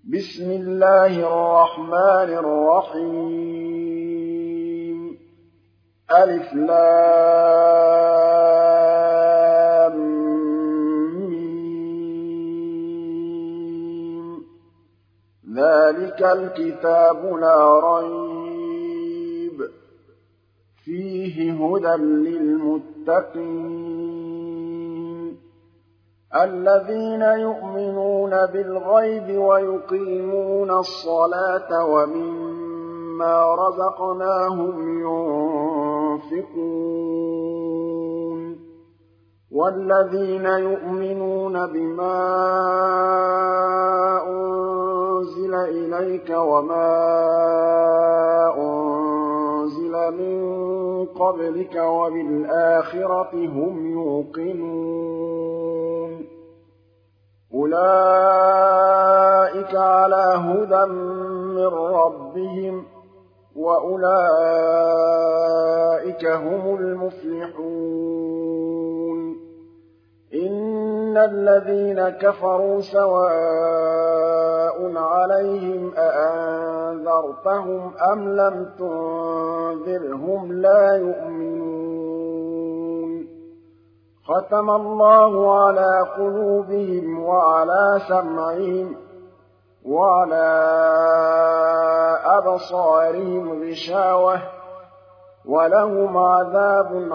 بسم الله الرحمن الرحيم ألف لام ميم ذلك الكتاب لا ريب فيه هدى للمتقين الذين يؤمنون بالغيب ويقيمون الصلاة ومما رزقناهم ينفقون والذين يؤمنون بما أنزل إليك وما أنزل من قبلك وبالآخرة هم يوقنون أولئك على هدى من ربهم وأولئك هم المفلحون إن الذين كفروا سواء عليهم أأنذرتهم أم لم تنذرهم لا يؤمنون ختم الله على قلوبهم وعلى سمعهم وعلى أبصارهم غشاوة ولهم عذاب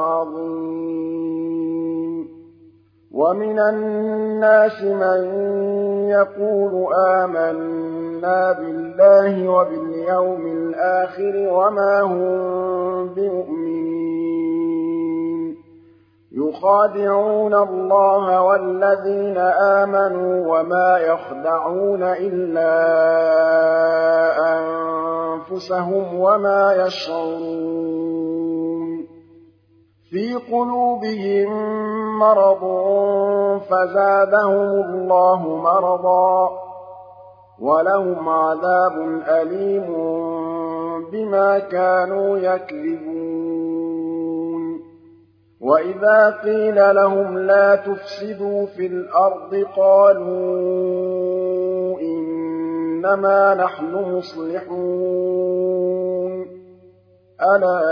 عظيم ومن الناس من يقول آمنا بالله وباليوم الآخر وما هم بمؤمنين يخادعون الله والذين آمنوا وما يخدعون إلا أنفسهم وما يشعرون في قلوبهم مرض فزادهم الله مرضا ولهم عذاب أليم بما كانوا يكذبون وإذا قيل لهم لا تفسدوا في الأرض قالوا إنما نحن مصلحون ألا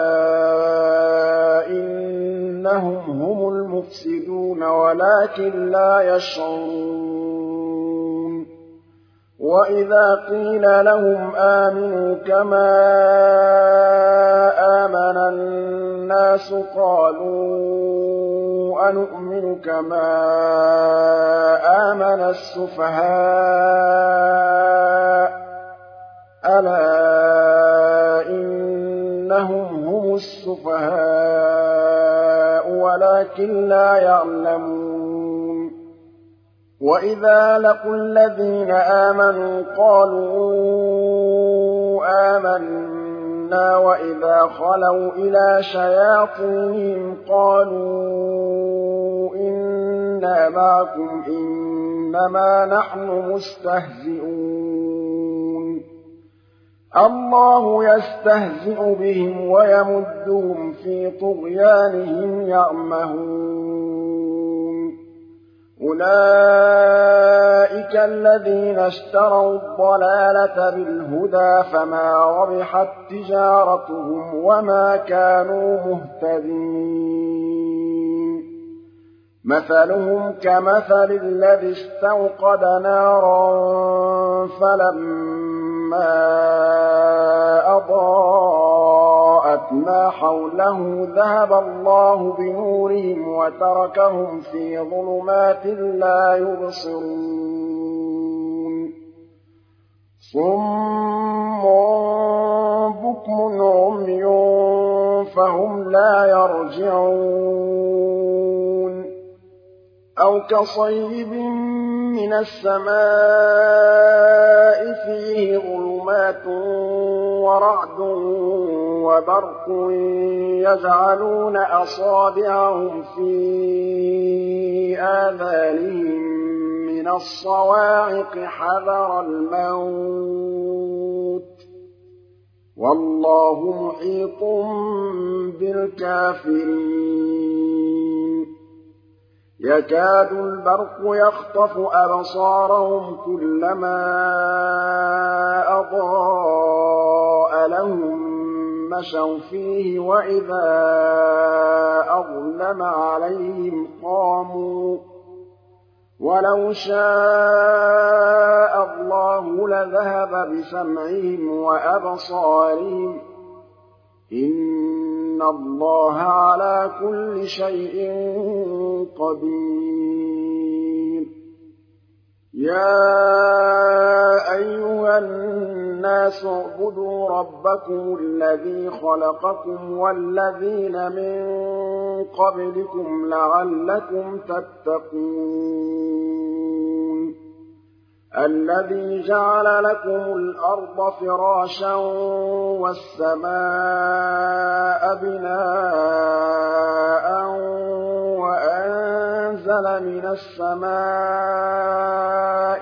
إنهم هم المفسدون ولكن لا يشعرون وإذا قيل لهم آمنوا كما آمن الناس قالوا أنؤمن كما آمن السفهاء ألا إنهم هم السفهاء ولكن لا يعلمون وإذا لقوا الذين آمنوا قالوا آمنا وإذا خلوا إلى شياطينهم قالوا إنا معكم إنما نحن مستهزئون الله يستهزئ بهم ويمدهم في طغيانهم يعمهون أولئك الذين اشتروا الضلالة بالهدى فما ربحت تجارتهم وما كانوا مهتدين مثلهم كمثل الذي استوقد نارا فلما أضاءت ما حوله ذهب الله بنورهم وتركهم في ظلمات لا يبصرون صم بكم عمي فهم لا يرجعون أو كصيب من السماء فيه ظلمات ورعد وبرق يجعلون أصابعهم في آذانهم من الصواعق حذر الموت والله محيط بالكافرين يكاد البرق يخطف أبصارهم كلما مشوا فيه وإذا أظلم عليهم قاموا ولو شاء الله لذهب بسمعهم وأبصارهم إن الله على كل شيء قدير يا أيها الناس اعبدوا ربكم الذي خلقكم والذين من قبلكم لعلكم تتقون الذي جعل لكم الأرض فراشا والسماء بناء وأنزل من السماء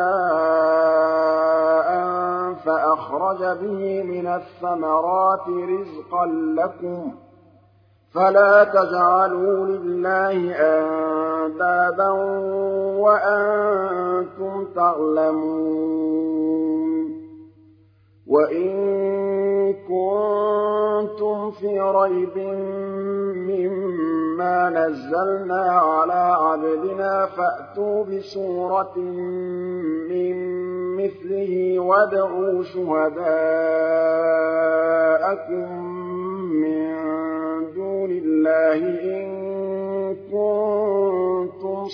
ماء فأخرج به من الثمرات رزقا لكم فلا تجعلوا لله أندادا وأنتم تعلمون وإن كنتم في ريب مما نزلنا على عبدنا فأتوا بسورة من مثله وادعوا شهداءكم من دون الله إن كنتم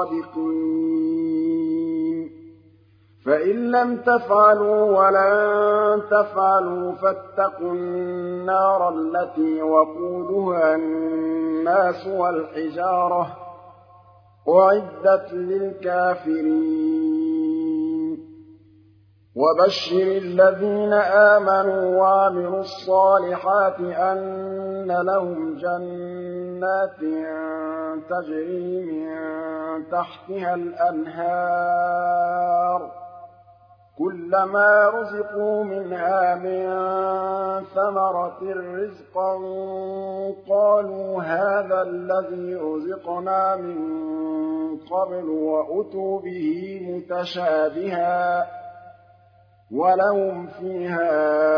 صادقين فإن لم تفعلوا ولن تفعلوا فاتقوا النار التي وقودها الناس والحجارة أعدت للكافرين وبشر الذين آمنوا وعملوا الصالحات أن لهم جنات تجري من تحتها الأنهار كلما رزقوا منها من ثمرة رزقا قالوا هذا الذي رزقنا من قبل وأتوا به متشابها ولهم فيها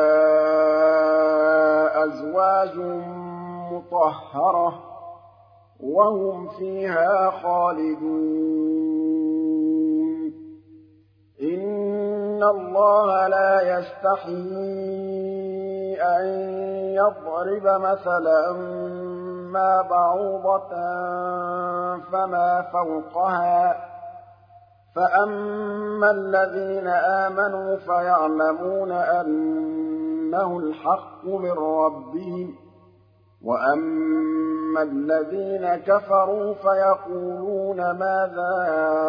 أزواج مطهرة وهم فيها خالدون إن الله لا يستحيي أن يضرب مثلا ما بعوضة فما فوقها فأما الذين آمنوا فيعلمون أنه الحق من ربهم وأما الذين كفروا فيقولون ماذا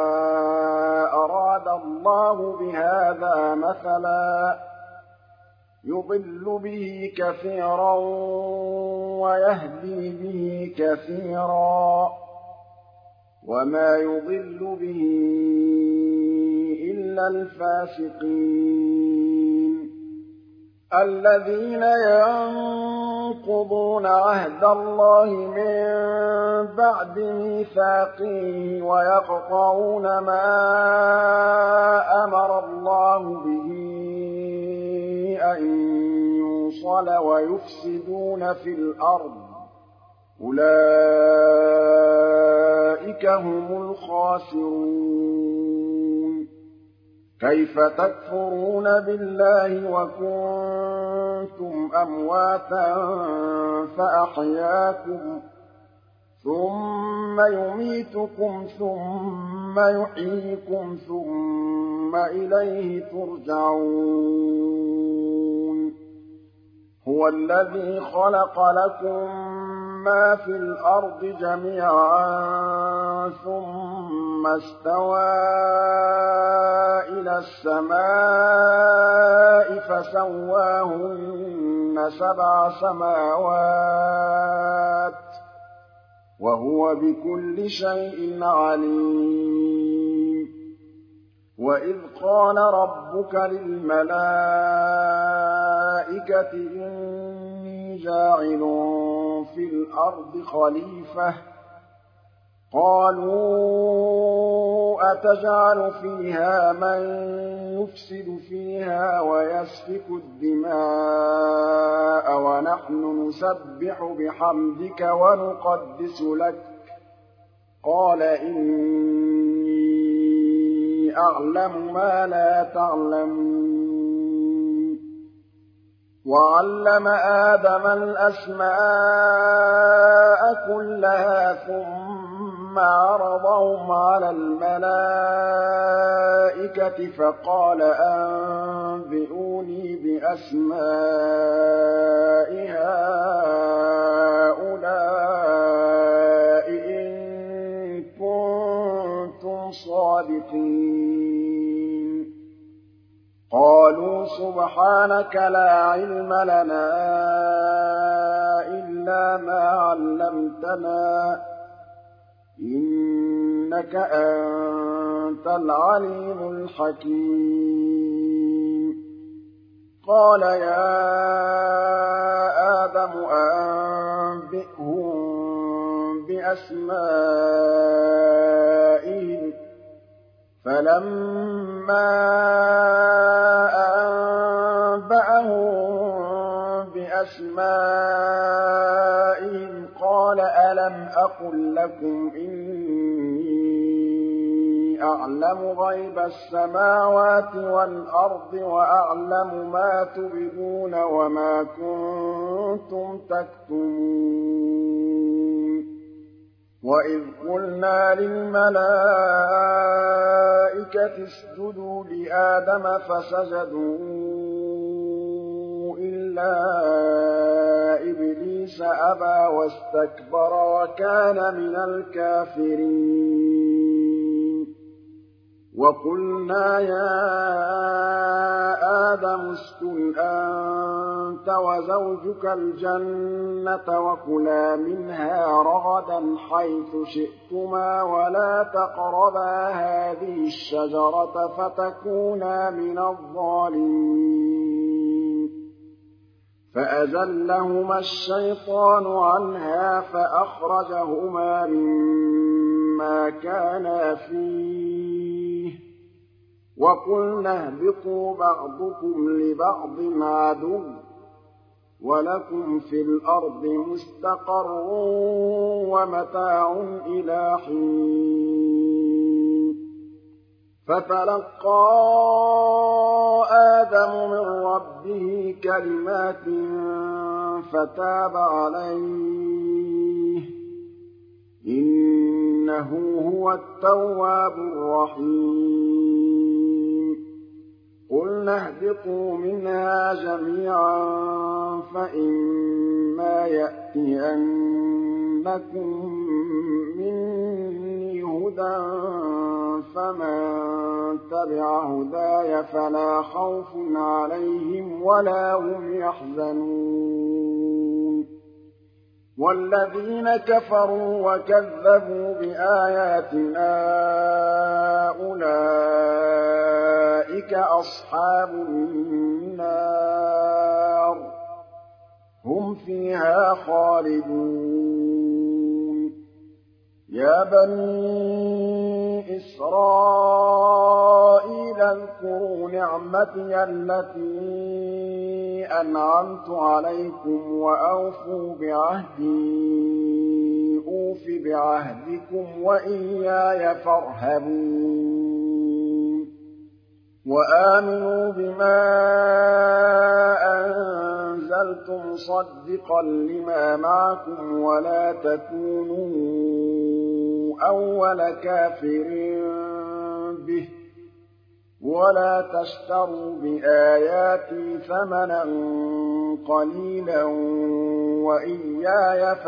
أراد الله بهذا مثلا يضل به كثيرا ويهدي به كثيرا وما يضل به إلا الفاسقين الذين ينقضون عهد الله من بعد ميثاقه ويقطعون ما أمر الله به أن يوصل ويفسدون في الأرض أولئك هم الخاسرون كيف تكفرون بالله وكنتم أمواتا فأحياكم ثم يميتكم ثم يحييكم ثم إليه ترجعون هو الذي خلق لكم ما في الأرض جميعا ثم استوى إلى السماء فسواهن 7 سماوات وهو بكل شيء عليم وإذ قال ربك للملائكة إني جاعل في الأرض خليفة قَالُوا أَتَجْعَلُ فِيهَا مَن يُفْسِدُ فِيهَا وَيَسْفِكُ الدِّمَاءَ وَنَحْنُ نُسَبِّحُ بِحَمْدِكَ وَنُقَدِّسُ لَكَ ۖ قَالَ إِنِّي أَعْلَمُ مَا لَا تَعْلَمُونَ وَعَلَّمَ آدَمَ الْأَسْمَاءَ كُلَّهَا ثُمَّ عَرَضَهُمْ عَلَى الْمَلَائِكَةِ فَقَالَ أَنبِئُونِي بِأَسْمَاءِ هَٰؤُلَاءِ إِن كُنتُمْ صَادِقِينَ قَالُوا سُبْحَانَكَ لَا عِلْمَ لَنَا إِلَّا مَا عَلَّمْتَنَا ۖ إِنَّكَ أَنتَ الْعَلِيمُ الْحَكِيمُ قَالَ يَا آدَمُ أَنبِئْهُم بِأَسْمَائِهِمْ ۖ فَلَمَّا أَنبَأَهُم بِأَسْمَائِهِمْ قَالَ أَلَمْ أَقُل لَّكُمْ إِنِّي أَعْلَمُ غَيْبَ السَّمَاوَاتِ وَالْأَرْضِ وَأَعْلَمُ مَا تُبْدُونَ وَمَا كُنتُمْ تَكْتُمُونَ وَإِذْ قُلْنَا لِلْمَلَائِكَةِ اسْجُدُوا لِآدَمَ فَسَجَدُوا إِلَّا إِبْلِيسَ أَبَىٰ وَاسْتَكْبَرَ وَكَانَ مِنَ الْكَافِرِينَ وَقُلْنَا يَا آدَمُ اسْكُنْ أَنتَ وَزَوْجُكَ الْجَنَّةَ وَكُلَا مِنْهَا رَغَدًا حَيْثُ شِئْتُمَا وَلَا تَقْرَبَا هَٰذِهِ الشَّجَرَةَ فَتَكُونَا مِنَ الظَّالِمِينَ فَأَزَلَّهُمَا الشَّيْطَانُ عَنْهَا فَأَخْرَجَهُمَا مِمَّا كَانَا فِيهِ وَقُلْنَا اهْبِطُوا بَعْضُكُمْ لِبَعْضٍ عَدُوٌّ ۖ وَلَكُمْ فِي الْأَرْضِ مُسْتَقَرٌّ وَمَتَاعٌ إِلَىٰ حِينٍ فَتَلَقَّىٰ آدَمُ مِن رَّبِّهِ كَلِمَاتٍ فَتَابَ عَلَيْهِ ۚ إِنَّهُ هُوَ التَّوَّابُ الرَّحِيمُ قُلْنَا اهْبِطُوا مِنْهَا جَمِيعًا فَإِمَّا يَأْتِيَنَّكُم مِّنِّي هُدًى فَمَن تَبِعَ هُدَايَ فَلَا خَوْفٌ عَلَيْهِمْ وَلَا هُمْ يَحْزَنُونَ وَالَّذِينَ كَفَرُوا وَكَذَّبُوا بِآيَاتِنَا أُولَٰئِكَ أَصْحَابُ النَّارِ ۖ هُمْ فِيهَا خَالِدُونَ يَا بَنِي إِسْرَائِيلَ اذْكُرُوا نِعْمَتِيَ الَّتِي أَنْعَمْتُ عَلَيْكُمْ وَأَوْفُوا بِعَهْدِي أُوفِ بِعَهْدِكُمْ وَإِيَّايَ فَارْهَبُونِ وَآمِنُوا بِمَا أَنزَلْتُ مُصَدِّقًا لِّمَا مَعَكُمْ وَلَا تَكُونُوا أَوَّلَ كَافِرٍ بِهِ وَلَا تَشْتَرُوا بِآيَاتِي ثَمَنًا قَلِيلًا وَإِيَّايَ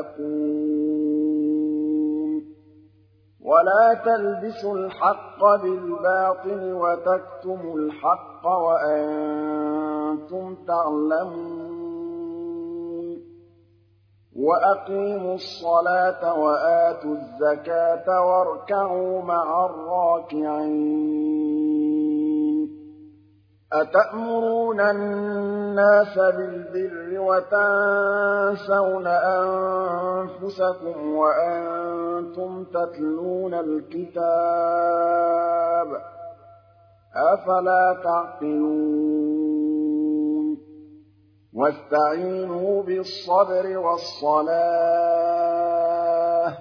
فَاتَّقُونِ وَلَا تَلْبِسُوا الْحَقَّ بِالْبَاطِلِ وَتَكْتُمُوا الْحَقَّ وَأَنتُمْ تَعْلَمُونَ وَأَقِيمُوا الصَّلَاةَ وَآتُوا الزَّكَاةَ وَارْكَعُوا مَعَ الرَّاكِعِينَ أَتَأْمُرُونَ النَّاسَ بِالْبِرِّ وَتَنسَوْنَ أَنفُسَكُمْ وَأَنتُمْ تَتْلُونَ الْكِتَابَ ۚ أَفَلَا تَعْقِلُونَ وَاسْتَعِينُوا بِالصَّبْرِ وَالصَّلَاةِ ۚ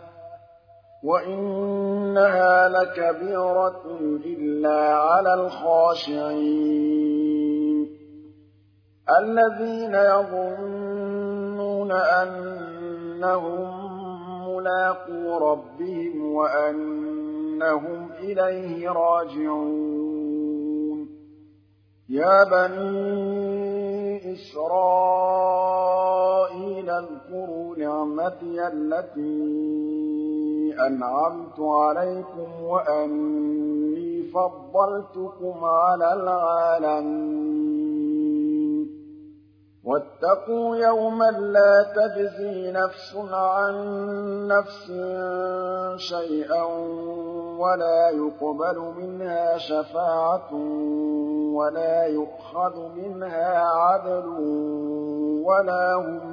وَإِنَّهَا لَكَبِيرَةٌ إِلَّا عَلَى الْخَاشِعِينَ الَّذِينَ يَظُنُّونَ أَنَّهُم مُّلَاقُو رَبِّهِمْ وَأَنَّهُمْ إِلَيْهِ رَاجِعُونَ يَا بَنِي إِسْرَائِيلَ اذْكُرُوا نِعْمَتِيَ الَّتِي أَنْعَمْتُ عَلَيْكُمْ وَأَنِّي فَضَّلْتُكُمْ عَلَى الْعَالَمِينَ وَاتَّقُوا يَوْمًا لَّا تَجْزِي نَفْسٌ عَن نَّفْسٍ شَيْئًا وَلَا يُقْبَلُ مِنْهَا شَفَاعَةٌ وَلَا يُؤْخَذُ مِنْهَا عَدْلٌ وَلَا هُمْ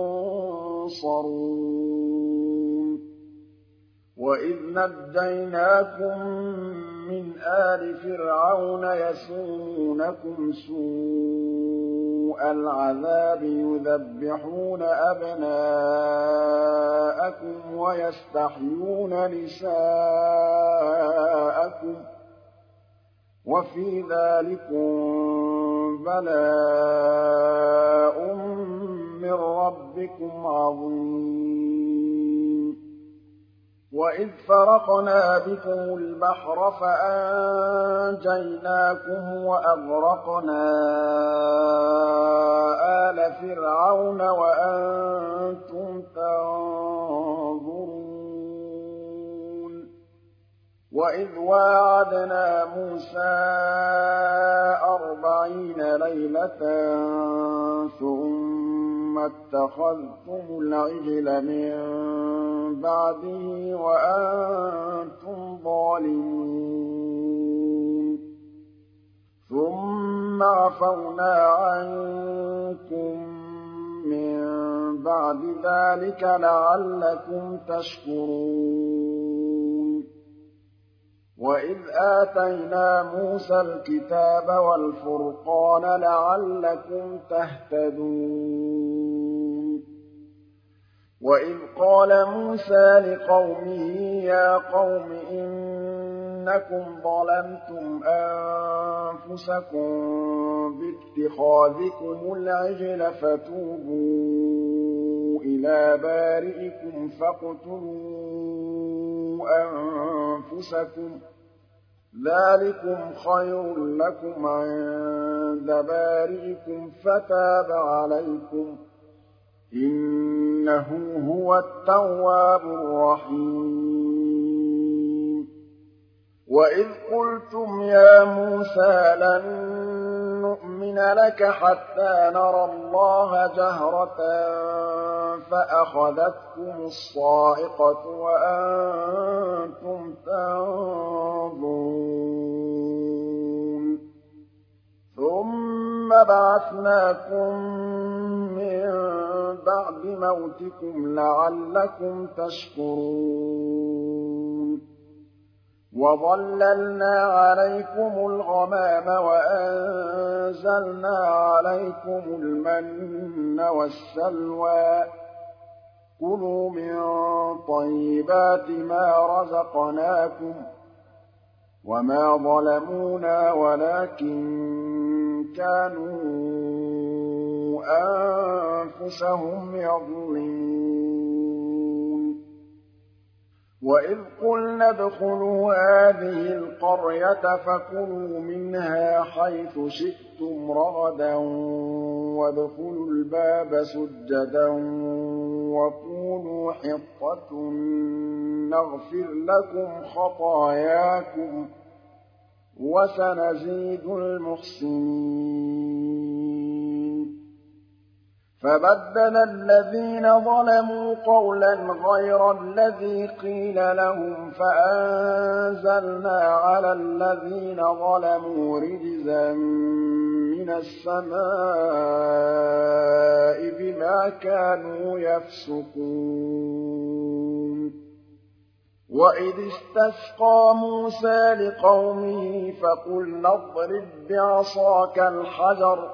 يُنصَرُونَ وَإِذْ نَجَّيْنَاكُم مِّنْ آلِ فِرْعَوْنَ يَسُومُونَكُمْ سُوءَ الْعَذَابِ يُذَبِّحُونَ أَبْنَاءَكُمْ وَيَسْتَحْيُونَ نِسَاءَكُمْ ۚ وَفِي ذَٰلِكُم بَلَاءٌ مِّن رَّبِّكُمْ عَظِيمٌ وَإِذْ فَرَقْنَا بِكُمُ الْبَحْرَ فَأَنجَيْنَاكُمْ وَأَغْرَقْنَا آلَ فِرْعَوْنَ وَأَنتُمْ تَنظُرُونَ وَإِذْ وَاعَدْنَا مُوسَىٰ 40 لَيْلَةً ثُمَّ اتَّخَذْتُمُ الْعِجْلَ مِن بَعْدِهِ وَأَنتُمْ ظَالِمُونَ ثُمَّ عَفَوْنَا عَنكُم مِّن بَعْدِ ذَٰلِكَ لَعَلَّكُمْ تَشْكُرُونَ وَإِذْ آتَيْنَا مُوسَى الْكِتَابَ وَالْفُرْقَانَ لَعَلَّكُمْ تَهْتَدُونَ وَإِذْ قَالَ مُوسَىٰ لِقَوْمِهِ يَا قَوْمِ إِنَّكُمْ ظَلَمْتُمْ أَنفُسَكُم بِاتِّخَاذِكُمُ الْعِجْلَ فَتُوبُوا إِلَىٰ بَارِئِكُمْ فَاقْتُلُوا أَنفُسَكُمْ ذَٰلِكُمْ خَيْرٌ لَّكُمْ عِندَ بَارِئِكُمْ فَتَابَ عَلَيْكُمْ ۖ إِنَّهُ هُوَ التَّوَّابُ الرَّحِيمُ وَإِذْ قُلْتُمْ يَا مُوسَىٰ لَن نُّؤْمِنَ لَكَ حَتَّىٰ نَرَى اللَّهَ جَهْرَةً فَأَخَذَتْكُمُ الصَّاعِقَةُ وَأَنتُمْ تَنظُرُونَ ثُمَّ بَعَثْنَاكُم مِّن بَعْدِ مَوْتِكُمْ لَعَلَّكُمْ تَشْكُرُونَ وَظَلَّلْنَا عَلَيْكُمُ الْغَمَامَ وَأَنزَلْنَا عَلَيْكُمُ الْمَنَّ وَالسَّلْوَىٰ ۖ كُلُوا مِن طَيِّبَاتِ مَا رَزَقْنَاكُمْ ۖ وَمَا ظَلَمُونَا وَلَٰكِن كَانُوا أَنفُسَهُمْ يَظْلِمُونَ وَإِذْ قُلْنَا ادْخُلُوا هَٰذِهِ الْقَرْيَةَ فَكُلُوا مِنْهَا حَيْثُ شِئْتُمْ رَغَدًا وَادْخُلُوا الْبَابَ سُجَّدًا وَقُولُوا حِطَّةٌ نَّغْفِرْ لَكُمْ خَطَايَاكُمْ ۚ وَسَنَزِيدُ الْمُحْسِنِينَ فَبَدَّلَ الَّذِينَ ظَلَمُوا قَوْلًا غَيْرَ الَّذِي قِيلَ لَهُمْ فَأَنزَلْنَا عَلَى الَّذِينَ ظَلَمُوا رِجْزًا مِّنَ السَّمَاءِ بِمَا كَانُوا يَفْسُقُونَ وَإِذِ اسْتَسْقَىٰ مُوسَىٰ لِقَوْمِهِ فَقُلْنَا اضْرِب بِّعَصَاكَ الْحَجَرَ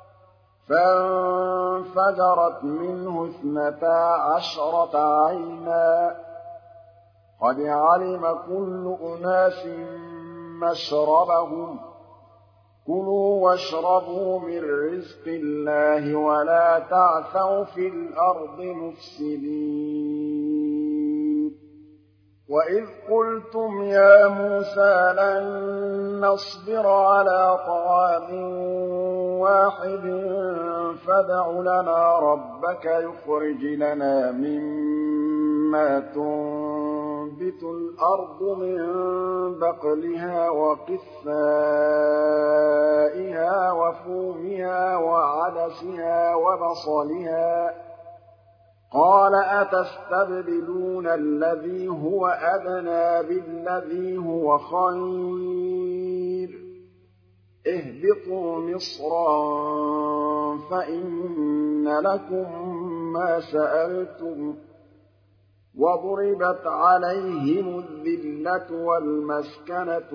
فَانفَجَرَتْ مِنْهُ 12 عَيْنًا ۖ قَدْ عَلِمَ كُلُّ أُنَاسٍ مَّشْرَبَهُمْ ۖ كُلُوا وَاشْرَبُوا مِن رِّزْقِ اللَّهِ وَلَا تَعْثَوْا فِي الْأَرْضِ مُفْسِدِينَ وَإِذْ قُلْتُمْ يَا مُوسَىٰ لَن نَّصْبِرَ عَلَىٰ طَعَامٍ وَاحِدٍ فَادْعُ لَنَا رَبَّكَ يُخْرِجْ لَنَا مِمَّا تُنبِتُ الْأَرْضُ مِن بَقْلِهَا وَقِثَّائِهَا وَفُومِهَا وَعَدَسِهَا وَبَصَلِهَا ۖ قَالَ أَتَسْتَبْدِلُونَ الَّذِي هُوَ أَدْنَىٰ بِالَّذِي هُوَ خَيْرٌ ۚ اهْبِطُوا مِصْرًا فَإِنَّ لَكُم مَّا سَأَلْتُمْ ۗ وَضُرِبَتْ عَلَيْهِمُ الذِّلَّةُ وَالْمَسْكَنَةُ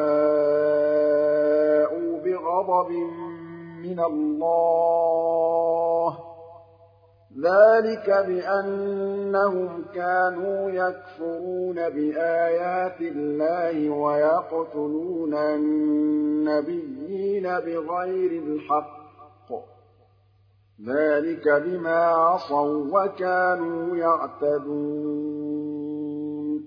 وَبَاءُوا بِغَضَبٍ مِّنَ اللَّهِ ۗ ذَٰلِكَ بِأَنَّهُمْ كَانُوا يَكْفُرُونَ بِآيَاتِ اللَّهِ وَيَقْتُلُونَ النَّبِيِّينَ بِغَيْرِ الْحَقِّ ۗ ذَٰلِكَ بِمَا عَصَوا وَّكَانُوا يَعْتَدُونَ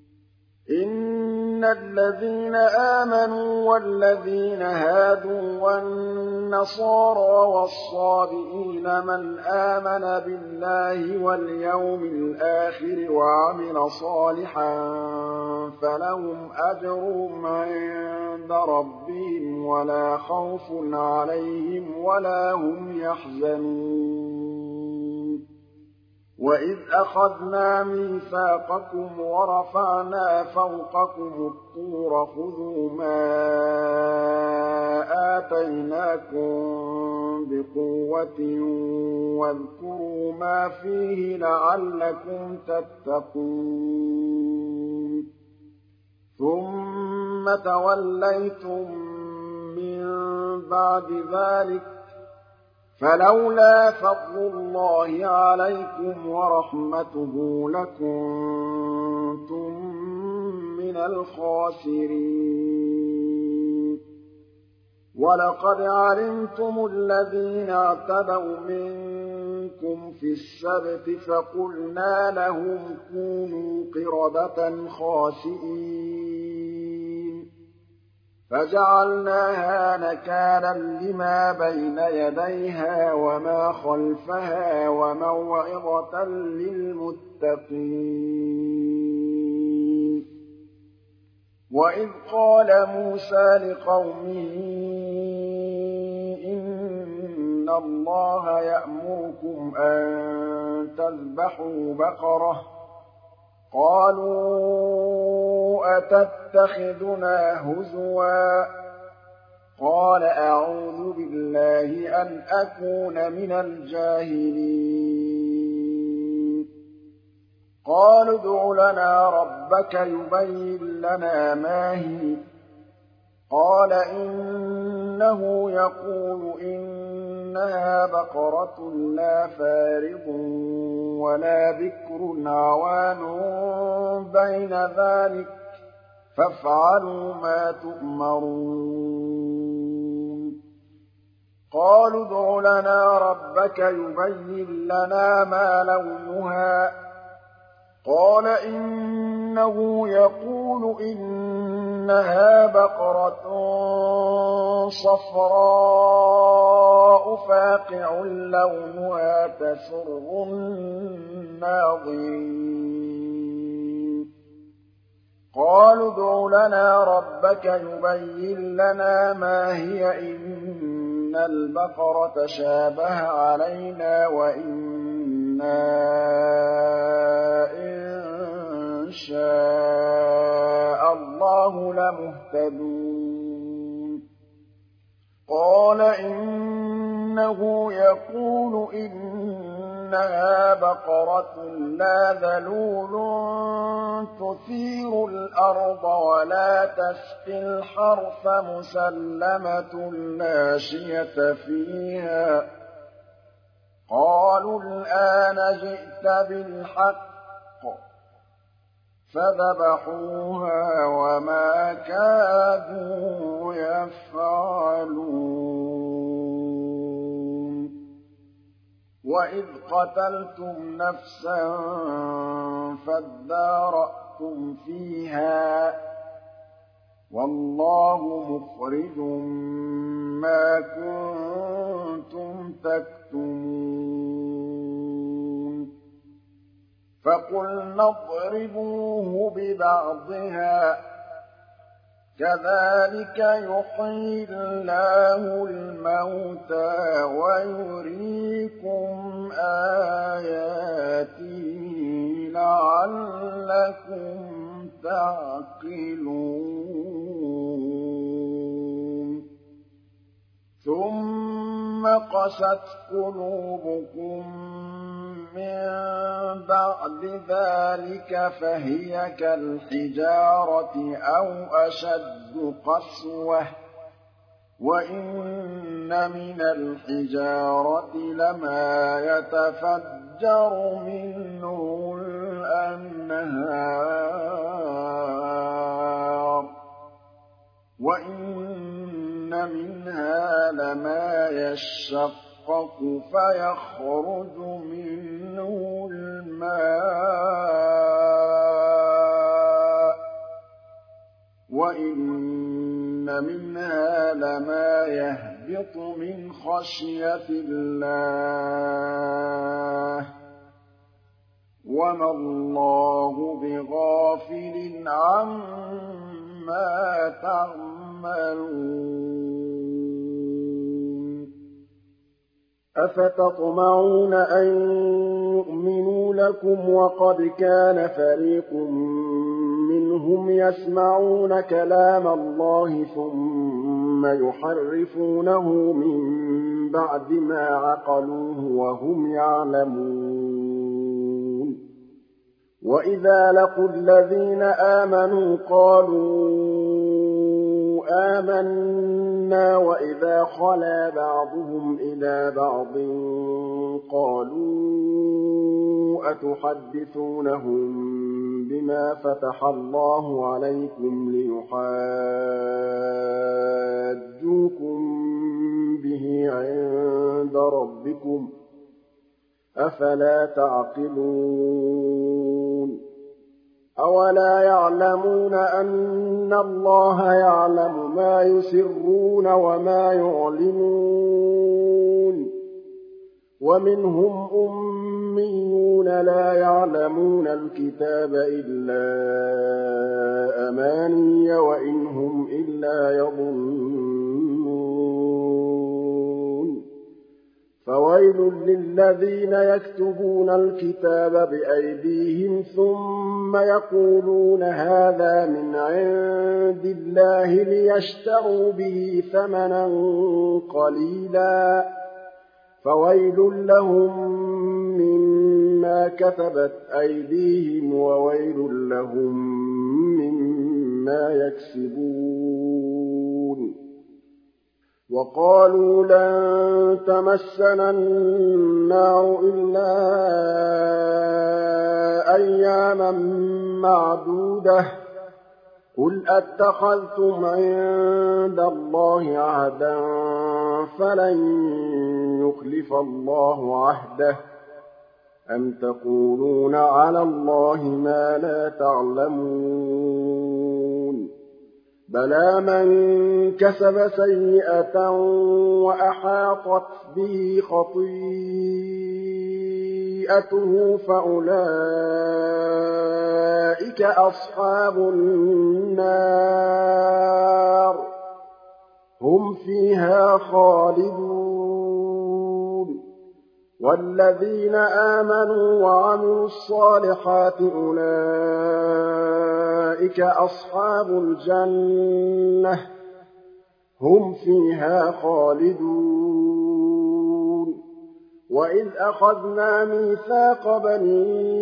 إِنَّ الَّذِينَ آمَنُوا وَالَّذِينَ هَادُوا وَالنَّصَارَىٰ وَالصَّابِئِينَ مَنْ آمَنَ بِاللَّهِ وَالْيَوْمِ الْآخِرِ وَعَمِلَ صَالِحًا فَلَهُمْ أَجْرُهُمْ عِندَ رَبِّهِمْ وَلَا خَوْفٌ عَلَيْهِمْ وَلَا هُمْ يَحْزَنُونَ وَإِذْ أَخَذْنَا مِيثَاقَكُمْ وَرَفَعْنَا فَوْقَكُمُ الطُّورَ خُذُوا مَا آتَيْنَاكُم بِقُوَّةٍ وَاذْكُرُوا مَا فِيهِ لَعَلَّكُمْ تَتَّقُونَ ثُمَّ تَوَلَّيْتُم مِّن بَعْدِ ذَٰلِكَ فَلَوْلَا فَضْلُ اللَّهِ عَلَيْكُمْ وَرَحْمَتُهُ لَكُنتُم مِّنَ الْخَاسِرِينَ وَلَقَدْ عَلِمْتُمُ الَّذِينَ اعْتَدَوْا مِنكُمْ فِي السَّبْتِ فَقُلْنَا لَهُمْ كُونُوا قِرَدَةً خَاسِئِينَ فَجَعَلْنَاهَا نَكَالًا لِّمَا بَيْنَ يَدَيْهَا وَمَا خَلْفَهَا وَمَوْعِظَةً لِّلْمُتَّقِينَ وَإِذْ قَالَ مُوسَىٰ لِقَوْمِهِ إِنَّ اللَّهَ يَأْمُرُكُمْ أَن تَذْبَحُوا بَقَرَةً ۖ قَالُوا أَتَتَّخِذُنَا هُزُوًا ۖ قَالَ أَعُوذُ بِاللَّهِ أَنْ أَكُونَ مِنَ الْجَاهِلِينَ قَالُوا ادْعُ لَنَا رَبَّكَ يُبَيِّن لَّنَا مَا هِيَ ۚ قَالَ إِنَّهُ يَقُولُ إِنَّهَا بَقَرَةٌ لَّا فَارِضٌ وَلَا بِكْرٌ عَوَانٌ بَيْنَ ذَٰلِكَ فَافْعَلُوا مَا تُؤْمَرُونَ قَالُوا ادْعُ لَنَا رَبَّكَ يُبَيِّن لَّنَا مَا لَوْنُهَا ۚ قَالَ إِنَّهُ يَقُولُ إِنَّهَا بَقَرَةٌ صَفْرَاءُ فَاقِعٌ لَّوْنُهَا تَسُرُّ النَّاظِرِينَ قَالُوا ادْعُ لَنَا رَبَّكَ يُبَيِّن لَّنَا مَا هِيَ إِنَّ الْبَقَرَ تَشَابَهَ عَلَيْنَا وَإِنَّا إِن شَاءَ اللَّهُ لَمُهْتَدُونَ قَالَ قَالَ إِنَّهُ يَقُولُ إِنَّهَا بَقَرَةٌ لَّا ذَلُولٌ تُثِيرُ الْأَرْضَ وَلَا تَسْقِي الْحَرْثَ مُسَلَّمَةٌ لَّا شِيَةَ فِيهَا قَالُوا الْآنَ جِئْتَ بِالْحَقِّ فَذَبَحُوهَا وَمَا كَادُوا يَفْعَلُونَ وَإِذْ قَتَلْتُمْ نَفْسًا فَادَّارَأْتُمْ فِيهَا وَاللَّهُ مُخْرِجٌ مَّا كُنتُمْ تَكْتُمُونَ فَقُلْنَا اضْرِبُوهُ بِبَعْضِهَا كَذَٰلِكَ يُحْيِي اللَّهُ الْمَوْتَىٰ وَيُرِيكُمْ آيَاتِهِ لَعَلَّكُمْ تَعْقِلُونَ ثُمَّ قَسَتْ قُلُوبُكُم مِّن بَعْدِ ذَٰلِكَ فَهِيَ كَالْحِجَارَةِ أَوْ أَشَدُّ قَسْوَةً ۚ وَإِنَّ مِنَ الْحِجَارَةِ لَمَا يَتَفَجَّرُ مِنْهُ الْأَنْهَارُ وَإِنَّ مِنْهَا لَمَا يَشَّقَّقُ فَيَخْرُجُ مِنْهُ الْمَاءُ وَإِنَّ مِنْهَا لَمَا يَهْبِطُ مِنْ خَشْيَةِ اللَّهِ وَمَا اللَّهُ بِغَافِلٍ عَمَّا تَعْمَلُونَ أَفَتَطْمَعُونَ أَن يُؤْمِنُوا لَكُمْ وَقَدْ كَانَ فَرِيقٌ مِّنْهُمْ يَسْمَعُونَ كَلَامَ اللَّهِ ثُمَّ يُحَرِّفُونَهُ مِن بَعْدِ مَا عَقَلُوهُ وَهُمْ يَعْلَمُونَ وَإِذَا لَقُوا الَّذِينَ آمَنُوا قَالُوا آمَنَّا وَإِذَا خَلَا بَعْضُهُمْ إِلَىٰ بَعْضٍ قَالُوا أَتُحَدِّثُونَهُم بِمَا فَتَحَ اللَّهُ عَلَيْكُمْ لِيُحَاجُّوكُم بِهِ عِندَ رَبِّكُمْ ۚ أَفَلَا تَعْقِلُونَ أَوَلَا يَعْلَمُونَ أَنَّ اللَّهَ يَعْلَمُ مَا يُسِرُّونَ وَمَا يُعْلِنُونَ وَمِنْهُمْ أُمِّيُّونَ لَا يَعْلَمُونَ الْكِتَابَ إِلَّا أَمَانِيَّ وَإِنْ هُمْ إِلَّا يَظُنُّونَ فَوَيْلٌ لِّلَّذِينَ يَكْتُبُونَ الْكِتَابَ بِأَيْدِيهِمْ ثُمَّ يَقُولُونَ هَٰذَا مِنْ عِندِ اللَّهِ لِيَشْتَرُوا بِهِ ثَمَنًا قَلِيلًا فَوَيْلٌ لَّهُم مِّمَّا كَتَبَتْ أَيْدِيهِمْ وَوَيْلٌ لَّهُم مِّمَّا يَكْسِبُونَ وَقَالُوا لَن تَمَسَّنَا النَّارُ إِلَّا أَيَّامًا مَّعْدُودَةً ۚ قُلْ أَتَّخَذْتُمْ عِندَ اللَّهِ عَهْدًا فَلَن يُخْلِفَ اللَّهُ عَهْدَهُ أَمْ تَقُولُونَ عَلَى اللَّهِ مَا لَا تَعْلَمُونَ بَلَىٰ مَن كَسَبَ سَيِّئَةً وَأَحَاطَتْ بِهِ خَطِيئَتُهُ فَأُولَٰئِكَ أَصْحَابُ النَّارِ هُمْ فِيهَا خَالِدُونَ وَالَّذِينَ آمَنُوا وَعَمِلُوا الصَّالِحَاتِ أُولَٰئِكَ أَصْحَابُ الْجَنَّةِ هُمْ فِيهَا خَالِدُونَ وَإِذْ أَخَذْنَا مِيثَاقَ بَنِي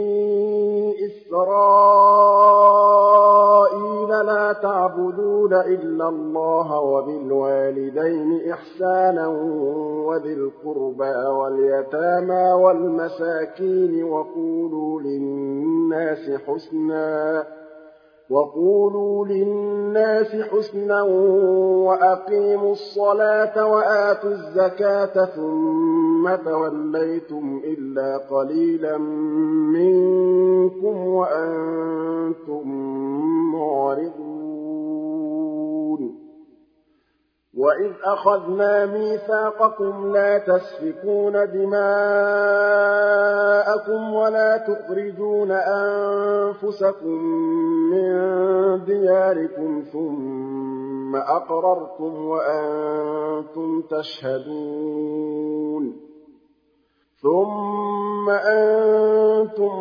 إِسْرَائِيلَ لَا تَعْبُدُونَ إِلَّا اللَّهَ وَبِالْوَالِدَيْنِ إِحْسَانًا وَذِي الْقُرْبَىٰ وَالْيَتَامَىٰ وَالْمَسَاكِينِ وَقُولُوا لِلنَّاسِ حُسْنًا وَأَقِيمُوا الصَّلَاةَ وَآتُوا الزَّكَاةَ ثُمَّ تَوَلَّيْتُمْ إِلَّا قَلِيلًا مِّنكُمْ وَأَنتُم مُّعْرِضُونَ وَإِذْ أَخَذْنَا مِيثَاقَكُمْ لَا تَسْفِكُونَ دِمَاءَكُمْ وَلَا تُخْرِجُونَ أَنفُسَكُم مِّن دِيَارِكُمْ ثُمَّ أَقْرَرْتُمْ وَأَنتُمْ تَشْهَدُونَ ثُمَّ أَنتُمْ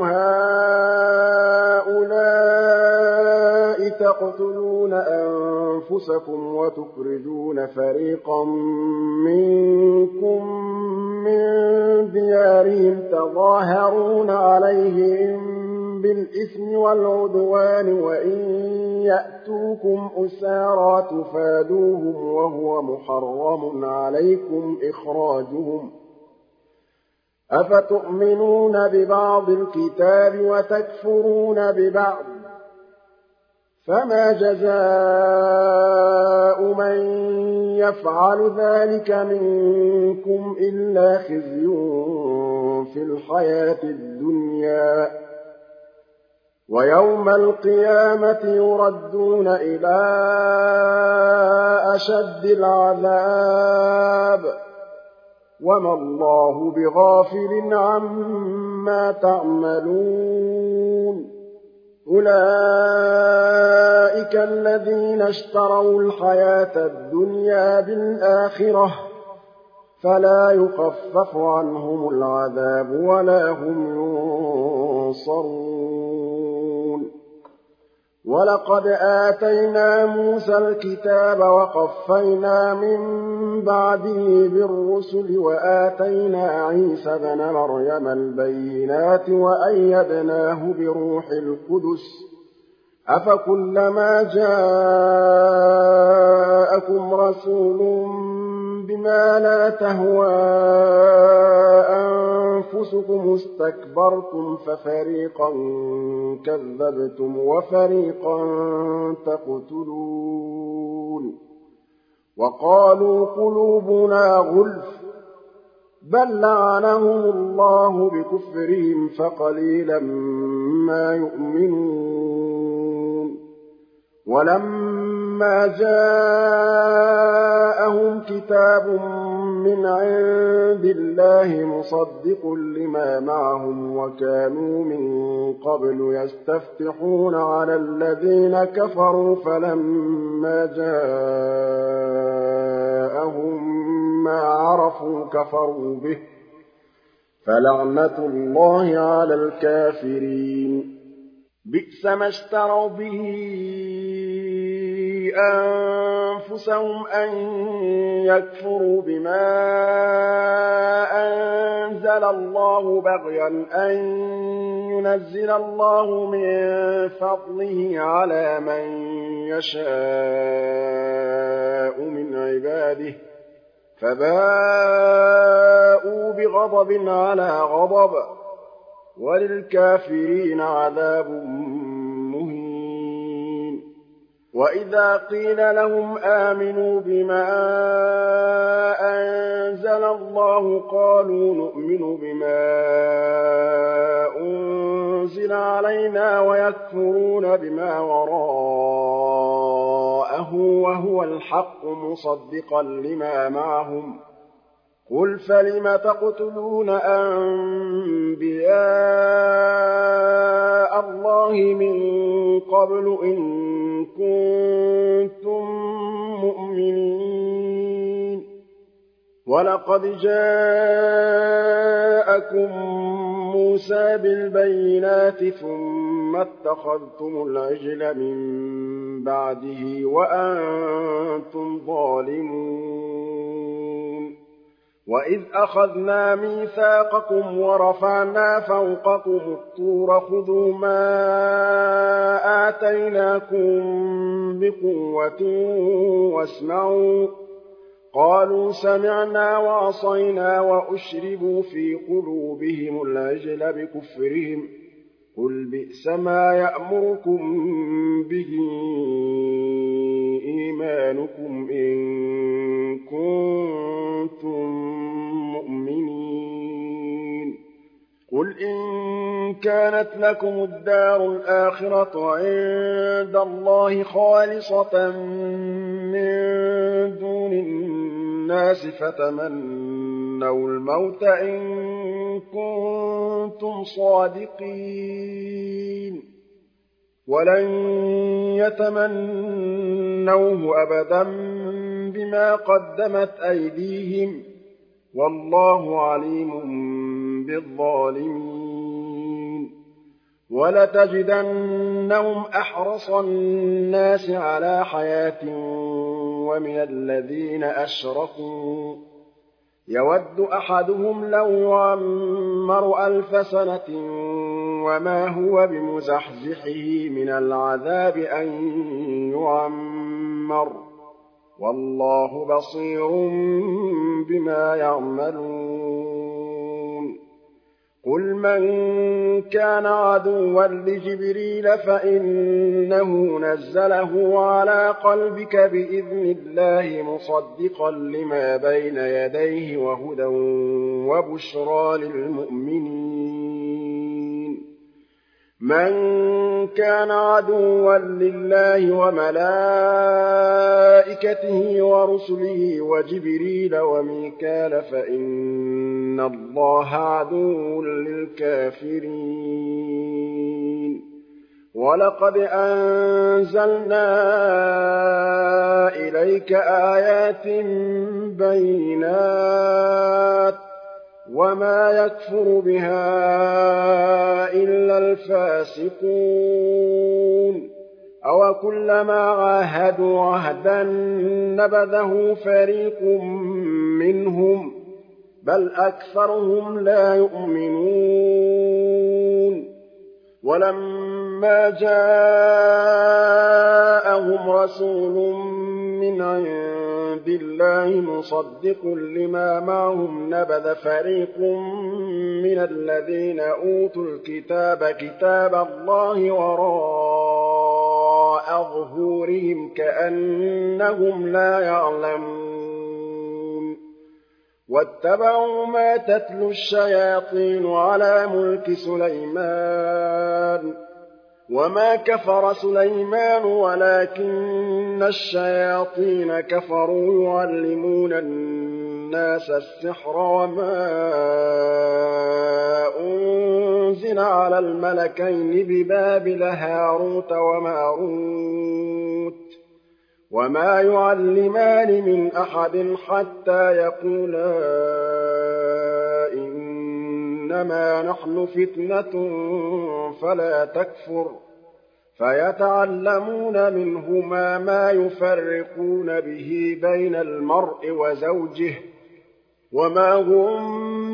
هَٰؤُلَاءِ تَقْتُلُونَ أَنفُسَكُمْ وَتُخْرِجُونَ فَرِيقًا مِّنكُم مِّن دِيَارِهِمْ تَظَاهَرُونَ عَلَيْهِم بِالْإِثْمِ وَالْعُدْوَانِ وَإِن يَأْتُوكُمْ أُسَارَىٰ تُفَادُوهُمْ وَهُوَ مُحَرَّمٌ عَلَيْكُمْ إِخْرَاجُهُمْ ۚ أَفَتُؤْمِنُونَ بِبَعْضِ الْكِتَابِ وَتَكْفُرُونَ بِبَعْضٍ ۚ فَمَا جَزَاءُ مَن يَفْعَلُ ذَٰلِكَ مِنكُمْ إِلَّا خِزْيٌ فِي الْحَيَاةِ الدُّنْيَا ۖ وَيَوْمَ الْقِيَامَةِ يُرَدُّونَ إِلَىٰ أَشَدِّ الْعَذَابِ ۗ وَمَا اللَّهُ بِغَافِلٍ عَمَّا تَعْمَلُونَ أُولَٰئِكَ الَّذِينَ اشْتَرَوُا الْحَيَاةَ الدُّنْيَا بِالْآخِرَةِ ۖ فَلَا يُخَفَّفُ عَنْهُمُ الْعَذَابُ وَلَا هُمْ يُنصَرُونَ وَلَقَدْ آتَيْنَا مُوسَى الْكِتَابَ وَقَفَّيْنَا مِن بَعْدِهِ بِالرُّسُلِ وَآتَيْنَا عِيسَى ابْنَ مَرْيَمَ الْبَيِّنَاتِ وَأَيَّدْنَاهُ بِرُوحِ الْقُدُسِ ۗ أَفَكُلَّمَا جَاءَكُمْ رَسُولٌ بِمَا لَا تَهْوَىٰ أَنفُسُكُمُ اسْتَكْبَرْتُمْ فَفَرِيقًا كَذَّبْتُمْ وَفَرِيقًا تَقْتُلُونَ وَقَالُوا قُلُوبُنَا غُلْفٌ ۚ بَل لَّعَنَهُمُ اللَّهُ بِكُفْرِهِمْ فَقَلِيلًا مَّا يُؤْمِنُونَ وَلَمَّا جَاءَهُمْ كِتَابٌ مِّنْ عِندِ اللَّهِ مُصَدِّقٌ لِّمَا مَعَهُمْ وَكَانُوا مِن قَبْلُ يَسْتَفْتِحُونَ عَلَى الَّذِينَ كَفَرُوا فَلَمَّا جَاءَهُم مَّا عَرَفُوا كَفَرُوا بِهِ ۚ فَلَعْنَةُ اللَّهِ عَلَى الْكَافِرِينَ بِئْسَ مَا اشْتَرَوْا بِهِ أَنفُسَهُمْ أَن يَكْفُرُوا بِمَا أَنزَلَ اللَّهُ بَغْيًا أَن يُنَزِّلَ اللَّهُ مِن فَضْلِهِ عَلَىٰ مَن يَشَاءُ مِنْ عِبَادِهِ ۖ فَبَاءُوا بِغَضَبٍ عَلَىٰ غَضَبٍ ۚ وَلِلْكَافِرِينَ عَذَابٌ مُّهِينٌ وَإِذَا قِيلَ لَهُمْ آمِنُوا بِمَا أَنزَلَ اللَّهُ قَالُوا نُؤْمِنُ بِمَا أُنزِلَ عَلَيْنَا وَيَكْفُرُونَ بِمَا وَرَاءَهُ وَهُوَ الْحَقُّ مُصَدِّقًا لِّمَا مَعَهُمْ ۗ قُلْ فَلِمَ تَقْتُلُونَ أَنبِيَاءَ اللَّهِ مِن قَبْلُ إِن كُنتُم مُّؤْمِنِينَ وَلَقَدْ جَاءَكُم موسى بالبينات ثم اتخذتم العجل من بعده وأنتم ظالمون وإذ أخذنا ميثاقكم ورفعنا فوقكم الطور خذوا ما آتيناكم بقوة واسمعوا قالوا سمعنا وعصينا وأشربوا في قلوبهم العجل بكفرهم قل بئس ما يأمركم به إيمانكم إن كنتم مؤمنين قل إن كانت لكم الدار الآخرة عند الله خالصة من دون الناس فتمنوا الموت إن كنتم صادقين ولن يتمنوه أبدا بما قدمت أيديهم والله عليم بالظالمين ولتجدنهم أحرص الناس على حياة ومن الذين أشركوا يود أحدهم لو يعمر 1000 سنة وما هو بمزحزحه من العذاب أن يعمر والله بصير بما يعملون قل من كان عدوا لجبريل فإنه نزله على قلبك بإذن الله مصدقا لما بين يديه وهدى وبشرى للمؤمنين من كان عدوا لله وملائكته ورسله وجبريل وميكال فإن الله عدو للكافرين ولقد أنزلنا إليك آيات بينات وما يكفر بها إلا الفاسقون أوكلما عاهدوا عهدا نبذه فريق منهم بل أكثرهم لا يؤمنون ولما جاءهم رسول من عند الله مصدق لما معهم نبذ فريق من الذين أوتوا الكتاب كتاب الله وراء ظهورهم كأنهم لا يعلمون واتبعوا ما تتلو الشياطين على ملك سليمان وما كفر سليمان ولكن الشياطين كفروا يعلمون الناس السحر وما أنزل على الملكين ببابل هاروت وماروت وما يعلمان من أحد حتى يقولا إنما نحن فتنة فلا تكفر فيتعلمون منهما ما يفرقون به بين المرء وزوجه وما هم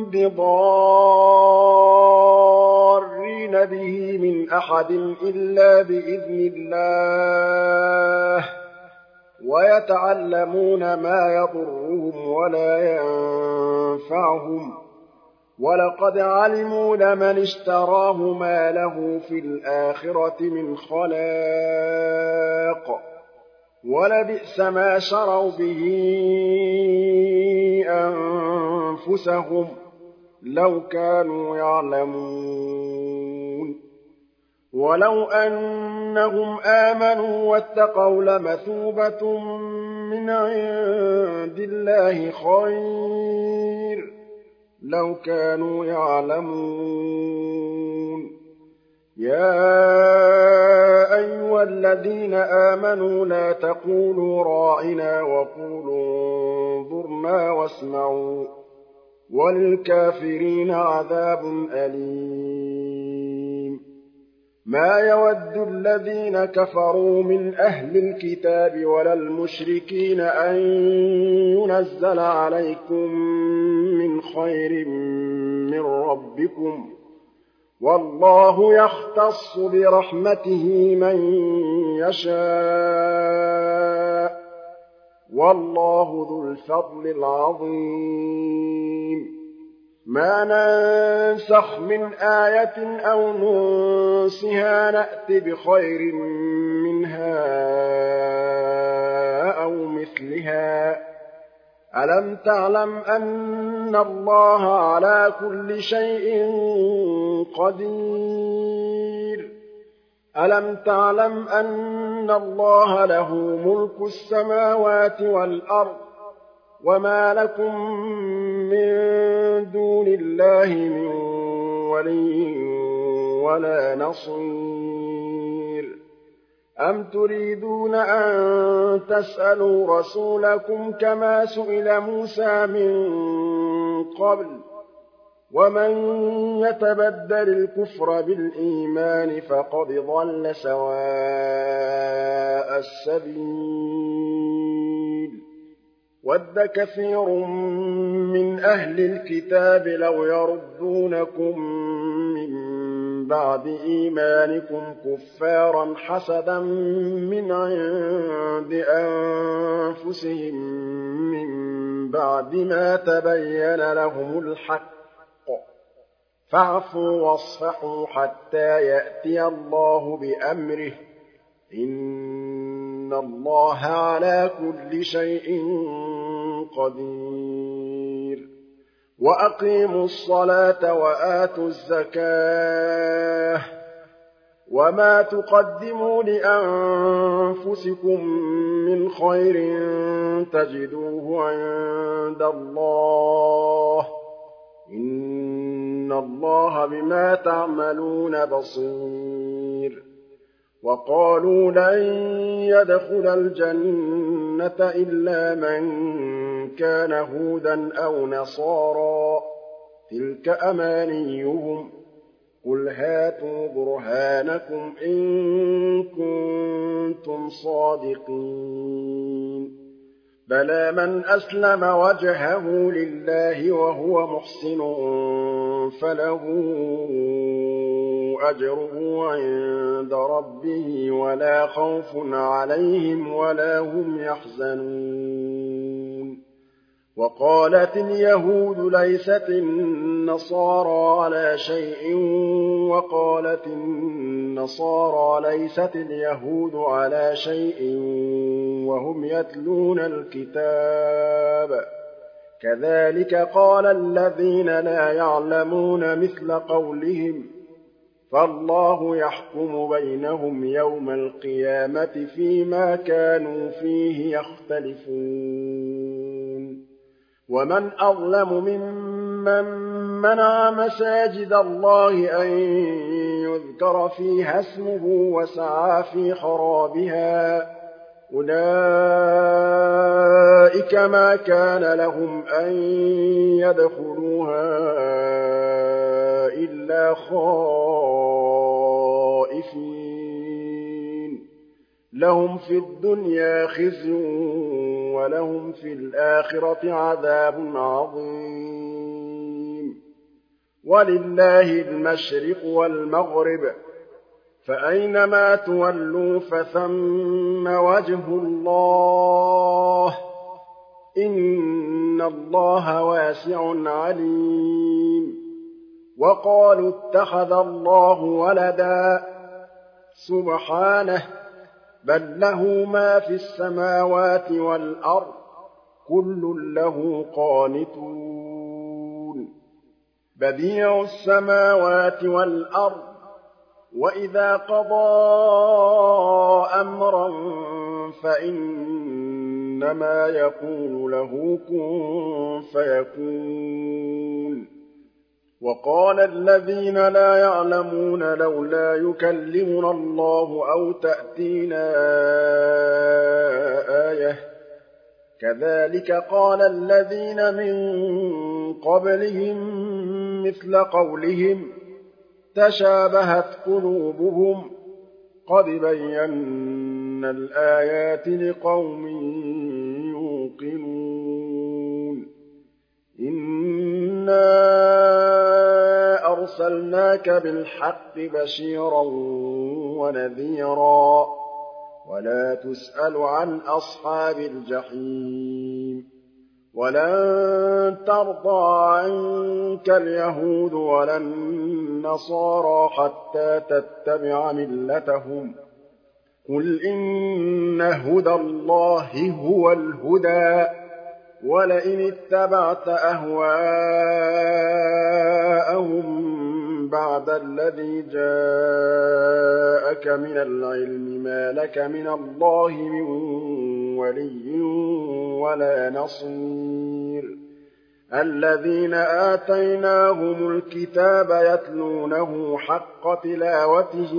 بضارين به من أحد إلا بإذن الله ويتعلمون ما يضرهم ولا ينفعهم ولقد علموا لمن اشتراه ما له في الآخرة من خلاق ولبئس ما شروا به أنفسهم لو كانوا يعلمون ولو أنهم آمنوا واتقوا لمثوبة من عند الله خير لو كانوا يعلمون يا أيها الذين آمنوا لا تقولوا راعنا وقولوا انظرنا واسمعوا وَلِلْكَافِرِينَ عَذَابٌ أَلِيمٌ مَا يَوَدُّ الَّذِينَ كَفَرُوا مِنْ أَهْلِ الْكِتَابِ وَلَا الْمُشْرِكِينَ أَن يُنَزَّلَ عَلَيْكُم مِّنْ خَيْرٍ مِّن رَّبِّكُمْ ۗ وَاللَّهُ يَخْتَصُّ بِرَحْمَتِهِ مَن يَشَاءُ ۗ وَاللَّهُ ذُو الْفَضْلِ الْعَظِيمِ مَا نَنسَخْ مِنْ آيَةٍ أَوْ نُنسِهَا نَأْتِ بِخَيْرٍ مِّنْهَا أَوْ مِثْلِهَا ۗ أَلَمْ تَعْلَمْ أَنَّ اللَّهَ عَلَىٰ كُلِّ شَيْءٍ قَدِيرٌ أَلَمْ تَعْلَمْ أَنَّ اللَّهَ لَهُ مُلْكُ السَّمَاوَاتِ وَالْأَرْضِ ۖ وَمَا لَكُم مِّن دُونِ اللَّهِ مِن وَلِيٍّ وَلَا نَصِيرٍ أَمْ تُرِيدُونَ أَن تَسْأَلُوا رَسُولَكُمْ كَمَا سُئِلَ مُوسَىٰ مِن قَبْلُ ۗ وَمَن يَتَبَدَّلِ الْكُفْرَ بِالْإِيمَانِ فَقَدْ ضَلَّ سَوَاءَ السَّبِيلِ وَدَّ كَثِيرٌ مِّنْ أَهْلِ الْكِتَابِ لَوْ يَرُدُّونَكُم مِّن بَعْدِ إِيمَانِكُمْ كُفَّارًا حَسَدًا مِّنْ عِندِ أَنفُسِهِم مِّن بَعْدِ مَا تَبَيَّنَ لَهُمُ الْحَقُّ ۖ فَاعْفُوا وَاصْفَحُوا حَتَّىٰ يَأْتِيَ اللَّهُ بِأَمْرِهِ ۗ إِنَّ اللَّهَ عَلَىٰ كُلِّ شَيْءٍ قَدِيرٌ وَأَقِيمُوا الصَّلَاةَ وَآتُوا الزَّكَاةَ ۚ وَمَا تُقَدِّمُوا لِأَنفُسِكُم مِّنْ خَيْرٍ تَجِدُوهُ عِندَ اللَّهِ ۗ إِنَّ اللَّهَ بِمَا تَعْمَلُونَ بَصِيرٌ وَقَالُوا لَن يَدْخُلَ الْجَنَّةَ إِلَّا مَن كَانَ هُودًا أَوْ نَصَارَىٰ ۗ تِلْكَ أَمَانِيُّهُمْ ۗ قُلْ هَاتُوا بُرْهَانَكُمْ إِن كُنتُمْ صَادِقِينَ بَلَىٰ مَنْ أَسْلَمَ وَجْهَهُ لِلَّهِ وَهُوَ مُحْسِنٌ فَلَهُ أَجْرُهُ عِندَ رَبِّهِ وَلَا خَوْفٌ عَلَيْهِمْ وَلَا هُمْ يَحْزَنُونَ وَقَالَتِ الْيَهُودُ لَيْسَتِ النَّصَارَىٰ عَلَىٰ شَيْءٍ وَقَالَتِ النَّصَارَىٰ لَيْسَتِ الْيَهُودُ عَلَىٰ شَيْءٍ وَهُمْ يَتْلُونَ الْكِتَابَ ۗ كَذَٰلِكَ قَالَ الَّذِينَ لَا يَعْلَمُونَ مِثْلَ قَوْلِهِمْ ۚ فَاللَّهُ يَحْكُمُ بَيْنَهُمْ يَوْمَ الْقِيَامَةِ فِيمَا كَانُوا فِيهِ يَخْتَلِفُونَ وَمَنْ أَظْلَمُ مِمَّن مَّنَعَ مَسَاجِدَ اللَّهِ أَن يُذْكَرَ فِيهَا اسْمُهُ وَسَعَىٰ فِي خَرَابِهَا ۚ أُولَٰئِكَ مَا كَانَ لَهُمْ أَن يَدْخُلُوهَا إِلَّا خَائِفِينَ لَهُمْ فِي الدُّنْيَا خِزْيٌ وَلَهُمْ فِي الْآخِرَةِ عَذَابٌ عَظِيمٌ وَلِلَّهِ الْمَشْرِقُ وَالْمَغْرِبُ ۚ فَأَيْنَمَا تُوَلُّوا فَثَمَّ وَجْهُ اللَّهِ ۚ إِنَّ اللَّهَ وَاسِعٌ عَلِيمٌ وَقَالُوا اتَّخَذَ اللَّهُ وَلَدًا ۗ سُبْحَانَهُ ۖ بَل لَّهُ مَا فِي السَّمَاوَاتِ وَالْأَرْضِ ۖ كُلٌّ لَّهُ قَانِتُونَ بَدِيعُ السَّمَاوَاتِ وَالْأَرْضِ ۖ وَإِذَا قَضَىٰ أَمْرًا فَإِنَّمَا يَقُولُ لَهُ كُن فَيَكُونُ وَقَالَ الَّذِينَ لَا يَعْلَمُونَ لَوْلَا يُكَلِّمُنَا اللَّهُ أَوْ تَأْتِينَا آيَةٌ ۗ كذلك قال الذين من قبلهم مثل قولهم تشابهت قلوبهم قد بينا الآيات لقوم يوقنون إنا أرسلناك بالحق بشيرا ونذيرا ولا تسأل عن أصحاب الجحيم ولن ترضى عنك اليهود ولا النصارى حتى تتبع ملتهم قل إن هدى الله هو الهدى ولئن اتبعت أهواءهم بعد الذي جاءك من العلم ما لك من الله من ولي ولا نصير الذين آتيناهم الكتاب يتلونه حق تلاوته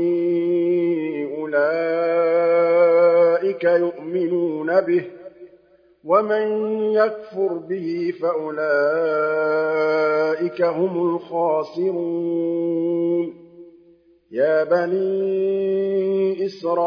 أولئك يؤمنون به ومن يكفر به فأولئك هم الخاسرون يا بني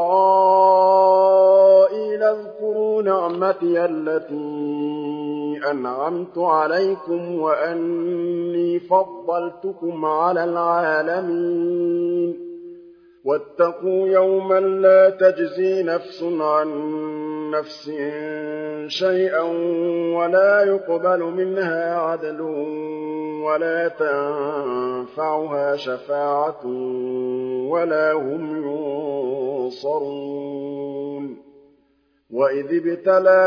إسرائيل اذكروا نعمتي التي أنعمت عليكم وأني فضلتكم على العالمين واتقوا يوما لا تجزي نفس عن نفس شيئا ولا يقبل منها عدل ولا تنفعها شفاعة ولا هم ينصرون وإذ ابتلى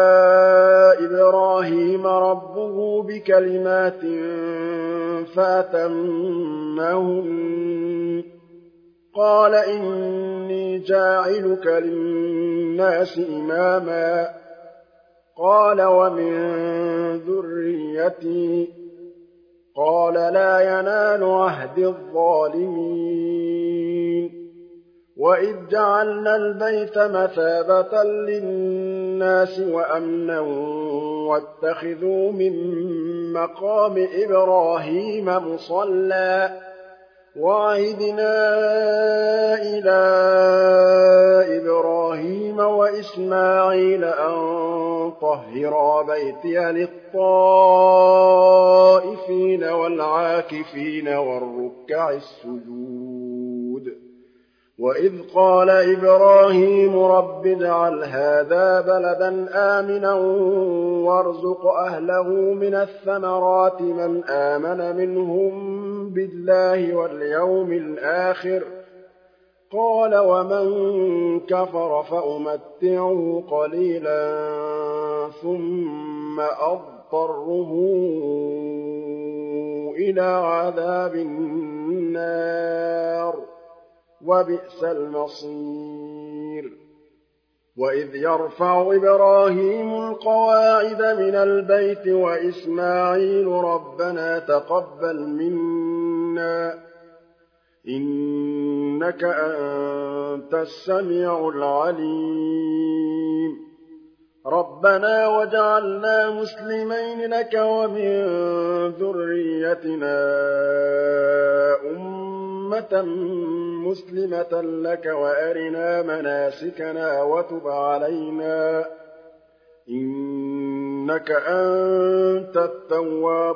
إبراهيم ربه بكلمات فأتمهن قال إني جاعلك للناس إماما قال ومن ذريتي قال لا ينال عهد الظالمين وإذ جعلنا البيت مثابة للناس وأمنا واتخذوا من مقام إبراهيم مصلى وعهدنا إلى إبراهيم وإسماعيل أن طهرا بيتي للطائفين والعاكفين والركع السجود وإذ قال إبراهيم رب اجعل هذا بلدا آمنا وارزق أهله من الثمرات من آمن منهم بالله واليوم الآخر قال ومن كفر فأمتعه قليلا ثم أضطره إلى عذاب النار وبئس المصير وإذ يرفع إبراهيم القواعد من البيت وإسماعيل ربنا تقبل منا إنك أنت السميع العليم ربنا واجعلنا مسلمين لك ومن ذريتنا أمة مسلمة لك وأرنا مناسكنا وتب علينا إنك أنت التواب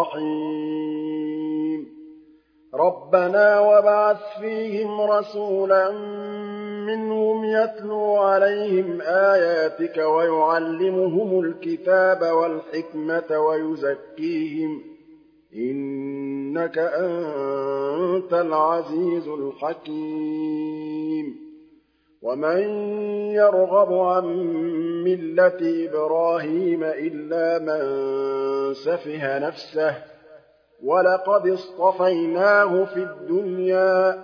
الرحيم ربنا وابعث فيهم رسولا منهم يتلو عليهم آياتك ويعلمهم الكتاب والحكمة ويزكيهم إنك أنت العزيز الحكيم ومن يرغب عن ملة إبراهيم إلا من سفه نفسه ولقد اصطفيناه في الدنيا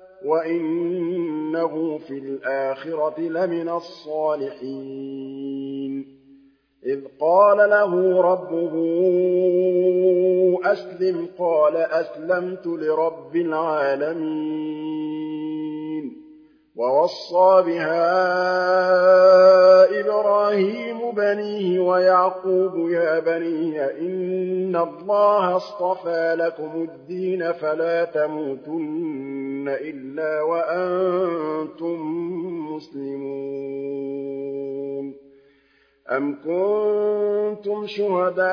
وإنه في الآخرة لمن الصالحين إذ قال له ربه أسلم قال أسلمت لرب العالمين ووصى بها إبراهيم بنيه ويعقوب يا بني إن الله اصطفى لكم الدين فلا تموتن إلا وأنتم مسلمون أم كنتم شهداء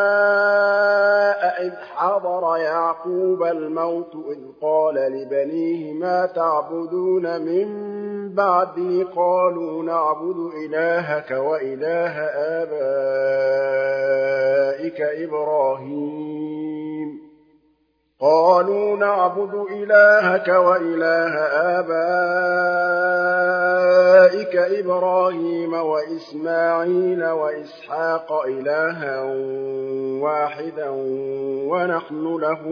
إذ حضر يعقوب الموت إذ قال لبنيه ما تعبدون من بعدي قالوا نعبد إلهك وإله آبائك إبراهيم وإسماعيل وإسحاق إلها واحدا ونحن له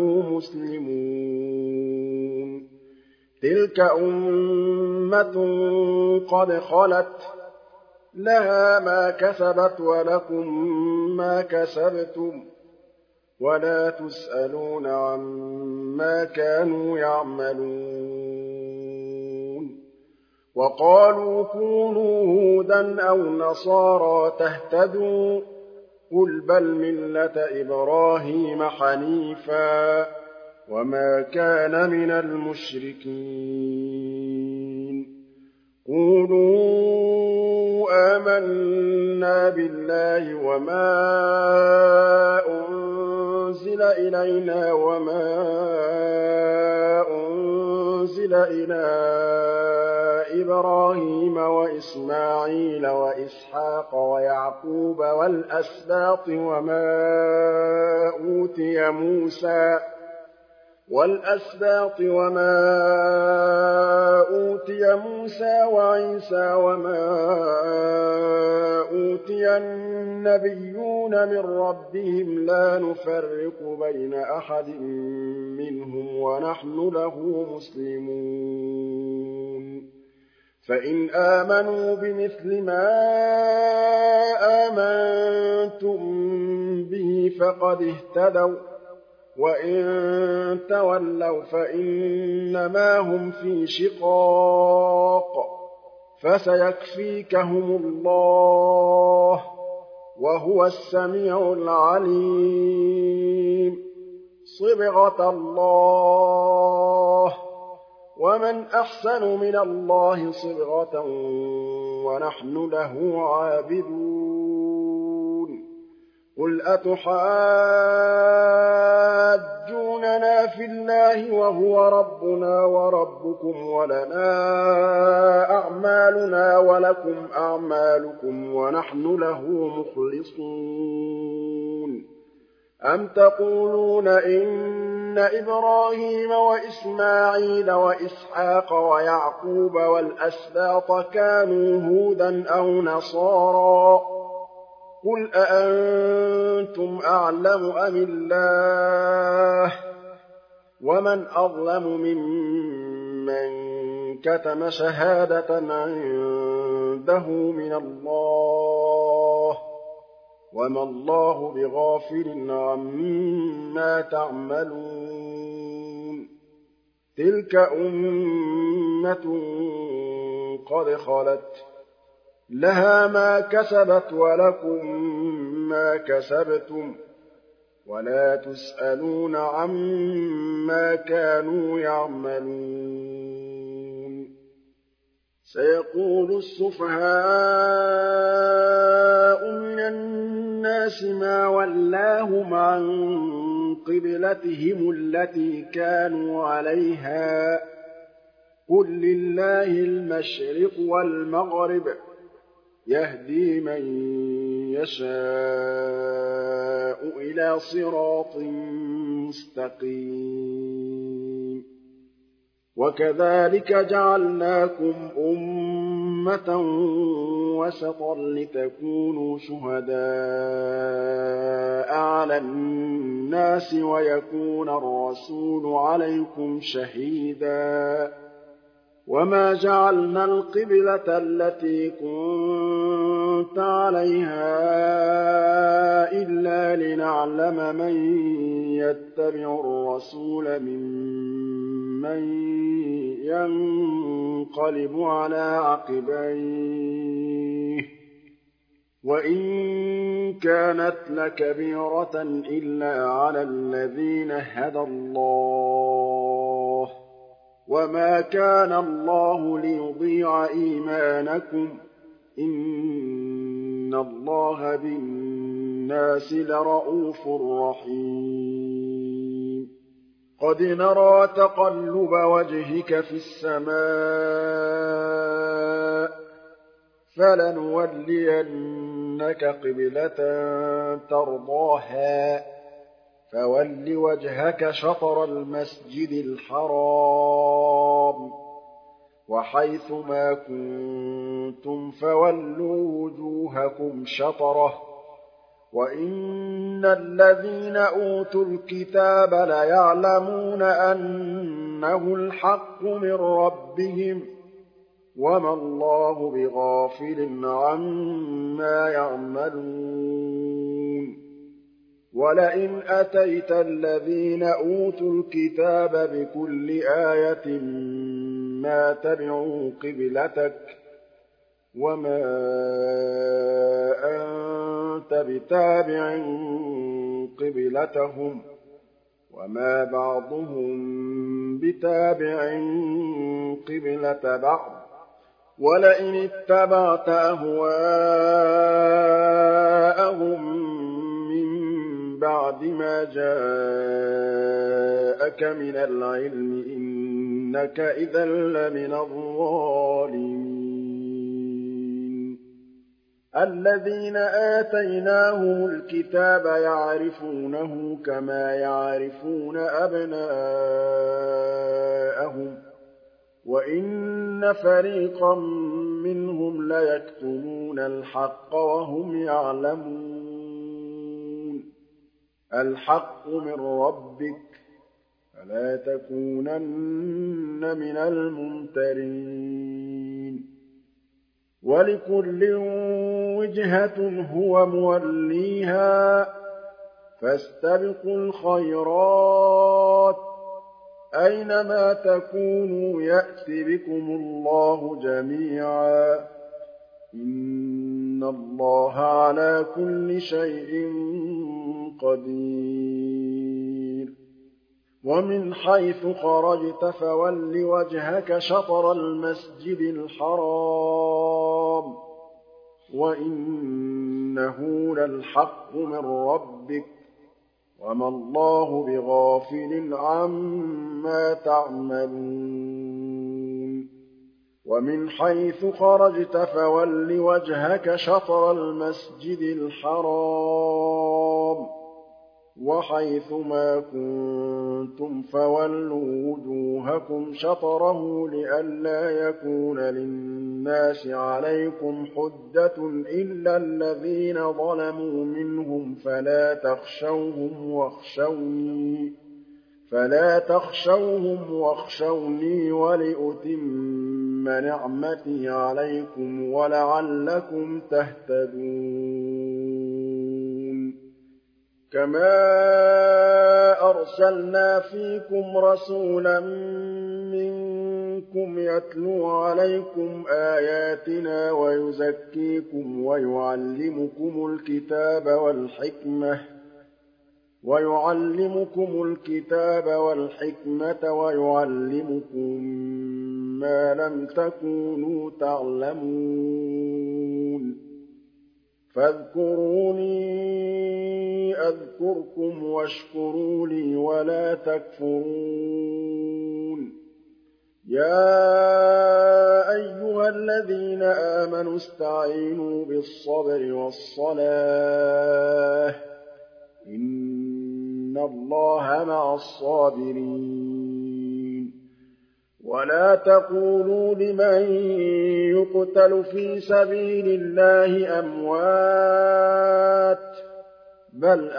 مسلمون تلك أمة قد خلت لها ما كسبت ولكم ما كسبتم ولا تسألون عما كانوا يعملون وقالوا كونوا هودا أو نصارى تهتدوا قل بل ملة إبراهيم حنيفا وما كان من المشركين قولوا آمنا بالله وما أنزل إلينا وما أنزل إلى إبراهيم وإسماعيل وإسحاق ويعقوب والأسباط وما أوتي موسى وعيسى وما أوتي النبيون من ربهم لا نفرق بين أحد منهم ونحن له مسلمون فإن آمنوا بمثل ما آمنتم به فقد اهتدوا وإن تولوا فإنما هم في شقاق فسيكفيكهم الله وهو السميع العليم صبغة الله ومن أحسن من الله صبغة ونحن له عابدون قل أتحاجوننا في الله وهو ربنا وربكم ولنا أعمالنا ولكم أعمالكم ونحن له مخلصون أم تقولون إن إبراهيم وإسماعيل وإسحاق ويعقوب والأسباط كانوا هودا أو نصارى قل أأنتم أعلم أم الله ومن أظلم ممن كتم شهادة عنده من الله وما الله بغافل عما تعملون تلك أمة قد خلت لها ما كسبت ولكم ما كسبتم ولا تسألون عما كانوا يعملون سيقول السفهاء من الناس ما ولاهم عن قبلتهم التي كانوا عليها قل لله المشرق والمغرب يهدي من يشاء إلى صراط مستقيم وكذلك جعلناكم أمة وسطا لتكونوا شهداء على الناس ويكون الرسول عليكم شهيدا وما جعلنا القبلة التي كنت عليها إلا لنعلم وَلِيَعْلَمَ مَن يَتَّبِعُ الرَّسُولَ مِمَّن يَنقَلِبُ عَلَىٰ عَقِبَيْهِ ۚ وَإِن كَانَتْ لَكَبِيرَةً إِلَّا عَلَى الَّذِينَ هَدَى اللَّهُ ۗ وَمَا كَانَ اللَّهُ لِيُضِيعَ إِيمَانَكُمْ ۚ إِنَّ اللَّهَ بِالنَّاسِ لَرَءُوفٌ رَّحِيمٌ قَدْ نَرَىٰ تَقَلُّبَ وَجْهِكَ فِي السَّمَاءِ ۖ فَلَنُوَلِّيَنَّكَ قِبْلَةً تَرْضَاهَا ۚ فَوَلِّ وَجْهَكَ شَطْرَ الْمَسْجِدِ الْحَرَامِ ۚ وَحَيْثُ مَا كُنتُمْ فَوَلُّوا وُجُوهَكُمْ شَطْرَهُ ۗ وَإِنَّ الَّذِينَ أُوتُوا الْكِتَابَ لَيَعْلَمُونَ أَنَّهُ الْحَقُّ مِن رَّبِّهِمْ ۗ وَمَا اللَّهُ بِغَافِلٍ عَمَّا يَعْمَلُونَ وَلَئِنْ أَتَيْتَ الَّذِينَ أُوتُوا الْكِتَابَ بِكُلِّ آيَةٍ مَّا تَبِعُوا قِبْلَتَكَ ۚ وَمَا أَنتَ بِتَابِعٍ قِبْلَتَهُمْ ۚ وَمَا بَعْضُهُم بِتَابِعٍ قِبْلَةَ بَعْضٍ ۚ وَلَئِنِ اتَّبَعْتَ أَهْوَاءَهُم مِّن بَعْدِ مَا جَاءَكَ مِنَ الْعِلْمِ إِنَّكَ إِذًا لَّمِنَ الظَّالِمِينَ الَّذِينَ آتَيْنَاهُمُ الْكِتَابَ يَعْرِفُونَهُ كَمَا يَعْرِفُونَ أَبْنَاءَهُمْ ۖ وَإِنَّ فَرِيقًا مِّنْهُمْ لَيَكْتُمُونَ الْحَقَّ وَهُمْ يَعْلَمُونَ الْحَقُّ مِن رَّبِّكَ فَلَا تَكُونَنَّ مِنَ الْمُمْتَرِينَ وَلِكُلٍّ وِجْهَةٌ هُوَ مُوَلِّيهَا ۖ فَاسْتَبِقُوا الْخَيْرَاتِ ۚ أَيْنَمَا تَكُونُوا يَأْتِ بِكُمُ اللَّهُ جَمِيعًا ۚ إِنَّ اللَّهَ عَلَىٰ كُلِّ شَيْءٍ قَدِيرٌ وَمِنْ حَيْثُ خَرَجْتَ فَوَلِّ وَجْهَكَ شَطْرَ الْمَسْجِدِ الْحَرَامِ ۖ وَإِنَّهُ لَلْحَقُّ مِن رَّبِّكَ ۗ وَمَا اللَّهُ بِغَافِلٍ عَمَّا تَعْمَلُونَ وَمِنْ حَيْثُ خَرَجْتَ فَوَلِّ وَجْهَكَ شَطْرَ الْمَسْجِدِ الْحَرَامِ ۖ وَحَيْثُ مَا كُنتُمْ فَوَلُّوا وُجُوهَكُمْ شَطْرَهُ لِئَلَّا يَكُونَ لِلنَّاسِ عَلَيْكُمْ حُجَّةٌ إِلَّا الَّذِينَ ظَلَمُوا مِنْهُمْ فَلَا تَخْشَوْهُمْ وَاخْشَوْنِي وَلِأُتِمَّ نِعْمَتِي عَلَيْكُمْ وَلَعَلَّكُمْ تَهْتَدُونَ كَمَا أَرْسَلْنَا فِيكُمْ رَسُولًا مِّنكُمْ يَتْلُو عَلَيْكُمْ آيَاتِنَا وَيُزَكِّيكُمْ وَيُعَلِّمُكُمُ الْكِتَابَ وَالْحِكْمَةَ وَيُعَلِّمُكُم مَّا لَمْ تَكُونُوا تَعْلَمُونَ فاذكروني أذكركم واشكروا لي ولا تكفرون يا أيها الذين آمنوا استعينوا بالصبر والصلاة إن الله مع الصابرين ولا تقولوا لمن يقتل في سبيل الله أموات بل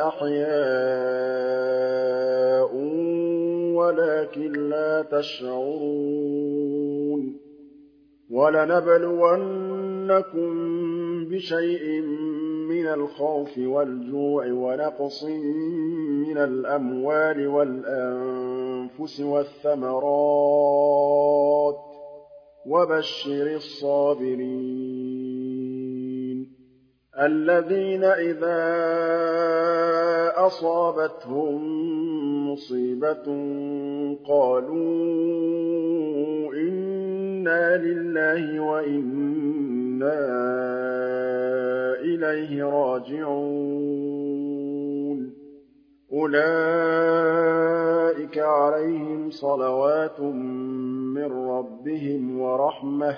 أحياء ولكن لا تشعرون وَلَنَبْلُوَنَّكُم بِشَيْءٍ مِّنَ الْخَوْفِ وَالْجُوعِ وَنَقْصٍ مِّنَ الْأَمْوَالِ وَالْأَنفُسِ وَالثَّمَرَاتِ ۗ وَبَشِّرِ الصَّابِرِينَ الَّذِينَ إِذَا أَصَابَتْهُم مُّصِيبَةٌ قَالُوا إِنَّا لِلَّهِ وَإِنَّا إِلَيْهِ رَاجِعُونَ أُولَٰئِكَ عَلَيْهِمْ صَلَوَاتٌ مِّن رَّبِّهِمْ وَرَحْمَةٌ ۖ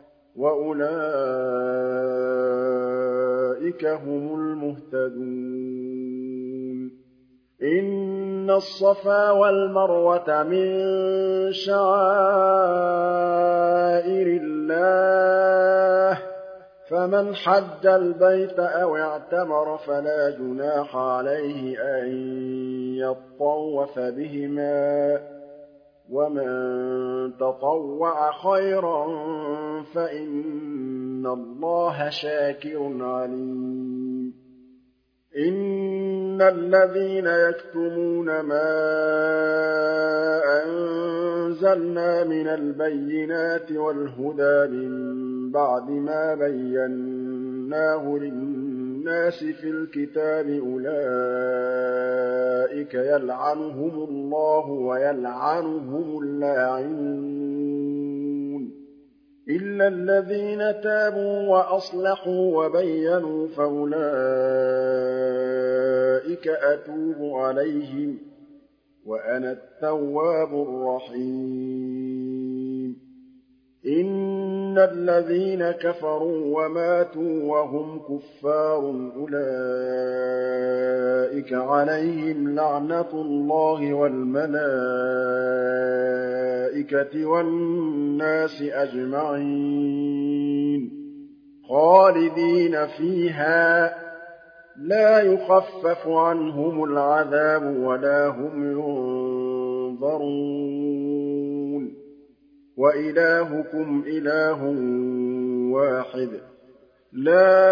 وَأُولَٰئِكَ هُمُ الْمُهْتَدُونَ إِنَّ الصَّفَا وَالْمَرْوَةَ مِن شَعَائِرِ اللَّهِ ۖ فَمَنْ حَجَّ الْبَيْتَ أَوِ اعْتَمَرَ فَلَا جُنَاحَ عَلَيْهِ أَن يَطَّوَّفَ بِهِمَا ۚ وَمَن تَطَوَّعَ خَيْرًا فَإِنَّ اللَّهَ شَاكِرٌ عَلِيمٌ إِنَّ الَّذِينَ يَكْتُمُونَ مَا أَنزَلْنَا مِنَ الْبَيِّنَاتِ وَالْهُدَىٰ مِن بَعْدِ مَا بَيَّنَّاهُ لِلنَّاسِ فِي الْكِتَابِ أُولَٰئِكَ يَلْعَنُهُمُ اللَّهُ وَيَلْعَنُهُمُ اللَّاعِنُونَ إِلَّا الَّذِينَ تَابُوا وَأَصْلَحُوا وَبَيَّنُوا فَأُولَٰئِكَ أَتُوبُ عَلَيْهِمْ ۚ وَأَنَا التَّوَّابُ الرَّحِيمُ إِنَّ الَّذِينَ كَفَرُوا وَمَاتُوا وَهُمْ كُفَّارٌ أُولَٰئِكَ عَلَيْهِمْ لَعْنَةُ اللَّهِ وَالْمَلَائِكَةِ وَالنَّاسِ أَجْمَعِينَ خَالِدِينَ فِيهَا ۖ لَا يُخَفَّفُ عَنْهُمُ الْعَذَابُ وَلَا هُمْ يُنظَرُونَ وَإِلَٰهُكُمْ إِلَٰهٌ وَاحِدٌ ۖ لَّا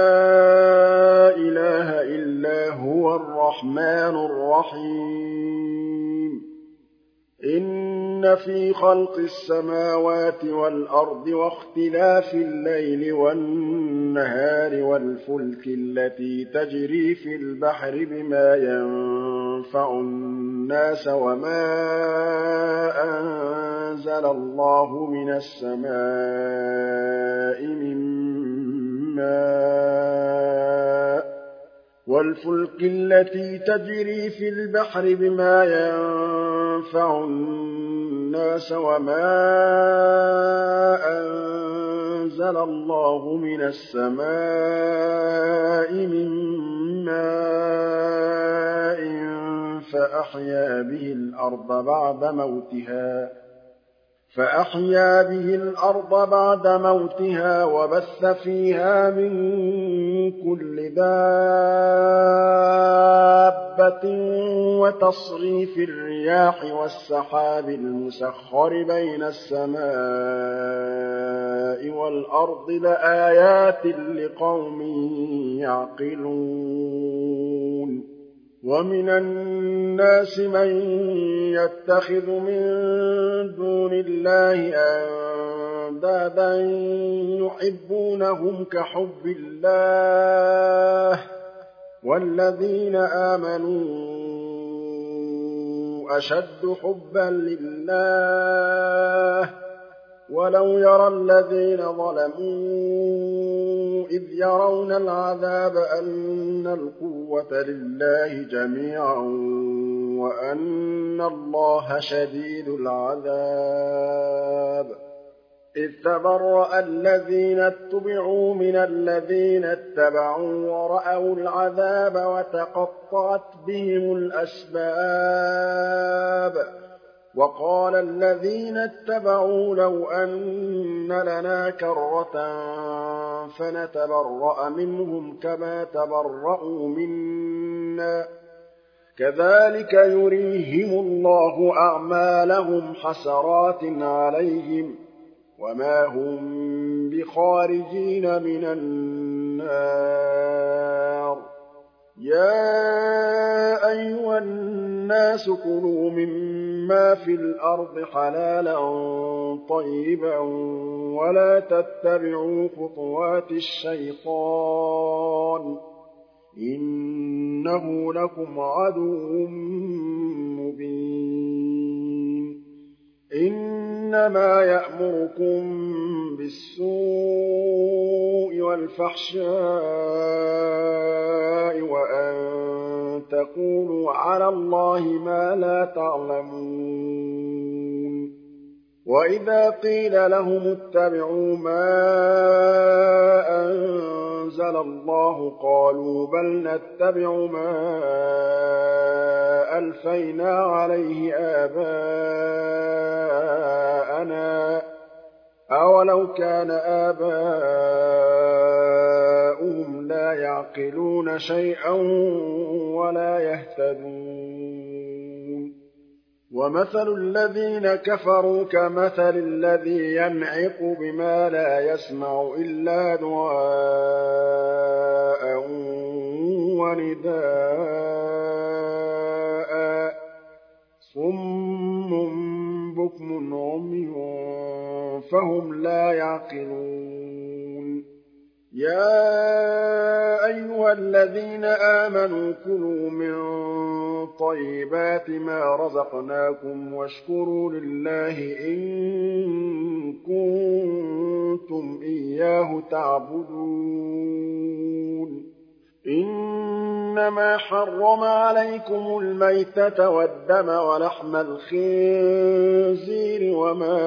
إِلَٰهَ إِلَّا هُوَ الرَّحْمَٰنُ الرَّحِيمُ إِنَّ فِي خَلْقِ السَّمَاوَاتِ وَالْأَرْضِ وَاخْتِلَافِ اللَّيْلِ وَالنَّهَارِ وَالْفُلْكِ الَّتِي تَجْرِي فِي الْبَحْرِ بِمَا يَنفَعُ النَّاسَ وَمَا أَنزَلَ اللَّهُ مِنَ السَّمَاءِ مِن مَّاءٍ وَالْفُلْكِ الَّتِي تَجْرِي فِي الْبَحْرِ بِمَا يَنفَعُ النَّاسَ وَمَا أَنزَلَ اللَّهُ مِنَ السَّمَاءِ مِن مَّاءٍ فَأَحْيَا بِهِ الْأَرْضَ بَعْدَ مَوْتِهَا وَبَثَّ فِيهَا مِن كُلِّ دَابَّةٍ وَتَصْرِيفِ الرِّيَاحِ وَالسَّحَابِ الْمُسَخَّرِ بَيْنَ السَّمَاءِ وَالْأَرْضِ لَآيَاتٍ لِّقَوْمٍ يَعْقِلُونَ وَمِنَ النَّاسِ مَن يَتَّخِذُ مِن دُونِ اللَّهِ أَندَادًا يُحِبُّونَهُمْ كَحُبِّ اللَّهِ ۖ وَالَّذِينَ آمَنُوا أَشَدُّ حُبًّا لِّلَّهِ ۗ وَلَوْ يَرَى الَّذِينَ ظَلَمُوا إِذْ يَرَوْنَ الْعَذَابَ أَنَّ الْقُوَّةَ لِلَّهِ جَمِيعًا وَأَنَّ اللَّهَ شَدِيدُ الْعَذَابِ إِذْ تَبَرَّأَ الَّذِينَ اتُّبِعُوا مِنَ الَّذِينَ اتَّبَعُوا وَرَأَوُا الْعَذَابَ وَتَقَطَّعَتْ بِهِمُ الْأَسْبَابُ وَقَالَ الَّذِينَ اتَّبَعُوا لَوْ أَنَّ لَنَا كَرَّةً فَنَتَبَرَّأَ مِنْهُمْ كَمَا تَبَرَّءُوا مِنَّا ۗ كَذَٰلِكَ يُرِيهِمُ اللَّهُ أَعْمَالَهُمْ حَسَرَاتٍ عَلَيْهِمْ ۖ وما هم بخارجين من النار. يا أيها الناس كلوا مما في الأرض حلالا طيبا ولا تتبعوا خطوات الشيطان إنه لكم عدو مبين. إنما يأمركم بالسوء والفحشاء وأن تقولوا على الله ما لا تعلمون. وإذا قيل لهم اتبعوا ما أنزل الله قالوا بل نتبع ما ألفينا عليه آباءنا أولو كان آباؤهم لا يعقلون شيئا ولا يهتدون. ومثل الذين كفروا كمثل الذي ينعق بما لا يسمع إلا دعاء ونداء صم بكم عمي فهم لا يعقلون. يا أيها الذين آمنوا كلوا من طيبات ما رزقناكم واشكروا لله إن كنتم إياه تعبدون. إنما حرم عليكم الميتة والدم ولحم الخنزير وما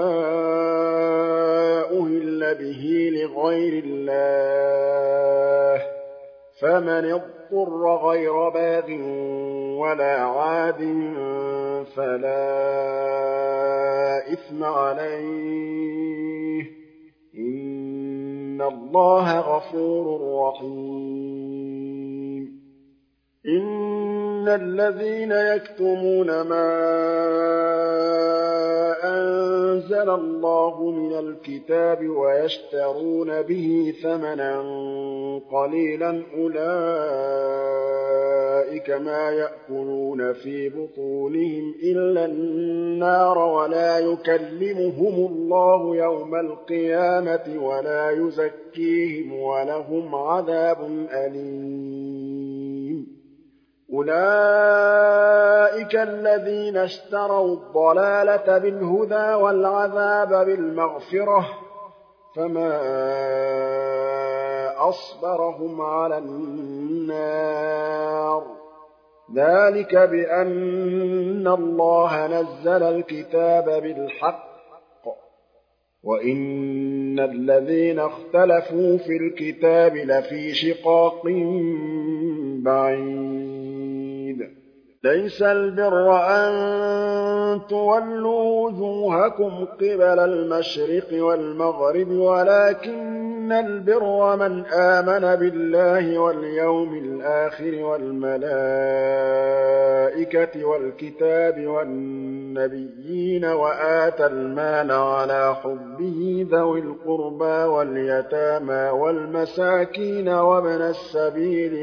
أهل به لغير الله فمن اضطر غير باغ ولا عاد فلا إثم عليه إن الله غفور رحيم. إن الذين يكتمون ما أنزل الله من الكتاب ويشترون به ثمنا قليلا أولئك ما يأكلون في بطونهم إلا النار ولا يكلمهم الله يوم القيامة ولا يزكيهم ولهم عذاب أليم. أولئك الذين اشتروا الضلالة بالهدى والعذاب بالمغفرة فما أصبرهم على النار. ذلك بأن الله نزل الكتاب بالحق وإن الذين اختلفوا في الكتاب لفي شقاق بعيد. ليس البر أن تولوا وجوهكم قبل المشرق والمغرب ولكن البر من آمن بالله واليوم الآخر والملائكة والكتاب والنبيين وآتى المال على حبه ذوي القربى واليتامى والمساكين وابن السبيل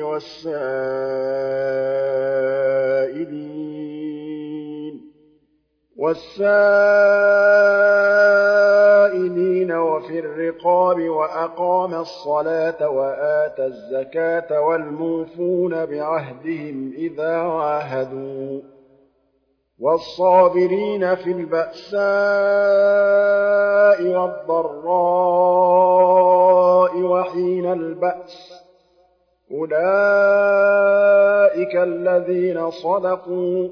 والسائلين وفي الرقاب وأقام الصلاة وآتى الزكاة والموفون بعهدهم إذا عاهدوا والصابرين في البأساء والضراء وحين البأس أولئك الذين صدقوا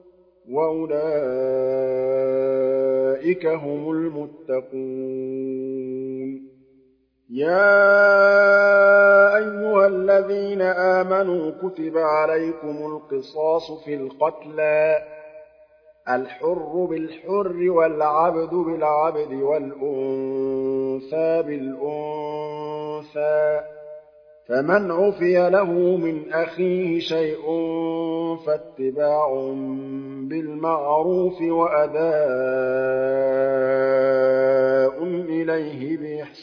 وأولئك هم المتقون. يا أيها الذين آمنوا كتب عليكم القصاص في القتلى الحر بالحر والعبد بالعبد والأنثى بالأنثى فمن عفي له من أخيه شيء فاتباع بالمعروف وأداء إليه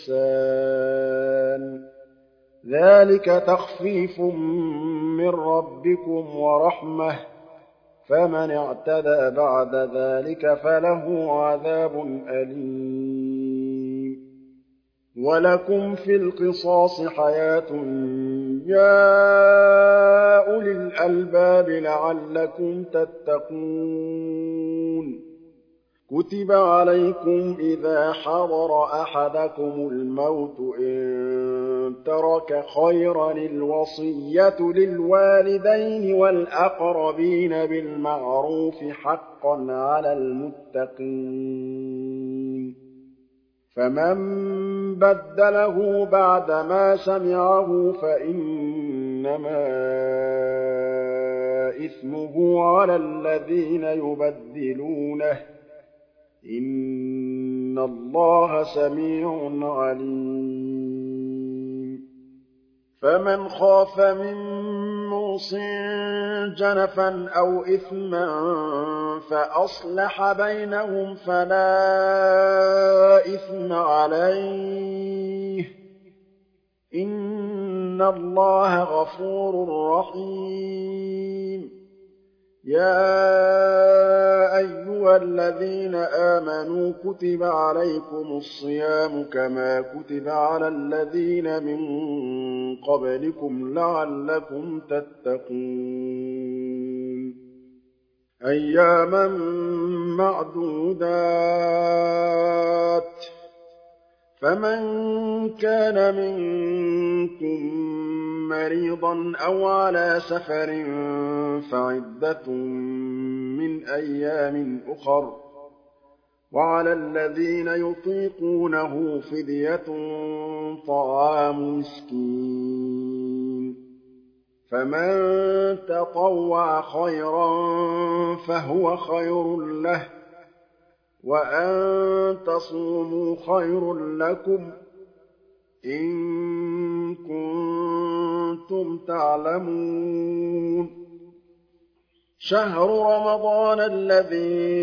بإحسان ذلك تخفيف من ربكم ورحمة فمن اعتدى بعد ذلك فله عذاب أليم ولكم في القصاص حياة يا أولي الألباب لعلكم تتقون كتب عليكم إذا حضر أحدكم الموت إن ترك خيرا الوصية للوالدين والأقربين بالمعروف حقا على المتقين فمن بدله بعدما سمعه فإنما إثمه على الذين يبدلونه إن الله سميع عليم فمن خاف من موصٍ جنفا أو إثما فأصلح بينهم فلا إثم عليه إن الله غفور رحيم يا أيها الذين آمنوا كتب عليكم الصيام كما كتب على الذين من قبلكم لعلكم تتقون أياما معدودات فمن كان منكم مريضا أو على سفر فعدة من أيام أخر وعلى الذين يطيقونه فدية طعام مسكين فمن تطوع خيرا فهو خير له وأن تصوموا خير لكم إن كنتم تعلمون شهر رمضان الذي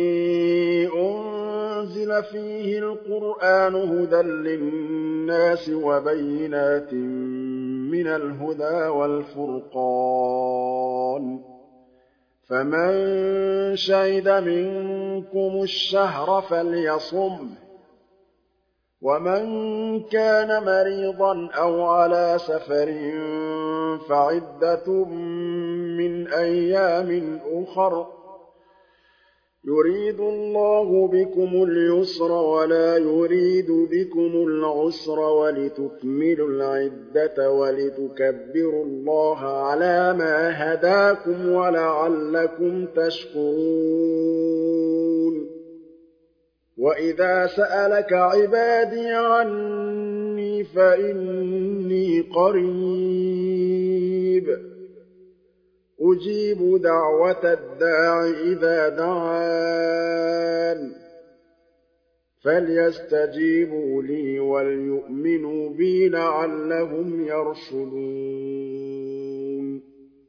أنزل فيه القرآن هدى للناس وبينات من الهدى والفرقان فمن شهد منكم الشهر فليصمه ومن كان مريضا أو على سفر فعدة من أيام أخر يريد الله بكم اليسر ولا يريد بكم العسر ولتكملوا العدة ولتكبروا الله على ما هداكم ولعلكم تشكرون وإذا سألك عبادي عني فإني قريب أجيب دعوة الداع إذا دعان فليستجيبوا لي وليؤمنوا بي لعلهم يرشدون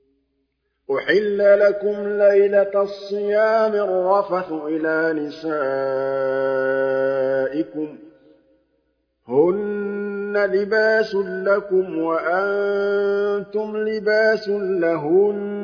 أحل لكم ليلة الصيام الرفث إلى نسائكم هن لباس لكم وأنتم لباس لهن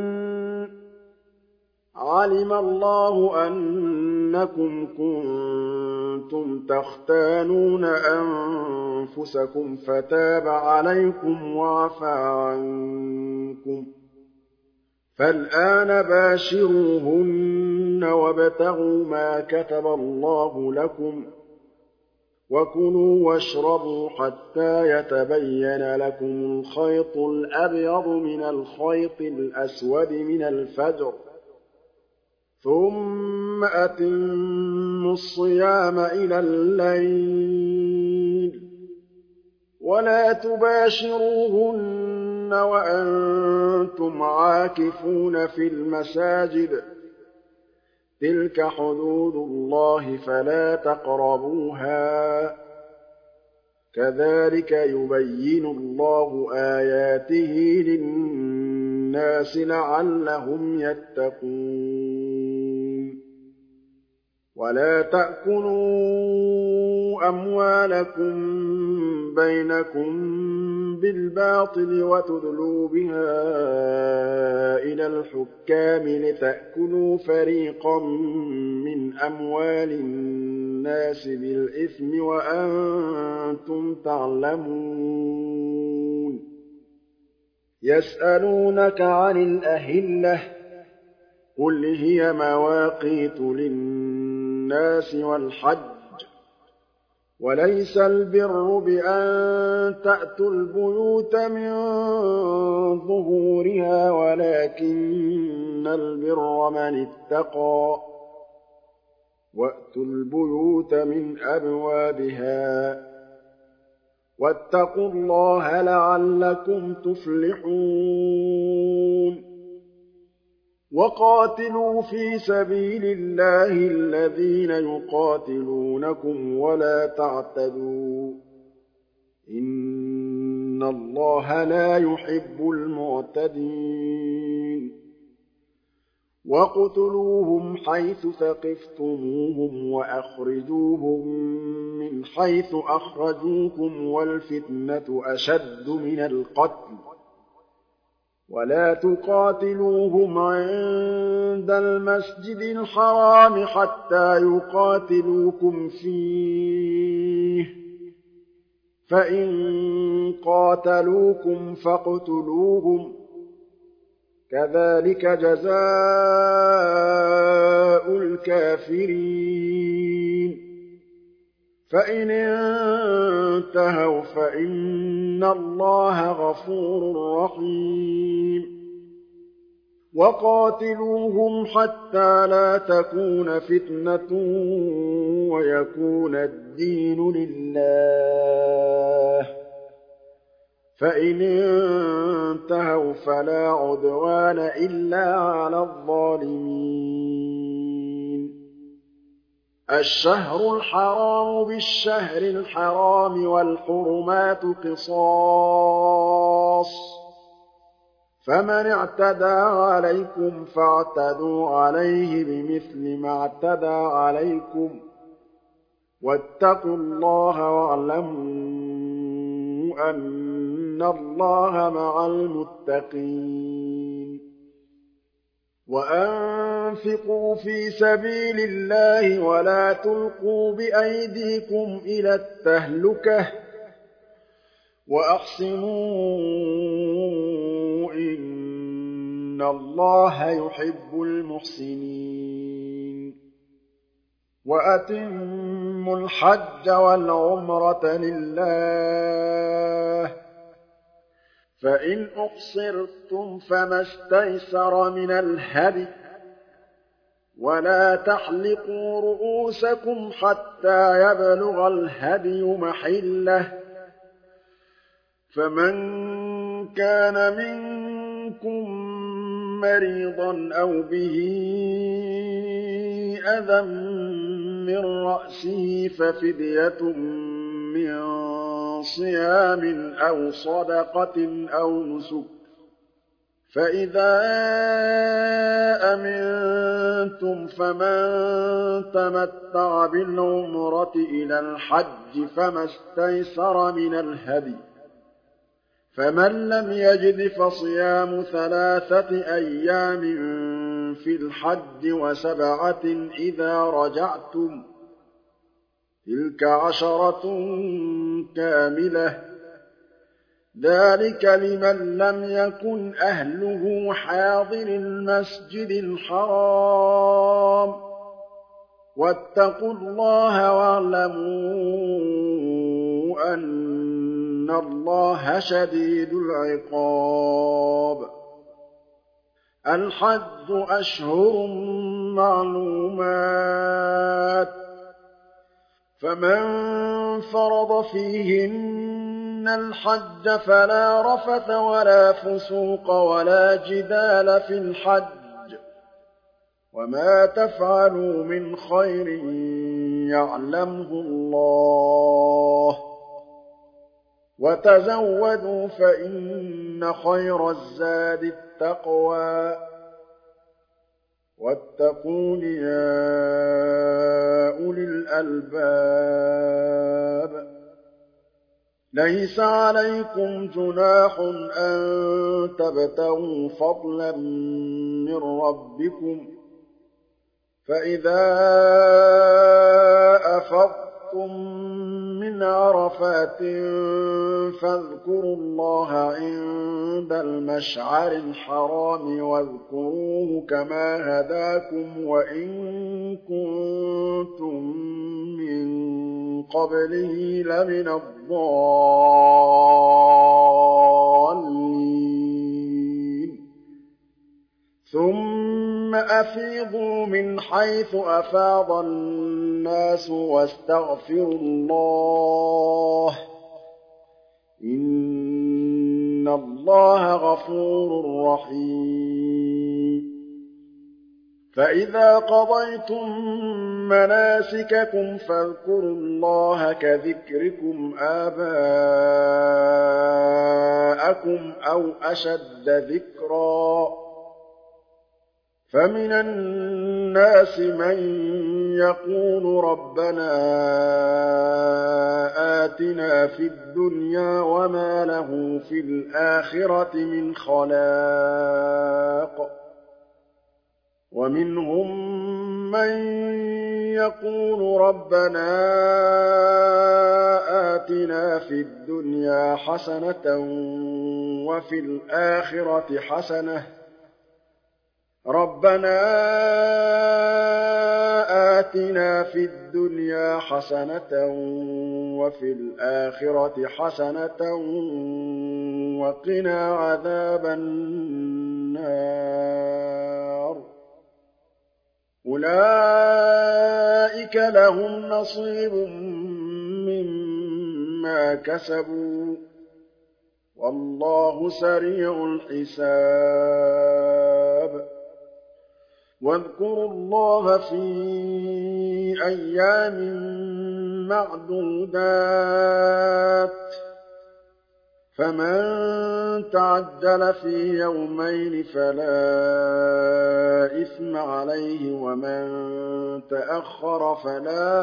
علم الله أنكم كنتم تختانون أنفسكم فتاب عليكم وعفى عنكم فالآن باشروهن وابتغوا ما كتب الله لكم وكلوا واشربوا حتى يتبين لكم الخيط الأبيض من الخيط الأسود من الفجر ثم أتموا الصيام إلى الليل ولا تباشروهن وأنتم عاكفون في المساجد تلك حدود الله فلا تقربوها كذلك يبين الله آياته للناس لعلهم يتقون ولا تأكلوا أموالكم بينكم بالباطل وتدلوا بها إلى الحكام لتأكلوا فريقا من أموال الناس بالإثم وأنتم تعلمون يسألونك عن الأهلة قل هي مواقيت للناس والحج وليس البر بأن تأتوا البيوت من ظهورها ولكن البر من اتقى وأتوا البيوت من أبوابها واتقوا الله لعلكم تفلحون وقاتلوا في سبيل الله الذين يقاتلونكم ولا تعتدوا إن الله لا يحب المعتدين وَاقْتُلُوهُمْ حَيْثُ ثَقِفْتُمُوهُمْ وَأَخْرِجُوهُم مِّنْ حَيْثُ أَخْرَجُوكُمْ وَالْفِتْنَةُ أَشَدُّ مِنَ الْقَتْلِ ۚ وَلَا تُقَاتِلُوهُمْ عِندَ الْمَسْجِدِ الْحَرَامِ حَتَّىٰ يُقَاتِلُوكُمْ فِيهِ ۖ فَإِن قَاتَلُوكُمْ فَاقْتُلُوهُمْ ۗ كَذَٰلِكَ جَزَاءُ الْكَافِرِينَ فَإِنِ انتَهَوْا فَإِنَّ اللَّهَ غَفُورٌ رَّحِيمٌ وَقَاتِلُوهُمْ حَتَّىٰ لَا تَكُونَ فِتْنَةٌ وَيَكُونَ الدِّينُ لِلَّهِ ۖ فَإِنِ انتَهَوْا فَلَا عُدْوَانَ إِلَّا عَلَى الظَّالِمِينَ الشَّهْرُ الْحَرَامُ بِالشَّهْرِ الْحَرَامِ وَالْحُرُمَاتُ قِصَاصٌ ۚ فَمَنِ اعْتَدَىٰ عَلَيْكُمْ فَاعْتَدُوا عَلَيْهِ بِمِثْلِ مَا اعْتَدَىٰ عَلَيْكُمْ ۚ وَاتَّقُوا اللَّهَ وَاعْلَمُوا أَنَّ اللَّهَ مَعَ الْمُتَّقِينَ وَأَنفِقُوا فِي سَبِيلِ اللَّهِ وَلَا تُلْقُوا بِأَيْدِيكُمْ إِلَى التَّهْلُكَةِ وَأَحْسِنُوا إِنَّ اللَّهَ يُحِبُّ الْمُحْسِنِينَ وَأَتِمُّوا الْحَجَّ وَالْعُمْرَةَ لِلَّهِ ۚ فَإِنْ أُحْصِرْتُمْ فَمَا اسْتَيْسَرَ مِنَ الْهَدْيِ ۖ وَلَا تَحْلِقُوا رُءُوسَكُمْ حَتَّىٰ يَبْلُغَ الْهَدْيُ مَحِلَّهُ ۚ فَمَن كَانَ مِنكُم مَّرِيضًا أَوْ بِهِ أَذًى مِّن رَّأْسِهِ فَفِدْيَةٌ مِّن صِيَامٍ أَوْ صَدَقَةٍ أَوْ نُسُكٍ ۚ فَإِذَا أَمِنتُمْ فَمَن تَمَتَّعَ بِالْعُمْرَةِ إِلَى الْحَجِّ فَمَا اسْتَيْسَرَ مِنَ الْهَدْيِ ۚ فَمَن لَّمْ يَجِدْ فَصِيَامُ 3 أيام في الحج وسبعة إذا رجعتم ۗ تِلْكَ 10 كَامِلَةٌ ۗ ذَٰلِكَ لِمَن لَّمْ يَكُنْ أَهْلُهُ حَاضِرِي الْمَسْجِدِ الْحَرَامِ ۚ وَاتَّقُوا اللَّهَ وَاعْلَمُوا أَنَّ اللَّهَ شَدِيدُ الْعِقَابِ الْحَجُّ أَشْهُرٌ مَّعْلُومَاتٌ ۚ فَمَن فَرَضَ فِيهِنَّ الْحَجَّ فَلَا رَفَثَ وَلَا فُسُوقَ وَلَا جِدَالَ فِي الْحَجِّ ۗ وَمَا تَفْعَلُوا مِنْ خَيْرٍ يَعْلَمْهُ اللَّهُ ۗ وَتَزَوَّدُوا فَإِنَّ خَيْرَ الزَّادِ التَّقْوَىٰ واتقون يا أولي الألباب ليس عليكم جناح أن تبتغوا فضلا من ربكم فإذا أفضتم من عرفات فاذكروا الله عند المشعر الحرام واذكروه كما هداكم وإن كنتم من قبله لمن الضالين ثم أفيضوا من حيث أفاض الناس واستغفروا الله إن الله غفور رحيم فإذا قضيتم مناسككم فاذكروا الله كذكركم آباءكم أو أشد ذكرًا فمن الناس من يقول ربنا آتنا في الدنيا وما له في الآخرة من خلاق ومنهم من يقول ربنا آتنا في الدنيا حسنة وفي الآخرة حسنة ربنا آتنا في الدنيا حسنة وفي الآخرة حسنة وقنا عذاب النار أولئك لهم نصيب مما كسبوا والله سريع الحساب واذكروا الله في أيام معدودات فمن تعجل في يومين فلا إثم عليه ومن تأخر فلا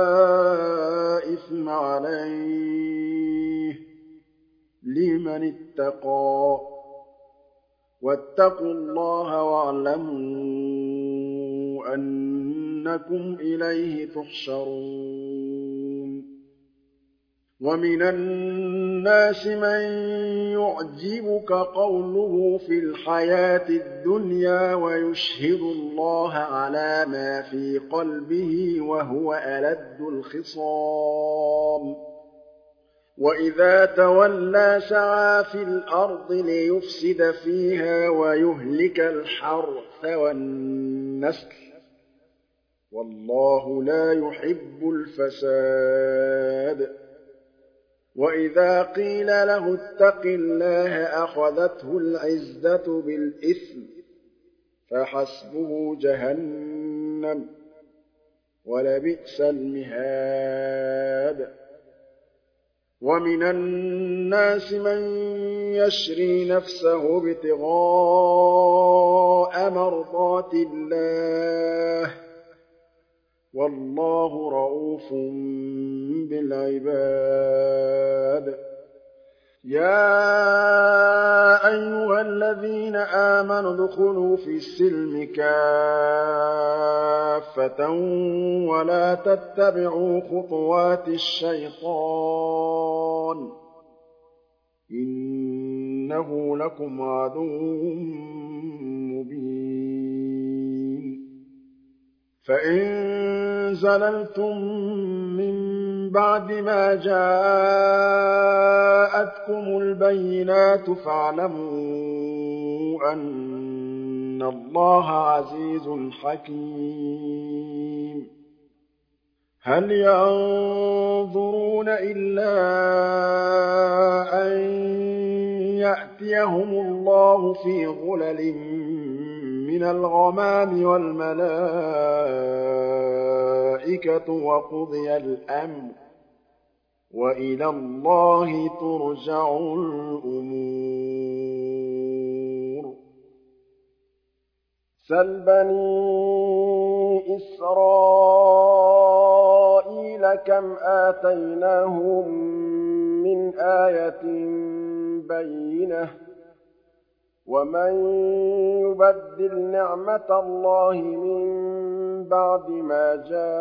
إثم عليه لمن اتقى واتقوا الله واعلموا أنكم إليه تحشرون ومن الناس من يعجبك قوله في الحياة الدنيا ويشهد الله على ما في قلبه وهو ألد الخصام وإذا تولى سعى في الأرض ليفسد فيها ويهلك الحرث والنسل والله لا يحب الفساد وإذا قيل له اتق الله أخذته العزة بالإثم فحسبه جهنم ولبئس المهاد ومن الناس من يشري نفسه ابتغاء مرضات الله والله رءوف بالعباد يا أيها الذين آمنوا ادخلوا في السلم كافة ولا تتبعوا خطوات الشيطان إنه لكم عدو مبين فإن زللتم من بعد ما جاءتكم البينات فاعلموا أن الله عزيز حكيم هل ينظرون إلا أن يأتيهم الله في ظلل من الغمام والملائكة وقضي الأمر وإلى الله ترجع الأمور سَلْ بَنِي إِسْرَائِيلَ كَمْ آتَيْنَاهُم مِّنْ آيَةٍ بَيِّنَةٍ ۗ وَمَن يُبَدِّلْ نِعْمَةَ اللَّهِ مِن بَعْدِ مَا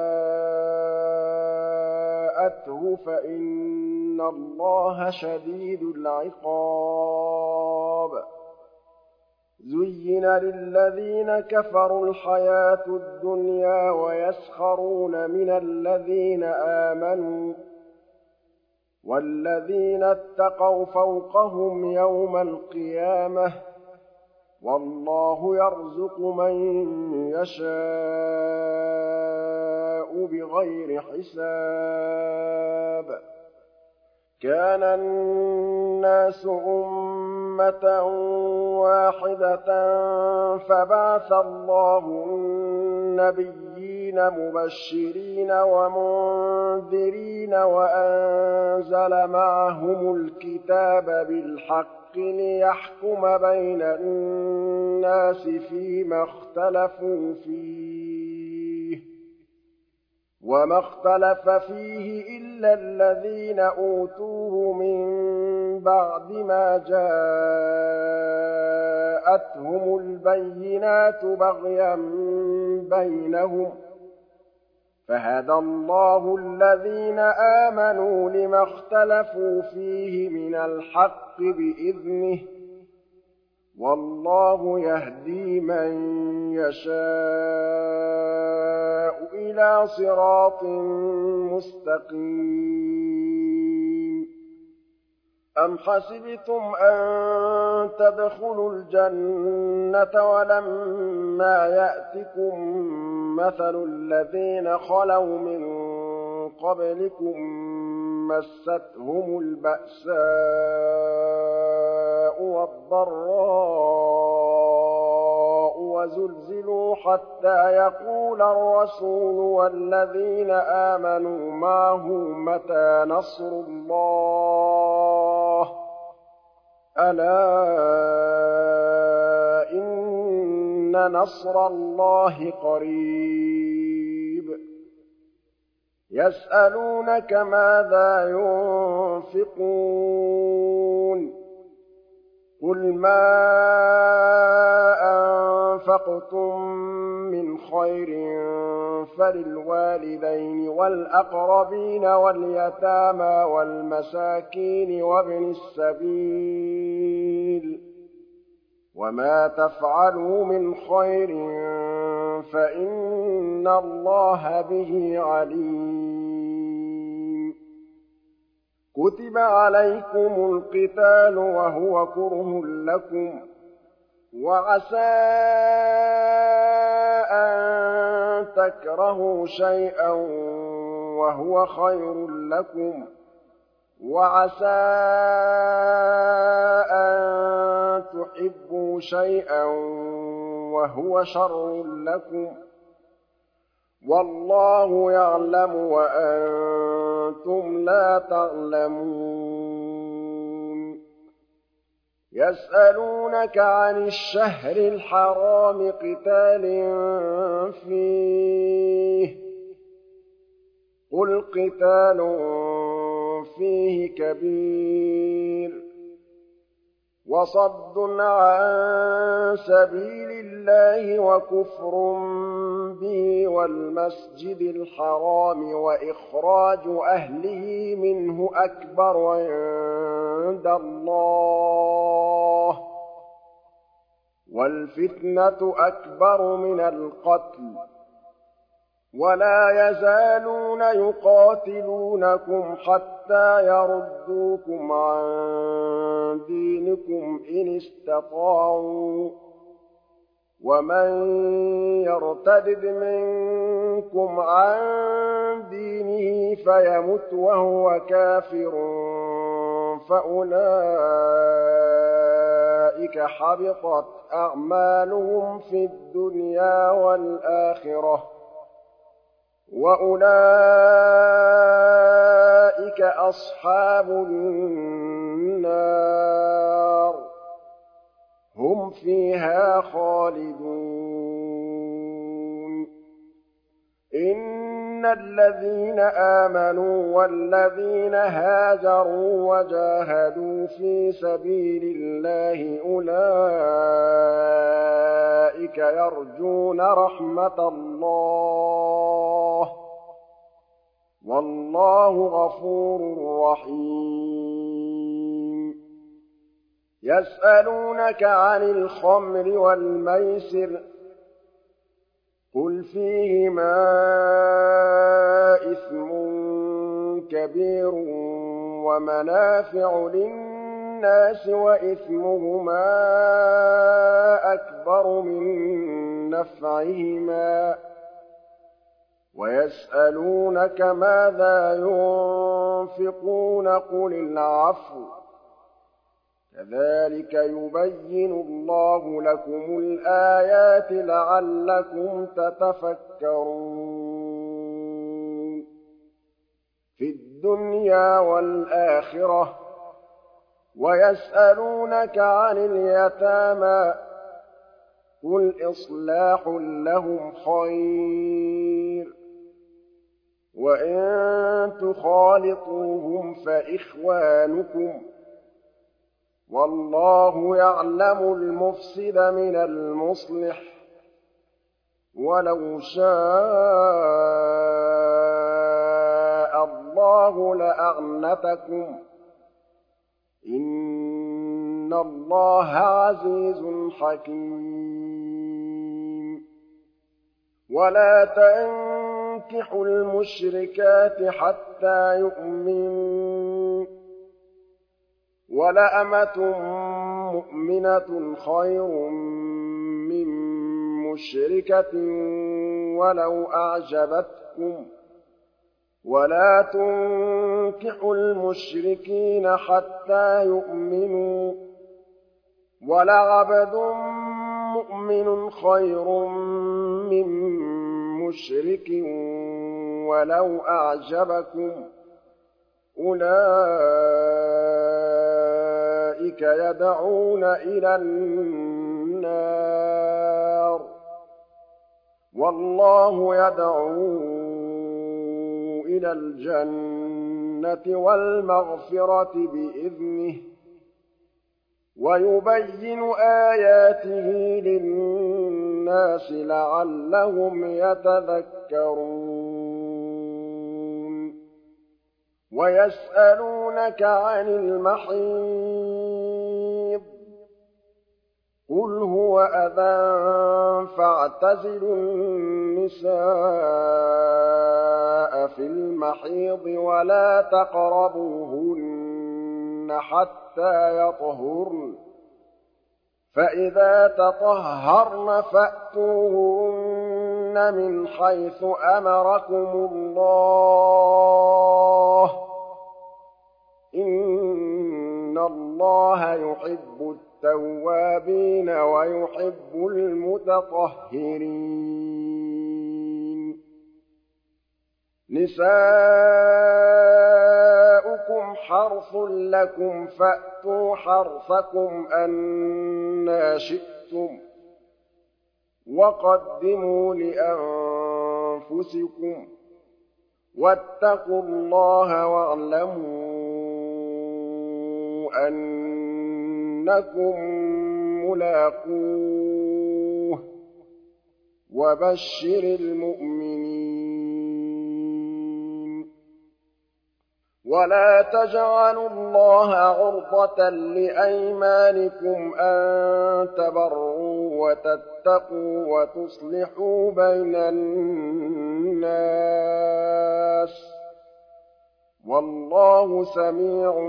جَاءَتْهُ فَإِنَّ اللَّهَ شَدِيدُ الْعِقَابِ. زُيِّنَ لِلَّذِينَ كَفَرُوا الْحَيَاةُ الدُّنْيَا وَيَسْخَرُونَ مِنَ الَّذِينَ آمَنُوا ۘ وَالَّذِينَ اتَّقَوْا فَوْقَهُمْ يَوْمَ الْقِيَامَةِ ۗ وَاللَّهُ يَرْزُقُ مَن يَشَاءُ بِغَيْرِ حِسَابٍ. كَانَ النَّاسُ أُمَّةً وَاحِدَةً فَبَعَثَ اللَّهُ النَّبِيِّينَ مُبَشِّرِينَ وَمُنذِرِينَ وَأَنزَلَ مَعَهُمُ الْكِتَابَ بِالْحَقِّ لِيَحْكُمَ بَيْنَ النَّاسِ فِيمَا اخْتَلَفُوا فِيهِ ۚ وَمَا اخْتَلَفَ فِيهِ إِلَّا الَّذِينَ أُوتُوهُ مِن بَعْدِ مَا جَاءَتْهُمُ الْبَيِّنَاتُ بَغْيًا بَيْنَهُمْ ۖ فَهَدَى اللَّهُ الَّذِينَ آمَنُوا لِمَا اخْتَلَفُوا فِيهِ مِنَ الْحَقِّ بِإِذْنِهِ ۗ وَاللَّهُ يَهْدِي مَن يَشَاءُ إِلَىٰ صِرَاطٍ مُّسْتَقِيمٍ. أَمْ حَسِبْتُمْ أَن تَدْخُلُوا الْجَنَّةَ وَلَمَّا يَأْتِكُم مَّثَلُ الَّذِينَ خَلَوْا مِن قَبْلِكُم مَّسَّتْهُمُ الْبَأْسَاءُ وَالضَّرَّاءُ وَزُلْزِلُوا حَتَّىٰ يَقُولَ الرَّسُولُ وَالَّذِينَ آمَنُوا مَعَهُ مَتَىٰ نَصْرُ اللَّهِ ۗ أَلَا إِنَّ نَصْرَ اللَّهِ قَرِيبٌ. يَسْأَلُونَكَ مَاذَا يُنفِقُونَ ۖ قُلْ مَا أَنفَقْتُم مِّنْ خَيْرٍ فَلِلْوَالِدَيْنِ وَالْأَقْرَبِينَ وَالْيَتَامَىٰ وَالْمَسَاكِينِ وَابْنِ السَّبِيلِ ۗ وَمَا تَفْعَلُوا مِنْ خَيْرٍ فَإِنَّ اللَّهَ بِهِ عَلِيمٌ. كُتِبَ عَلَيْكُمُ الْقِتَالُ وَهُوَ كُرْهٌ لَّكُمْ ۖ وَعَسَىٰ أَن تَكْرَهُوا شَيْئًا وَهُوَ خَيْرٌ لَّكُمْ ۖ وَعَسَىٰ أَن تُحِبُّوا شَيْئًا وَهُوَ شَرٌّ لَّكُمْ ۗ وَاللَّهُ يَعْلَمُ وَأَنتُمْ لَا تَعْلَمُونَ. يَسْأَلُونَكَ عَنِ الشَّهْرِ الْحَرَامِ قِتَالٍ فِيهِ ۖ قُلْ قِتَالٌ فِيهِ كَبِيرٌ وَصَدٌّ عَن سَبِيلِ اللَّهِ وَكُفْرٌ بِهِ وَالْمَسْجِدِ الْحَرَامِ وَإِخْرَاجُ أَهْلِهِ مِنْهُ أَكْبَرُ عِندَ اللَّهِ ۚ وَالْفِتْنَةُ أَكْبَرُ مِنَ الْقَتْلِ ۗ وَلَا يَزَالُونَ يُقَاتِلُونَكُمْ حَتَّىٰ يَرُدُّوكُمْ عَن دِينِكُمْ إِنِ اسْتَطَاعُوا ۚ وَمَن يَرْتَدِدْ مِنكُمْ عَن دِينِهِ فَيَمُتْ وَهُوَ كَافِرٌ فَأُولَٰئِكَ حَبِطَتْ أَعْمَالُهُمْ فِي الدُّنْيَا وَالْآخِرَةِ ۖ وَأُولَٰئِكَ أَصْحَابُ النَّارِ ۖ هُمْ فِيهَا خَالِدُونَ. إن الذين آمنوا والذين هاجروا وجاهدوا في سبيل الله أولئك يرجون رحمة الله والله غفور رحيم يسألونك عن الخمر والميسر قل فيهما إثم كبير ومنافع للناس وإثمهما أكبر من نفعهما ويسألونك ماذا ينفقون قل العفو كذلك يبين الله لكم الآيات لعلكم تتفكرون في الدنيا والآخرة ويسألونك عن اليتامى قل إصلاح لهم خير وإن تخالطوهم فإخوانكم والله يعلم المفسد من المصلح ولو شاء الله لأعنتكم إن الله عزيز حكيم ولا تنكحوا المشركات حتى يؤمنوا ولأمة مؤمنة خير من مشركة ولو أعجبتكم ولا تنكحوا المشركين حتى يؤمنوا ولعبد مؤمن خير من مشرك ولو أعجبكم أولئك يدعون إلى النار والله يدعو إلى الجنة والمغفرة بإذنه ويبين آياته للناس لعلهم يتذكرون ويسألونك عن المحيض قل هو أذى فاعتزلوا النساء في المحيض ولا تقربوهن حتى يطهرن فإذا تطهرن فأتوهن من حيث أمركم الله إن الله يحب التوابين ويحب المتطهرين نساؤكم حرث لكم فأتوا حرثكم أنى شئتم وقدموا لأنفسكم واتقوا الله واعلموا أنكم ملاقوه وبشر المؤمنين ولا تجعلوا الله عرضة لأيمانكم أن تبروا وتتقوا وتصلحوا بين الناس والله سميع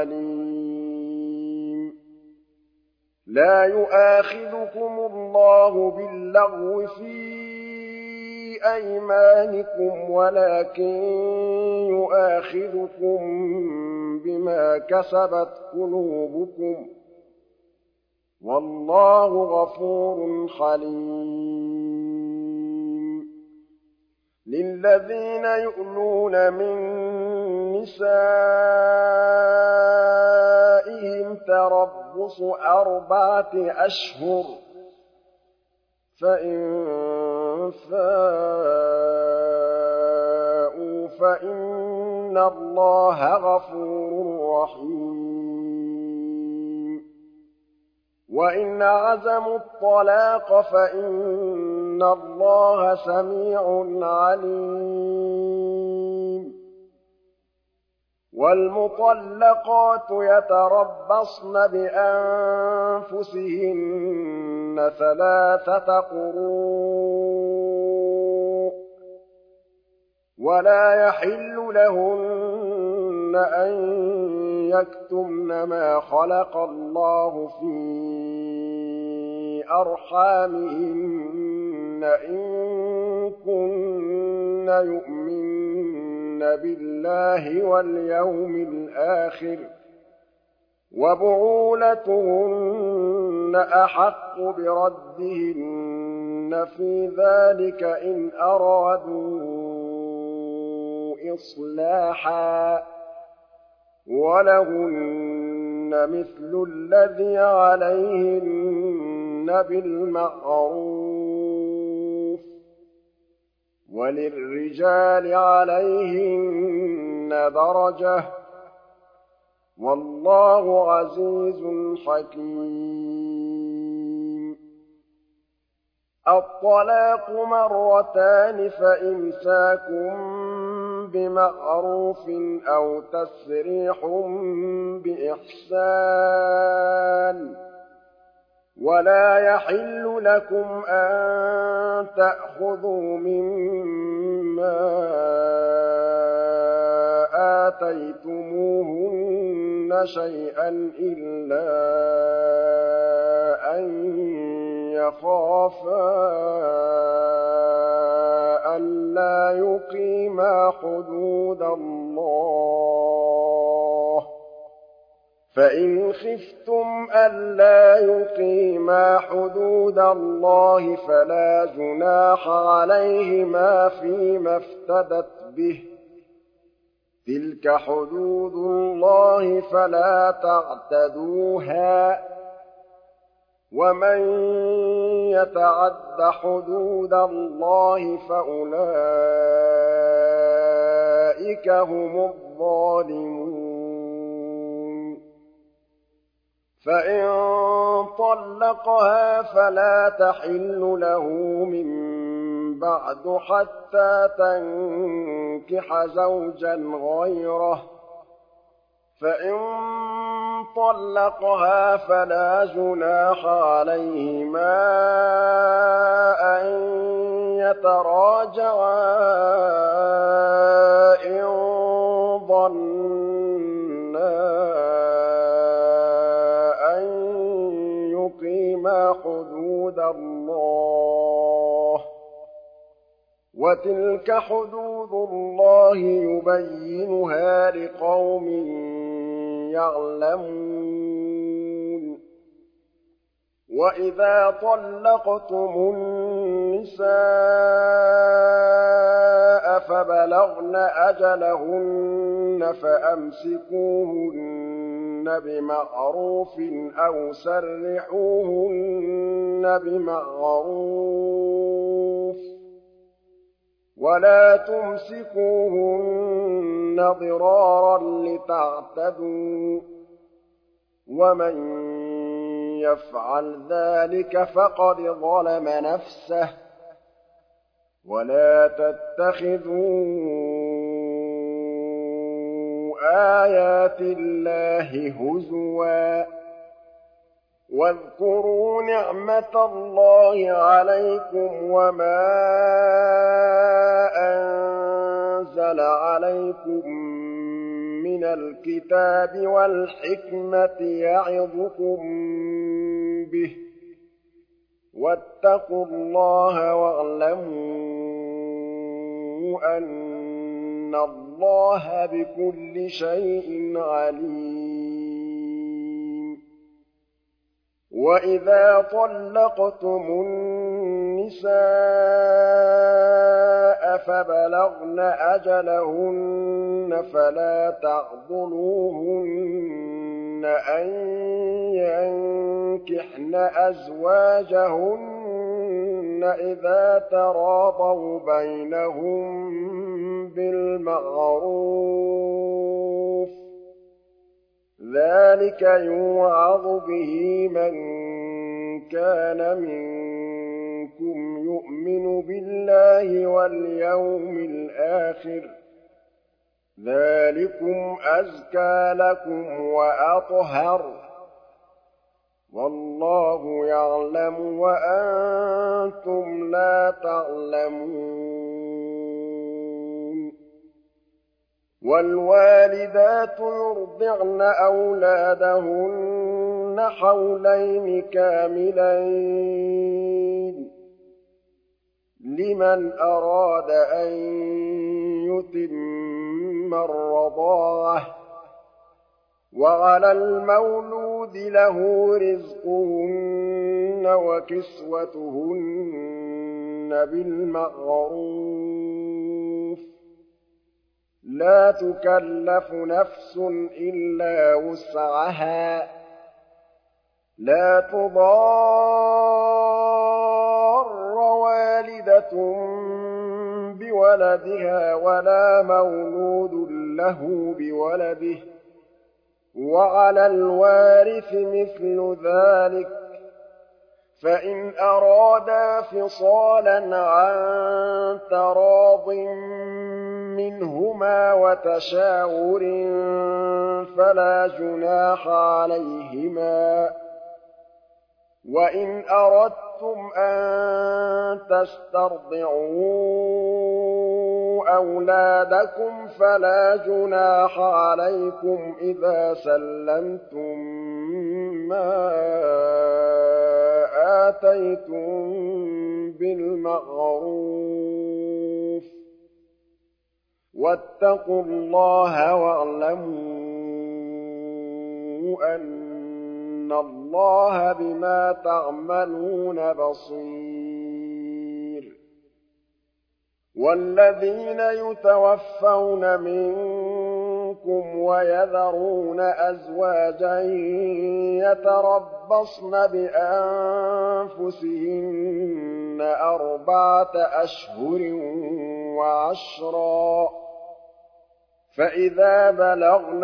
عليم لا يؤاخذكم الله باللغو في أيمانكم ولكن يؤاخذكم بما كسبت قلوبكم والله غفور حليم للذين يؤلون من نسائهم تربص 4 أشهر فإن فاءوا فإن الله غفور رحيم وإن عزموا الطلاق فإن الله سميع عليم والمطلقات يتربصن بأنفسهن 3 قروء ولا يحل لهن أن يكتمن ما خلق الله في أرحامهن إن كن يؤمن بالله واليوم الآخر وبعولتهن أحق بردهن في ذلك إن أرادوا إصلاحا ولهن مثل الذي عليهن بالمعروف وللرجال عليهن درجة والله عزيز حكيم الطلاق 2 فإمساك بمعروف أو تسريح بإحسان ولا يحل لكم أن تأخذوا مما آتيتموهن شيئا إلا أن يخافا ألا يقيما حدود الله فإن خفتم ألا يقيما حدود الله فلا جناح عليهما فيما افتدت به تلك حدود الله فلا تعتدوها ومن يتعد حدود الله فأولئك هم الظالمون فإن طلقها فلا تحل له من بعد حتى تنكح زوجا غيره فإن طلقها فلا جناح عليهما أن يتراجعا إن ظنا أن يقيما حدود الله وتلك حدود الله يبينها لقوم يعلمون وإذا طلقتم النساء فبلغن أجلهن فأمسكوهن بمعروف أو سرحوهن بمعروف ولا تمسكوهن ضرارا لتعتدوا ومن يفعل ذلك فقد ظلم نفسه ولا تتخذوا آيات الله هزوا واذكروا نعمة الله عليكم وما أنزل عليكم من الكتاب والحكمة يعظكم به واتقوا الله واعلموا أن الله بكل شيء عليم وإذا طلقتم النساء فبلغن أجلهن فلا تعضلوهن أن ينكحن أزواجهن إذا تراضوا بينهم بالمعروف ذلك يوعظ به من كان منكم يؤمن بالله واليوم الآخر ذلكم أزكى لكم وأطهر والله يعلم وأنتم لا تعلمون والوالدات يرضعن أولادهن حولين كاملين لمن أراد أن يتم الرضاعة وعلى المولود له رزقهن وكسوتهن بالمعروف لا تكلف نفس إلا وسعها لا تضار والدة بولدها ولا مولود له بولده وعلى الوارث مثل ذلك فإن أرادا فصالا عن تراض منهما وتشاور فلا جناح عليهما وإن أردتم أن تسترضعوا أولادكم فلا جناح عليكم إذا سلمتم ما آتيتم بالمعروف واتقوا الله واعلموا أن الله بما تعملون بصير والذين يتوفون منكم ويذرون أزواجا يتربصن بأنفسهن 4 أشهر وعشرا فإذا بلغن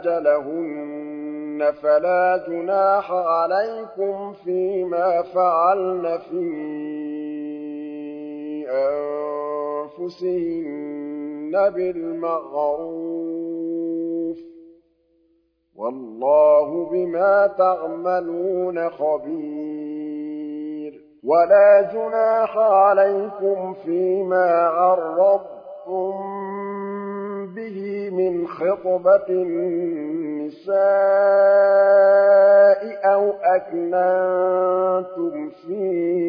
أجلهن فلا جناح عليكم فيما فعلن في أنفسهن بالمعروف والله بما تعملون خبير ولا جناح عليكم فيما عرضتم به من خطبة النساء أو أكننتم في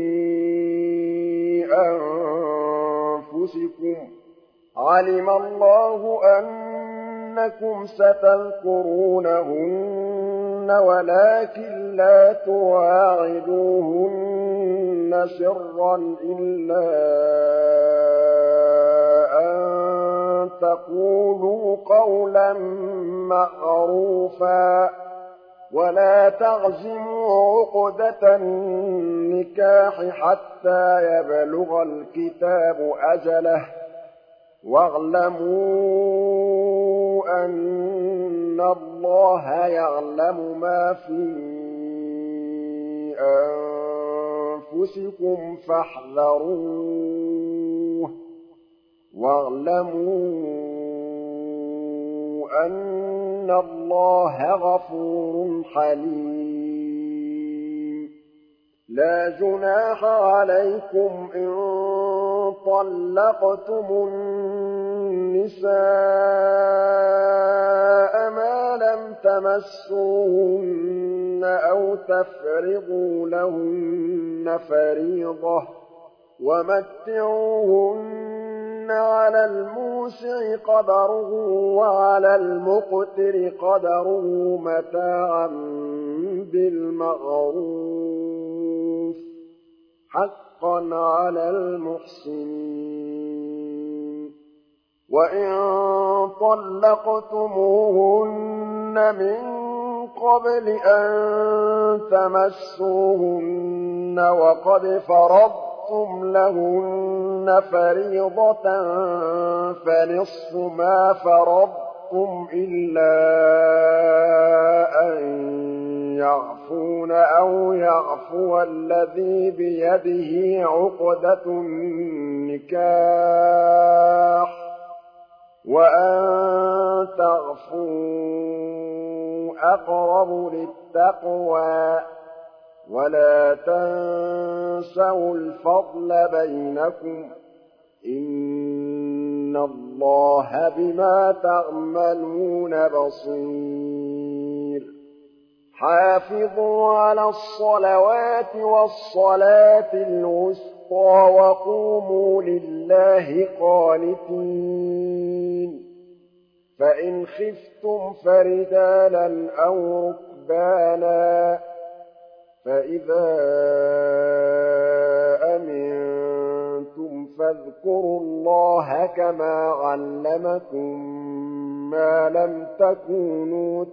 أنفسكم علم الله أنكم ستذكرونهن ولكن لا تواعدوهن سرا إلا أن تقولوا قولا معروفا ولا تعزموا عقدة النكاح حتى يبلغ الكتاب أجله واعلموا أن الله يعلم ما في أنفسكم فاحذروه واعلموا أن الله غفور حليم لا جناح عليكم إن طلقتم النساء ما لم تمسوهن أو تفرضوا لهن فريضة ومتعوهن على الموسع قدره وعلى المقتر قدره متاعا بالمعروف حقا على المحسنين وإن طلقتموهن من قبل أن تمسوهن وقد فرضتم فرضتم لهن فريضة فنصف ما فرضتم إلا أن يعفون أو يعفو الذي بيده عقدة النكاح وأن تعفوا أقرب للتقوى ولا تنسوا الفضل بينكم إن الله بما تعملون بصير حافظوا على الصلوات والصلاة الوسطى وقوموا لله قانتين فإن خفتم فرجالا أو ركبانا فإذا أمنتم فاذكروا الله كما علمكم ما لم تكونوا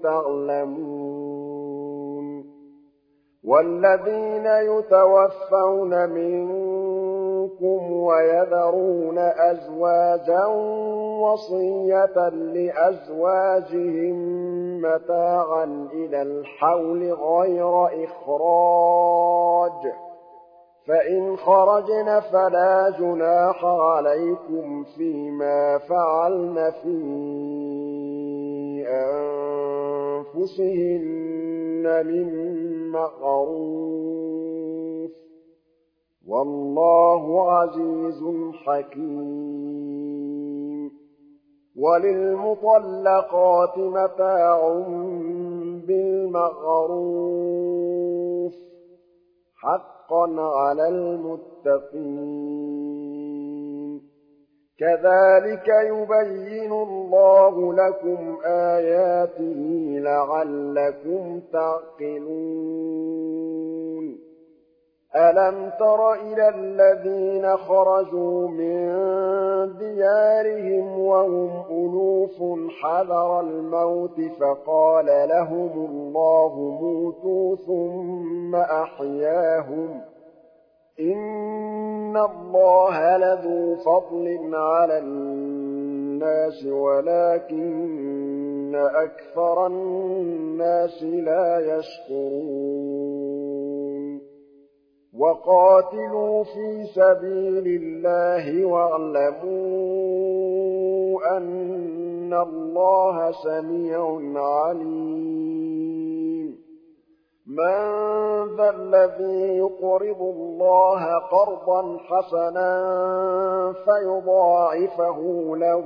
تعلمون والذين يتوفون منكم ويذرون أزواجا وصية لأزواجهم متاعا إلى الحول غير إخراج فإن خرجن فلا جناح عليكم فيما فعلن في أنفسهن من معروف والله عزيز حكيم وللمطلقات متاع بالمعروف حقا على المتقين كذلك يبين الله لكم آياته لعلكم تعقلون ألم تر إلى الذين خرجوا من ديارهم وهم ألوف حذر الموت فقال لهم الله موتوا ثم أحياهم إن الله لذو فضل على الناس ولكن أكثر الناس لا يشكرون وقاتلوا في سبيل الله واعلموا أن الله سميع عليم من ذا الذي يقرض الله قرضا حسنا فيضاعفه له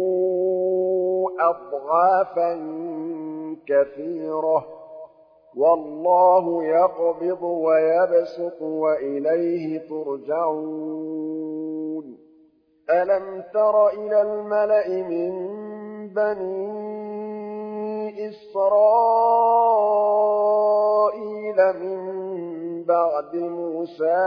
أضعافا كثيرة والله يقبض ويبسط وإليه ترجعون ألم تر إلى الملأ من بني إسرائيل من بعد موسى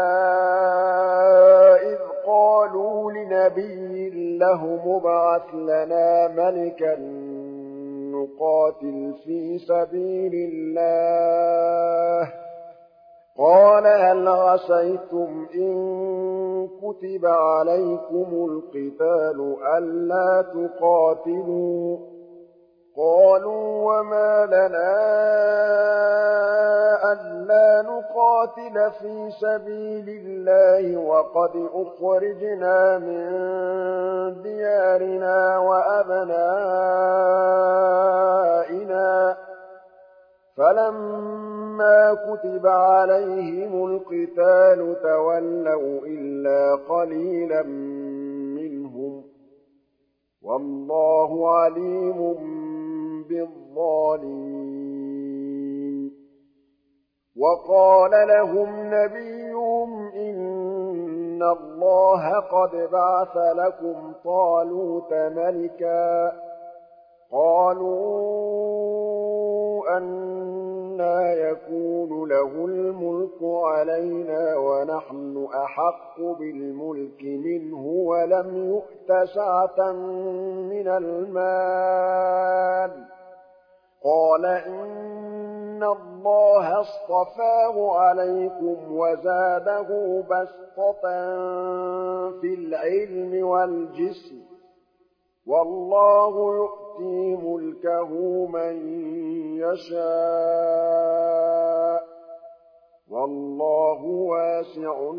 إذ قالوا لنبي له مبعث لنا ملكا نقاتل في سبيل الله قال هل عسيتم إن كتب عليكم القتال ألا تقاتلوا قالوا وما لنا ألا نقاتل في سبيل الله وقد أخرجنا من ديارنا وأبنائنا فلما كتب عليهم القتال تولوا إلا قليلا منهم والله عليم بالظالمين وقال لهم نبيهم إن الله قد بعث لكم طالوت ملكا قالوا أنى يكون له الملك علينا ونحن أحق بالملك منه ولم يؤت سعة من المال قال إن الله اصطفاه عليكم وزاده بسطة في العلم والجسم والله يؤتي ملكه من يشاء والله واسع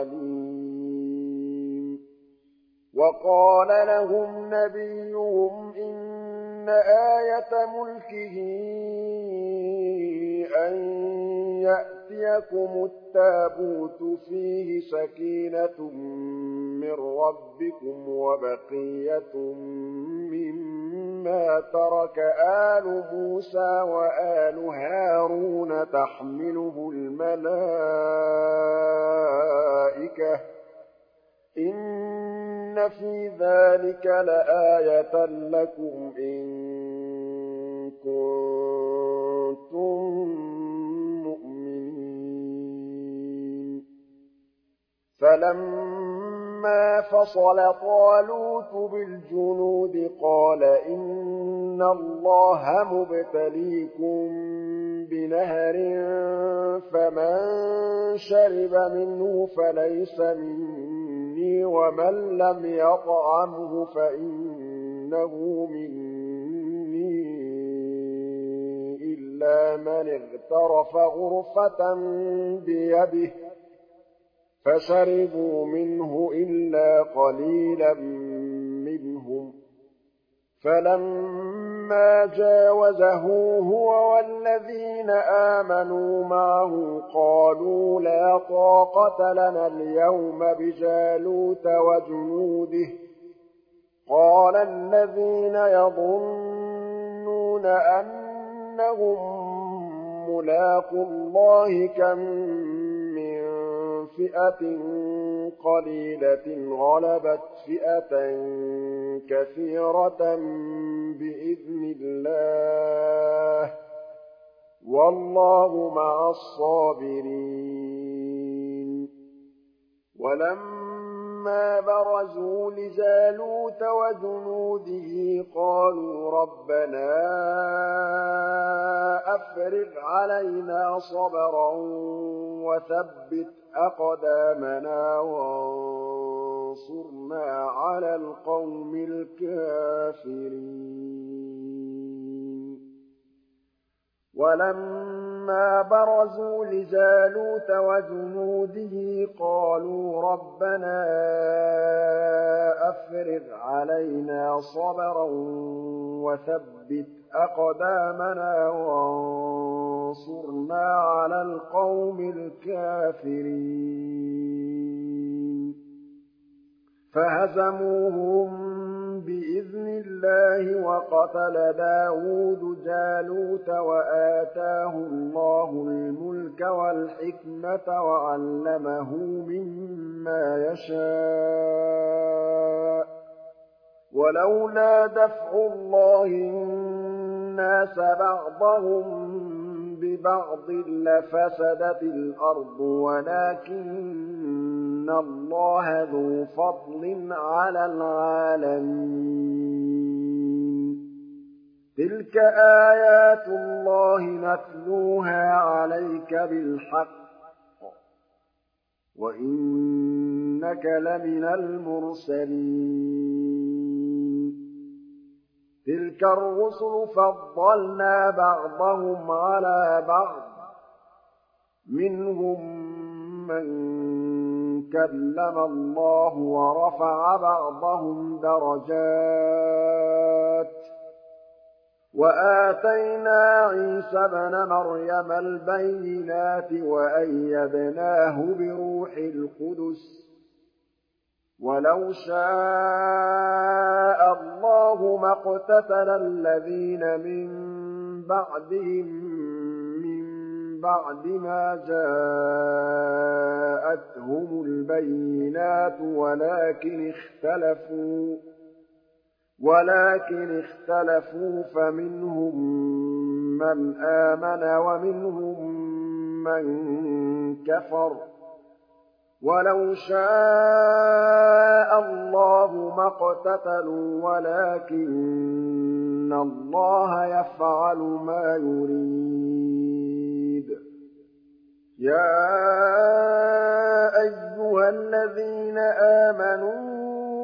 عليم وقال لهم نبيهم إن آية ملكه أن يأتيكم التابوت فيه سكينة من ربكم وبقية مما ترك آل موسى وآل هارون تحمله الملائكة إن في ذلك لآية لكم إن كنتم مؤمنين فلما فصل طالوت بالجنود قال إن الله مبتليكم بنهر فمن شرب منه فليس مني ومن لم يطعمه فإنه مني إلا من اغترف غرفة بيده فشربوا منه إلا قليلا منهم فلما جاوزه هو والذين آمنوا معه قالوا لا طاقة لنا اليوم بجالوت وجنوده قال الذين يظنون أنهم ملاقو الله كم من فئة قليلة غلبت فئة كثيرة بإذن الله والله مع الصابرين ولما برزوا لجالوت وجنوده قالوا ربنا أفرغ علينا صبرا وثبت أقدامنا وانصرنا على القوم الكافرين ولما برزوا لجالوت وجنوده قالوا ربنا أفرغ علينا صبرا وثبت أقدامنا وانصرنا على القوم الكافرين فهزموهم بإذن الله وقتل داود جالوت وآتاه الله الملك والحكمة وعلمه مما يشاء ولولا دفع الله الناس بعضهم ببعض لفسدت الأرض ولكن الله ذو فضل على العالمين تلك آيات الله نتلوها عليك بالحق وإنك لمن المرسلين تلك الرسل فضلنا بعضهم على بعض منهم من كلم الله ورفع بعضهم درجات وآتينا عيسى ابن مريم البينات وأيدناه بروح القدس ولو شاء الله ما اقتتل الذين من بعدهم من بعد ما جاءتهم البينات ولكن اختلفوا فمنهم من آمن ومنهم من كفر ولو شاء الله وما اقتتلوا ولكن الله يفعل ما يريد يا أيها الذين آمنوا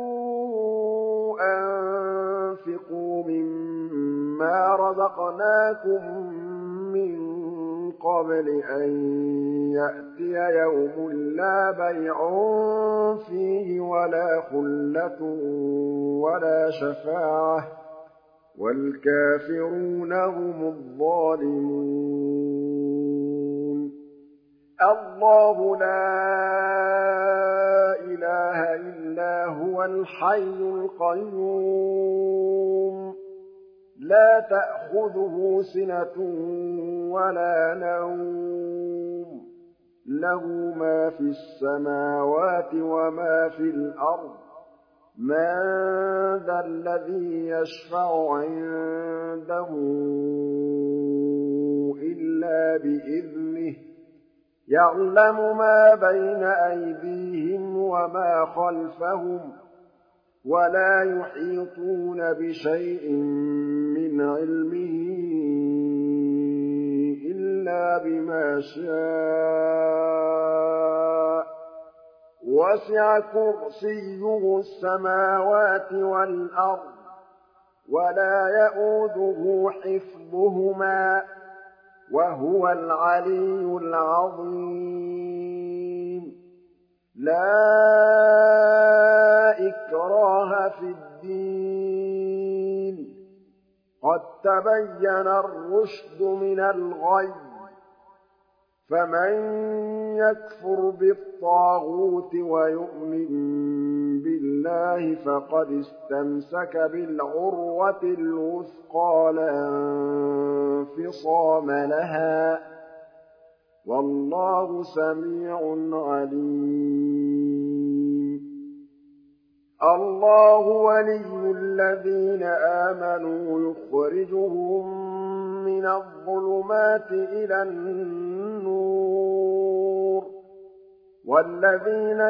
أنفقوا مما رزقناكم من قبل أن يأتي يوم لا بيع فيه ولا خلة ولا شفاعة والكافرون هم الظالمون الله لا إله إلا هو الحي القيوم لا تأخذه سنة ولا نوم له ما في السماوات وما في الأرض من ذا الذي يشفع عنده إلا بإذنه يعلم ما بين أيديهم وما خلفهم ولا يحيطون بشيء من علمه إلا بما شاء وسع كرسيه السماوات والأرض ولا يئوده حفظهما وهو العلي العظيم لا إكراه في الدين قد تبين الرشد من الغي فمن يكفر بالطاغوت ويؤمن بالله فقد استمسك بالعروة الوثقى لا انفصام لها والله سميع عليم الله ولي الذين آمنوا يخرجهم من الظلمات إلى النور والذين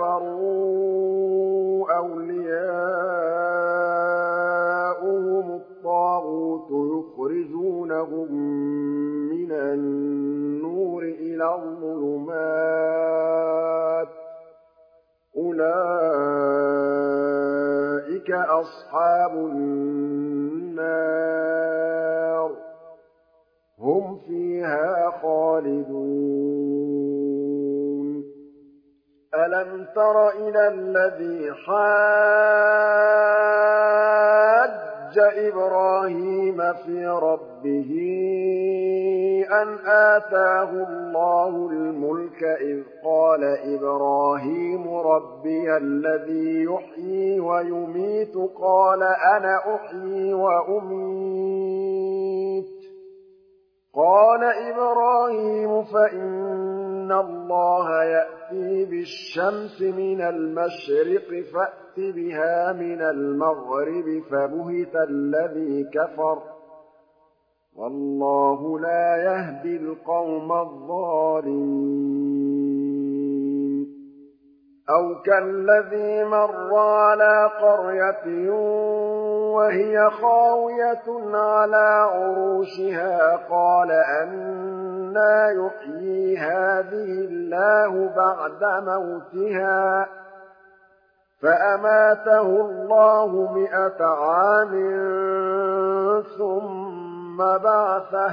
كفروا أولياؤهم الطاغوت يخرجونهم من النور إلى الظلمات أولئك أصحاب النار هم فيها خالدون ألم تر إلى الذي حاج إبراهيم في ربه أن آتاه الله الملك إذ قال إبراهيم ربي الذي يحيي ويميت قال أنا أحيي وأميت قال إبراهيم فإن الله يأتي بالشمس من المشرق فأت بها من المغرب فبهت الذي كفر والله لا يهدي القوم الظالمين أو كالذي مر على قرية وهي خاوية على عروشها قال أنى يحيي هذه الله بعد موتها فأماته الله 100 عام ثم بعثه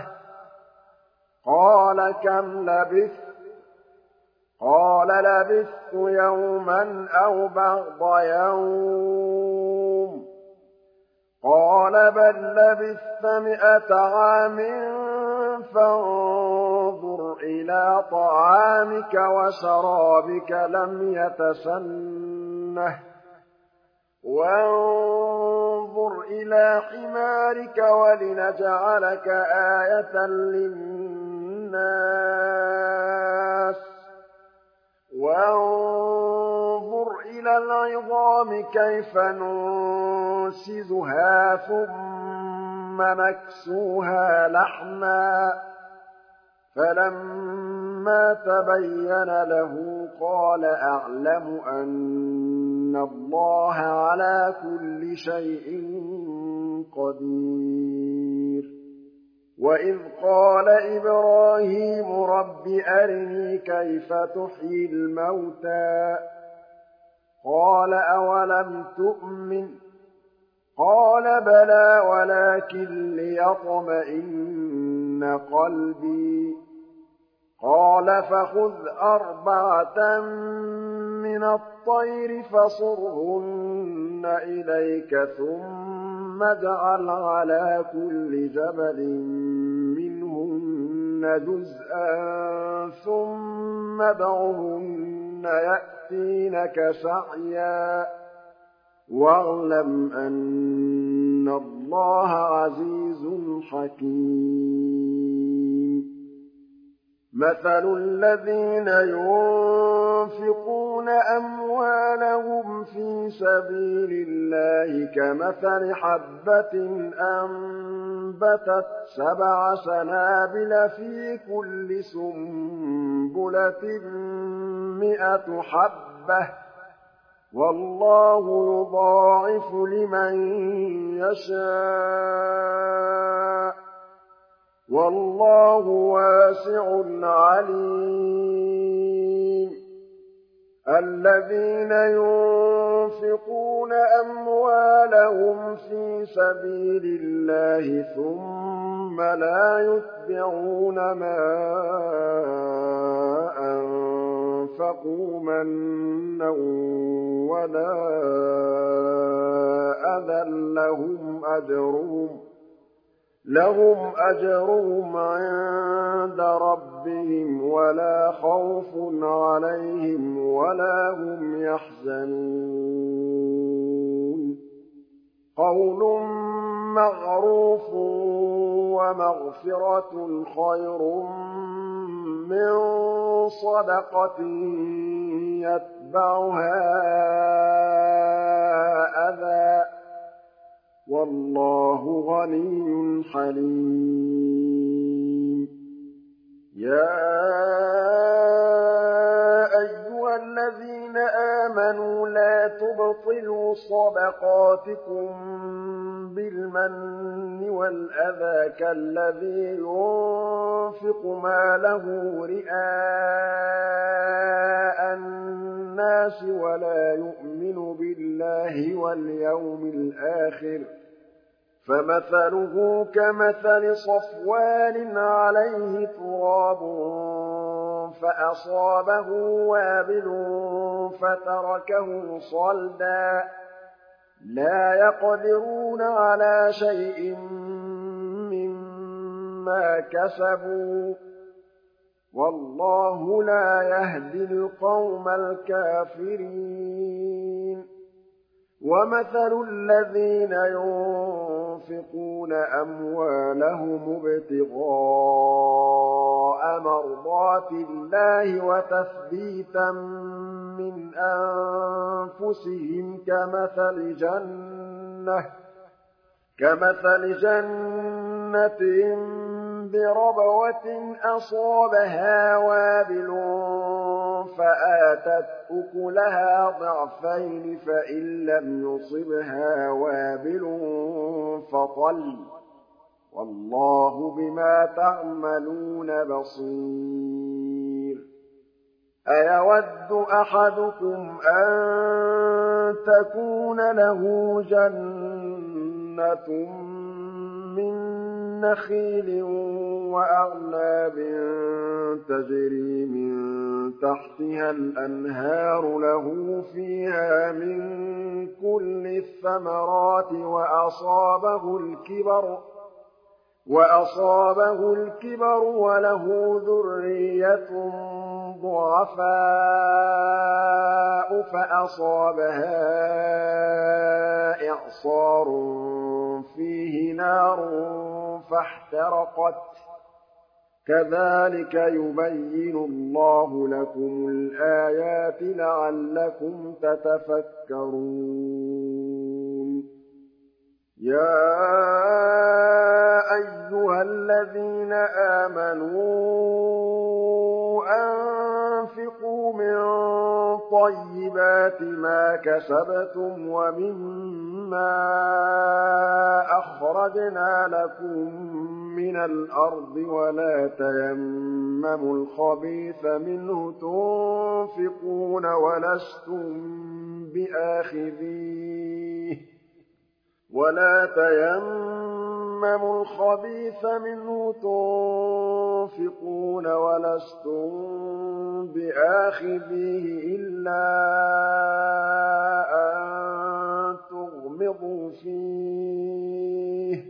قال كم لبثت قال لبثت يوما أو بعض يوم قال بل لبثت 100 عام فانظر إلى طعامك وشرابك لم يتسنه وانظر إلى حمارك ولنجعلك آية للناس وانظر إلى العظام كيف ننشزها ثم نكسوها لحما فلما تبين له قال أعلم أن إِنَّ اللَّهَ عَلَىٰ كُلِّ شَيْءٍ قَدِيرٌ وَإِذْ قَالَ إِبْرَاهِيمُ رَبِّ أَرِنِي كَيْفَ تُحْيِي الْمَوْتَىٰ قَالَ أَوَلَمْ تُؤْمِنْ قَالَ بَلَىٰ وَلَٰكِن لِّيَطْمَئِنَّ قَلْبِي قَالَ فَخُذْ أَرْبَعَةً مِّنَ الطَّيْرِ فَصُرْهُنَّ إِلَيْكَ ثُمَّ اجْعَلْ عَلَىٰ كُلِّ جَبَلٍ مِّنْهُنَّ جُزْءًا ثُمَّ ادْعُهُنَّ يَأْتِينَكَ سَعْيًا وَاعْلَمْ أَنَّ اللَّهَ عَزِيزٌ حَكِيمٌ مَثَلُ الَّذِينَ يُنفِقُونَ أَمْوَالَهُمْ فِي سَبِيلِ اللَّهِ كَمَثَلِ حَبَّةٍ أَنبَتَتْ 7 سَنَابِلَ فِي كُلِّ سُنبُلَةٍ 100 حَبَّةٍ ۗ وَاللَّهُ يُضَاعِفُ لِمَن يَشَاءُ ۗ وَاللَّهُ وَاسِعٌ عَلِيمٌ الَّذِينَ يُنفِقُونَ أَمْوَالَهُمْ فِي سَبِيلِ اللَّهِ ثُمَّ لَا يُتْبِعُونَ مَا أَنفَقُوا مَنًّا وَلَا أَذًى لَّهُمْ أَجْرُهُمْ عِندَ رَبِّهِمْ وَلَا خَوْفٌ عَلَيْهِمْ وَلَا هُمْ يَحْزَنُونَ قَوْلٌ مَّعْرُوفٌ وَمَغْفِرَةٌ خَيْرٌ مِّن صَدَقَةٍ يَتْبَعُهَا أَذًى ۗ وَاللَّهُ غَنِيٌّ حَلِيمٌ يَا أَيُّهَا الَّذِينَ آمَنُوا لَا تُبْطِلُوا صَدَقَاتِكُم بِالْمَنِّ وَالْأَذَىٰ كَالَّذِي يُنفِقُ مَالَهُ رِئَاءَ النَّاسِ وَلَا يُؤْمِنُ بِاللَّهِ وَالْيَوْمِ الْآخِرِ ۖ فَمَثَلُهُ كَمَثَلِ صَفْوَانٍ عَلَيْهِ تُرَابٌ فَأَصَابَهُ وَابِلٌ فَتَرَكَهُ صَلْدًا ۖ لَّا يَقْدِرُونَ عَلَىٰ شَيْءٍ مِّمَّا كَسَبُوا ۗ وَاللَّهُ لَا يَهْدِي الْقَوْمَ الْكَافِرِينَ وَمَثَلُ الَّذِينَ يُنفِقُونَ أَمْوَالَهُمُ ابْتِغَاءَ مَرْضَاتِ اللَّهِ وَتَثْبِيتًا مِّنْ أَنفُسِهِمْ كَمَثَلِ جَنَّةٍ بِرَبْوَةٍ أَصَابَهَا وَابِلٌ فَآتَتْ أُكُلَهَا ضِعْفَيْنِ فَإِن لَّمْ يُصِبْهَا وَابِلٌ فَطَلٌّ ۗ وَاللَّهُ بِمَا تَعْمَلُونَ بَصِيرٌ أَيَوَدُّ أَحَدُكُمْ أَن تَكُونَ لَهُ جَنَّةٌ مِّن نَّخِيلٍ وَأَعْنَابٍ تَجْرِي مِن تَحْتِهَا الْأَنْهَارُ لَهُ فِيهَا مِن كُلِّ الثَّمَرَاتِ وَأَصَابَهُ الْكِبَرُ وَلَهُ ذُرِّيَّةٌ ضُعَفَاءُ فَأَصَابَهَا إِعْصَارٌ فِيهِ نَارٌ فَاحْتَرَقَتْ ۗ كَذَٰلِكَ يُبَيِّنُ اللَّهُ لَكُمُ الْآيَاتِ لَعَلَّكُمْ تَتَفَكَّرُونَ يَا أَيُّهَا الَّذِينَ آمَنُوا أَنفِقُوا مِن طيبات ما كسبتم ومما أخرجنا لكم من الأرض ولا تيمموا الخبيث منه تنفقون ولستم بآخذيه إلا أن تغمضوا فيه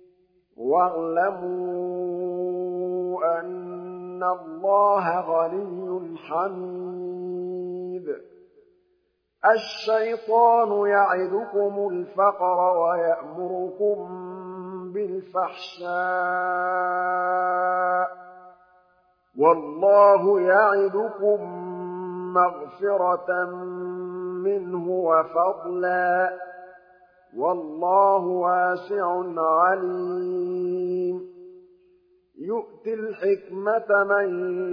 واعلموا أن الله غني حميد الشيطان يعدكم الفقر ويأمركم بالفحشاء والله يعدكم مغفرة منه وفضلا والله واسع عليم يؤتي الحكمة من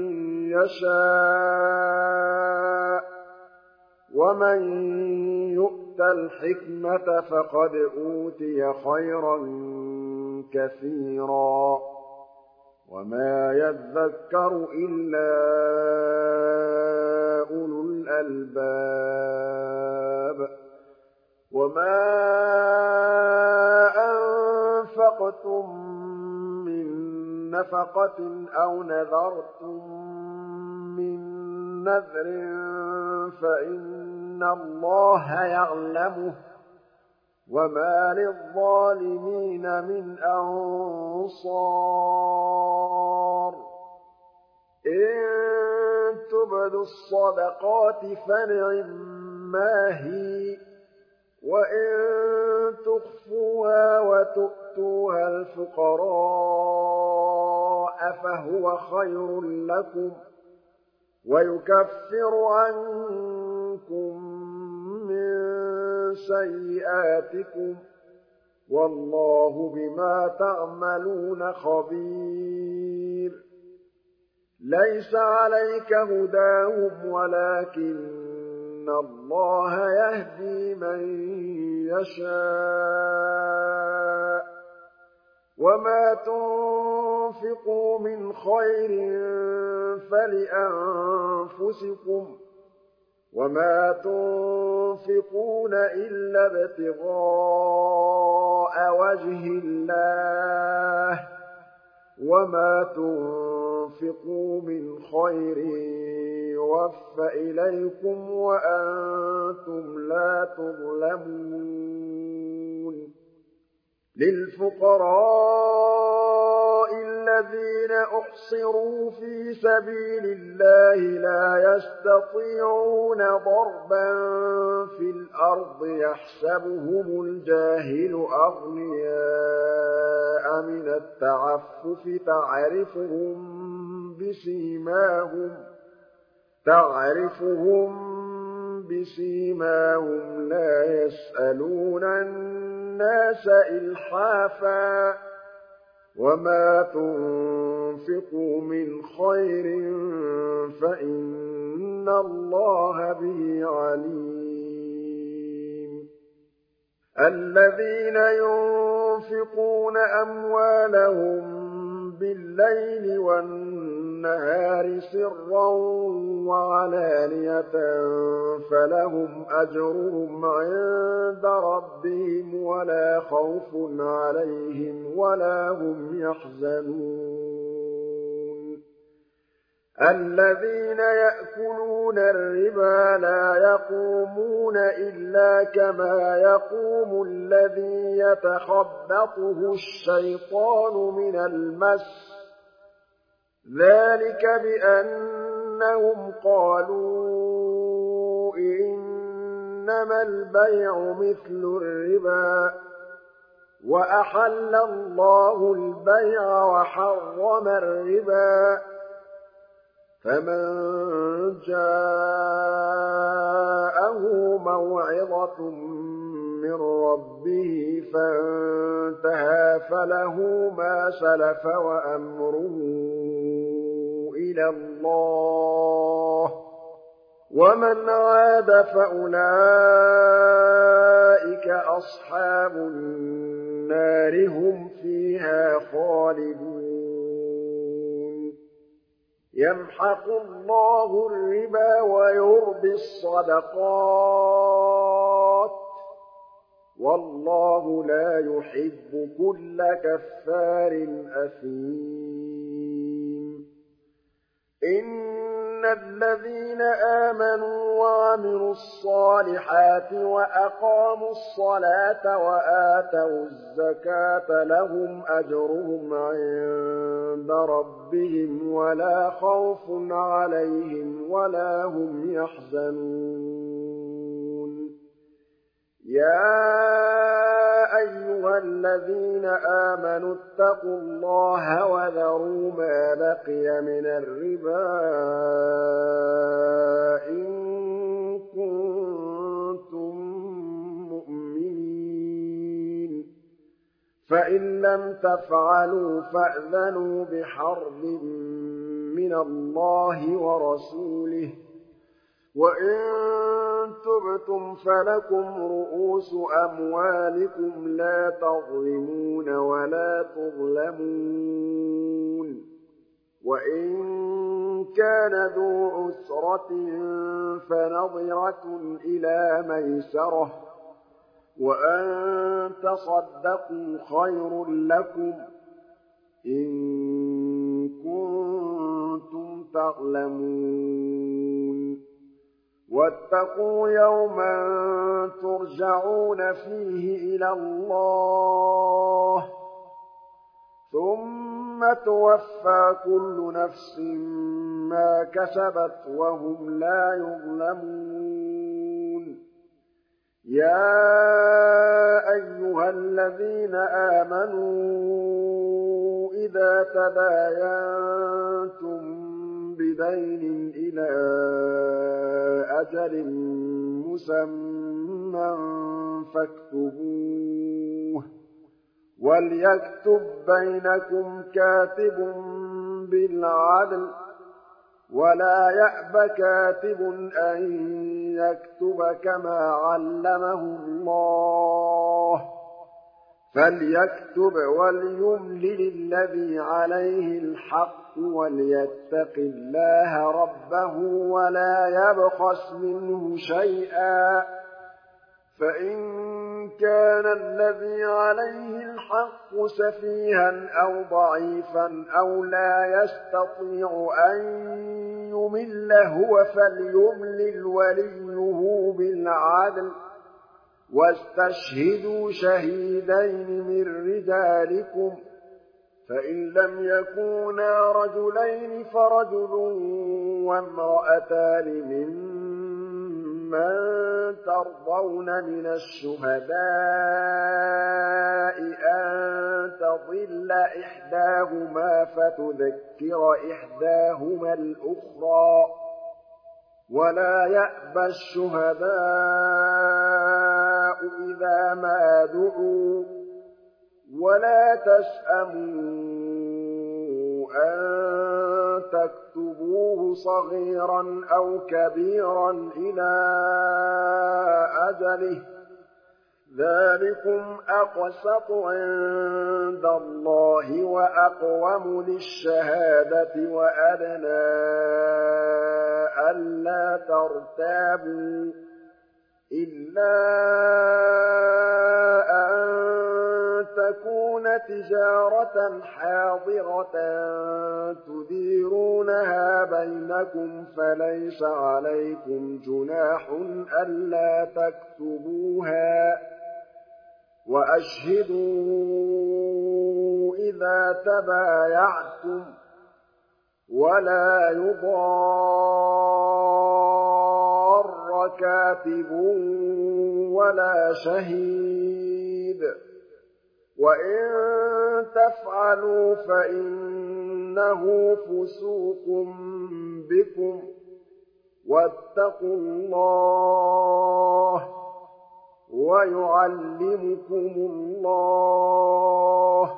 يشاء ومن يؤت الحكمة فقد أوتي خيرا كثيرا وما يذكر إلا أولو الألباب وما أنفقتم من نفقة أو نذرتم من نذر فإن الله يعلمه وما للظالمين من أنصار إن تبدوا الصدقات فنعما هي وإن تخفوها وتؤتوها الفقراء فهو خير لكم ويكفر عنكم من سيئاتكم والله بما تعملون خبير ليس عليك هداهم ولكن الله يهدي من يشاء وما تنفقوا من خير فلأنفسكم وما تنفقون إلا ابتغاء وجه الله وما تنفقوا من خير يوفى إليكم وأنتم لا تظلمون للفقراء الذين أحصروا في سبيل الله لا يستطيعون ضربا في الأرض يحسبهم الجاهل أغنياء من التعفف تعرفهم بسيماهم لا يسألون الناس إلحافا وما تنفقوا من خير فإن الله به عليم الذين ينفقون أموالهم بالليل والنهار سرا وعلانية فلهم أجرهم عند ربهم ولا خوف عليهم ولا هم يحزنون الذين يأكلون الربا لا يقومون إلا كما يقوم الذي يتخبطه الشيطان من المس ذلك بأنهم قالوا إنما البيع مثل الربا وأحل الله البيع وحرم الربا فمن جاءه موعظة من ربه فانتهى فله ما سلف وأمره إلى الله ومن عاد فأولئك أصحاب النار هم فيها خالدون يمحق الله الربا ويربي الصدقات والله لا يحب كل كفار أثيم إن الذين آمنوا وعملوا الصالحات وأقاموا الصلاة وآتوا الزكاة لهم أجرهم عند ربهم ولا خوف عليهم ولا هم يحزنون يا أيها الذين آمنوا اتقوا الله وذروا ما بقي من الربا إن كنتم مؤمنين فإن لم تفعلوا فأذنوا بحرب من الله ورسوله وإن تبتم فلكم رؤوس أموالكم لا تظلمون ولا تظلمون وإن كان ذو عسرة فنظرة إلى ميسرة وأن تصدقوا خير لكم إن كنتم تعلمون واتقوا يوما ترجعون فيه إلى الله ثم توفى كل نفس ما كسبت وهم لا يظلمون يا أيها الذين آمنوا إذا تداينتم بدين إلى أجل مسمى فاكتبوه وليكتب بينكم كاتب بالعدل ولا يأب كاتب أن يكتب كما علمه الله فليكتب وليملل الذي عليه الحق وليتق الله ربه ولا يبخس منه شيئا فإن كان الذي عليه الحق سفيها أو ضعيفا أو لا يستطيع أن يمل هو فليملل وليه بالعدل واستشهدوا شهيدين من رجالكم فإن لم يكونا رجلين فرجل وامرأتان ممن ترضون من الشهداء أن تضل إحداهما فتذكر إحداهما الأخرى ولا يأبى الشهداء إذا ما دعوا ولا تسأموا أن تكتبوه صغيرا أو كبيرا إلى أجله ذلكم أقسط عند الله وأقوم للشهادة وأدنى ألا ترتابوا إلا أن تكون تجارة حاضرة تديرونها بينكم فليس عليكم جناح ألا تكتبوها وأشهدوا إذا تبايعتم ولا يضار كاتب ولا شهيد وإن تفعلوا فإنه فسوق بكم واتقوا الله ويعلمكم الله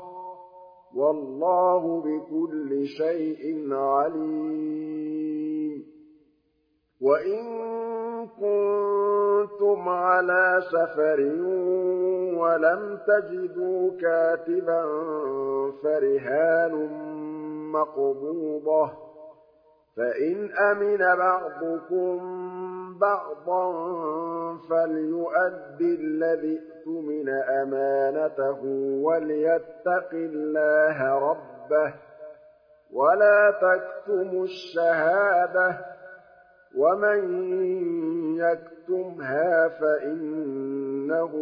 والله بكل شيء عليم وَإِن كُنتُمْ عَلَىٰ سَفَرٍ وَلَمْ تَجِدُوا كَاتِبًا فَرِهَانٌ مَّقْبُوضَةٌ ۖ فَإِنْ أَمِنَ بَعْضُكُم بَعْضًا فَلْيُؤَدِّ الَّذِي اؤْتُمِنَ أَمَانَتَهُ وَلْيَتَّقِ اللَّهَ رَبَّهُ وَلَا تَكْتُمُوا الشَّهَادَةَ ۚ وَمَن يَكْتُمْهَا فَإِنَّهُ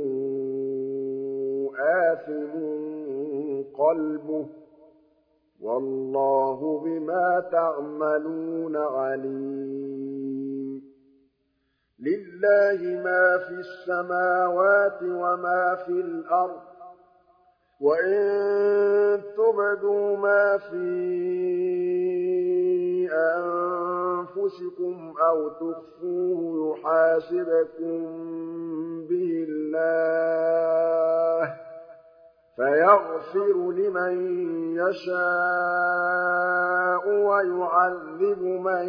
آثِمٌ قَلْبُهُ ۗ وَاللَّهُ بِمَا تَعْمَلُونَ عَلِيمٌ لِّلَّهِ مَا فِي السَّمَاوَاتِ وَمَا في الْأَرْضِ ۚ وَإِن تُبْدُوا مَا فِي أَنفُسِكُمْ أَوْ تُخْفُوهُ يُحَاسِبْكُم بِهِ اللَّهُ ۖ فَيَغْفِرُ لِمَن يَشَاءُ وَيُعَذِّبُ مَن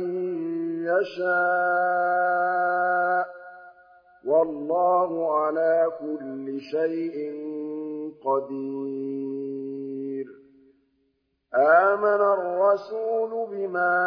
يَشَاءُ ۗ وَاللَّهُ عَلَىٰ كُلِّ شَيْءٍ قَدِيرٌ آمَنَ الرَّسُولُ بِمَا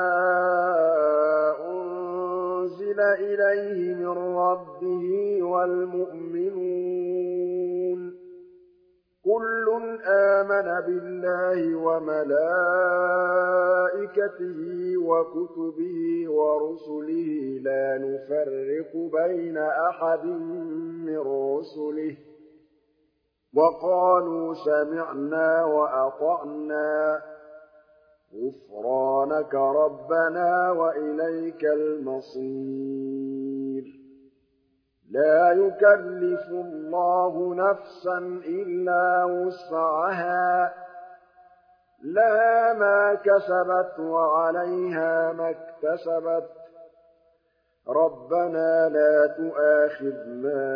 أُنزِلَ إِلَيْهِ مِن رَّبِّهِ وَالْمُؤْمِنُونَ كُلٌّ آمَنَ بِاللَّهِ وَمَلَائِكَتِهِ وَكُتُبِهِ وَرُسُلِهِ لَا نُفَرِّقُ بَيْنَ أَحَدٍ مِّن رُّسُلِهِ ۚ وَقَالُوا سَمِعْنَا وَأَطَعْنَا غُفْرَانَكَ رَبَّنَا وَإِلَيْكَ الْمَصِيرُ لَا يُكَلِّفُ اللَّهُ نَفْسًا إِلَّا وُسْعَهَا ۚ لَهَا مَا كَسَبَتْ وَعَلَيْهَا مَا اكْتَسَبَتْ ۗ رَبَّنَا لَا تُؤَاخِذْنَا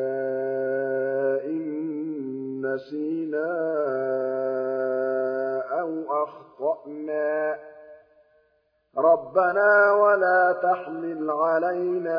إِن نَّسِينَا أَوْ أَخْطَأْنَا ۚ رَبَّنَا وَلَا تَحْمِلْ عَلَيْنَا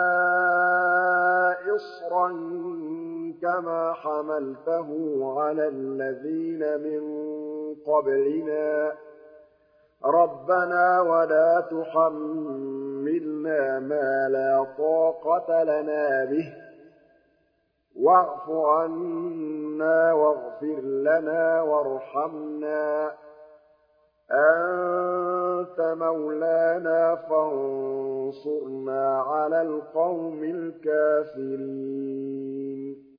إِصْرًا كَمَا حَمَلْتَهُ عَلَى الَّذِينَ مِن قَبْلِنَا ۚ رَبَّنَا وَلَا تُحَمِّلْنَا مَا لَا طَاقَةَ لَنَا بِهِ ۖ وَاعْفُ عَنَّا وَاغْفِرْ لَنَا وَارْحَمْنَا ۚ أَنتَ مَوْلَانَا فَانصُرْنَا عَلَى الْقَوْمِ الْكَافِرِينَ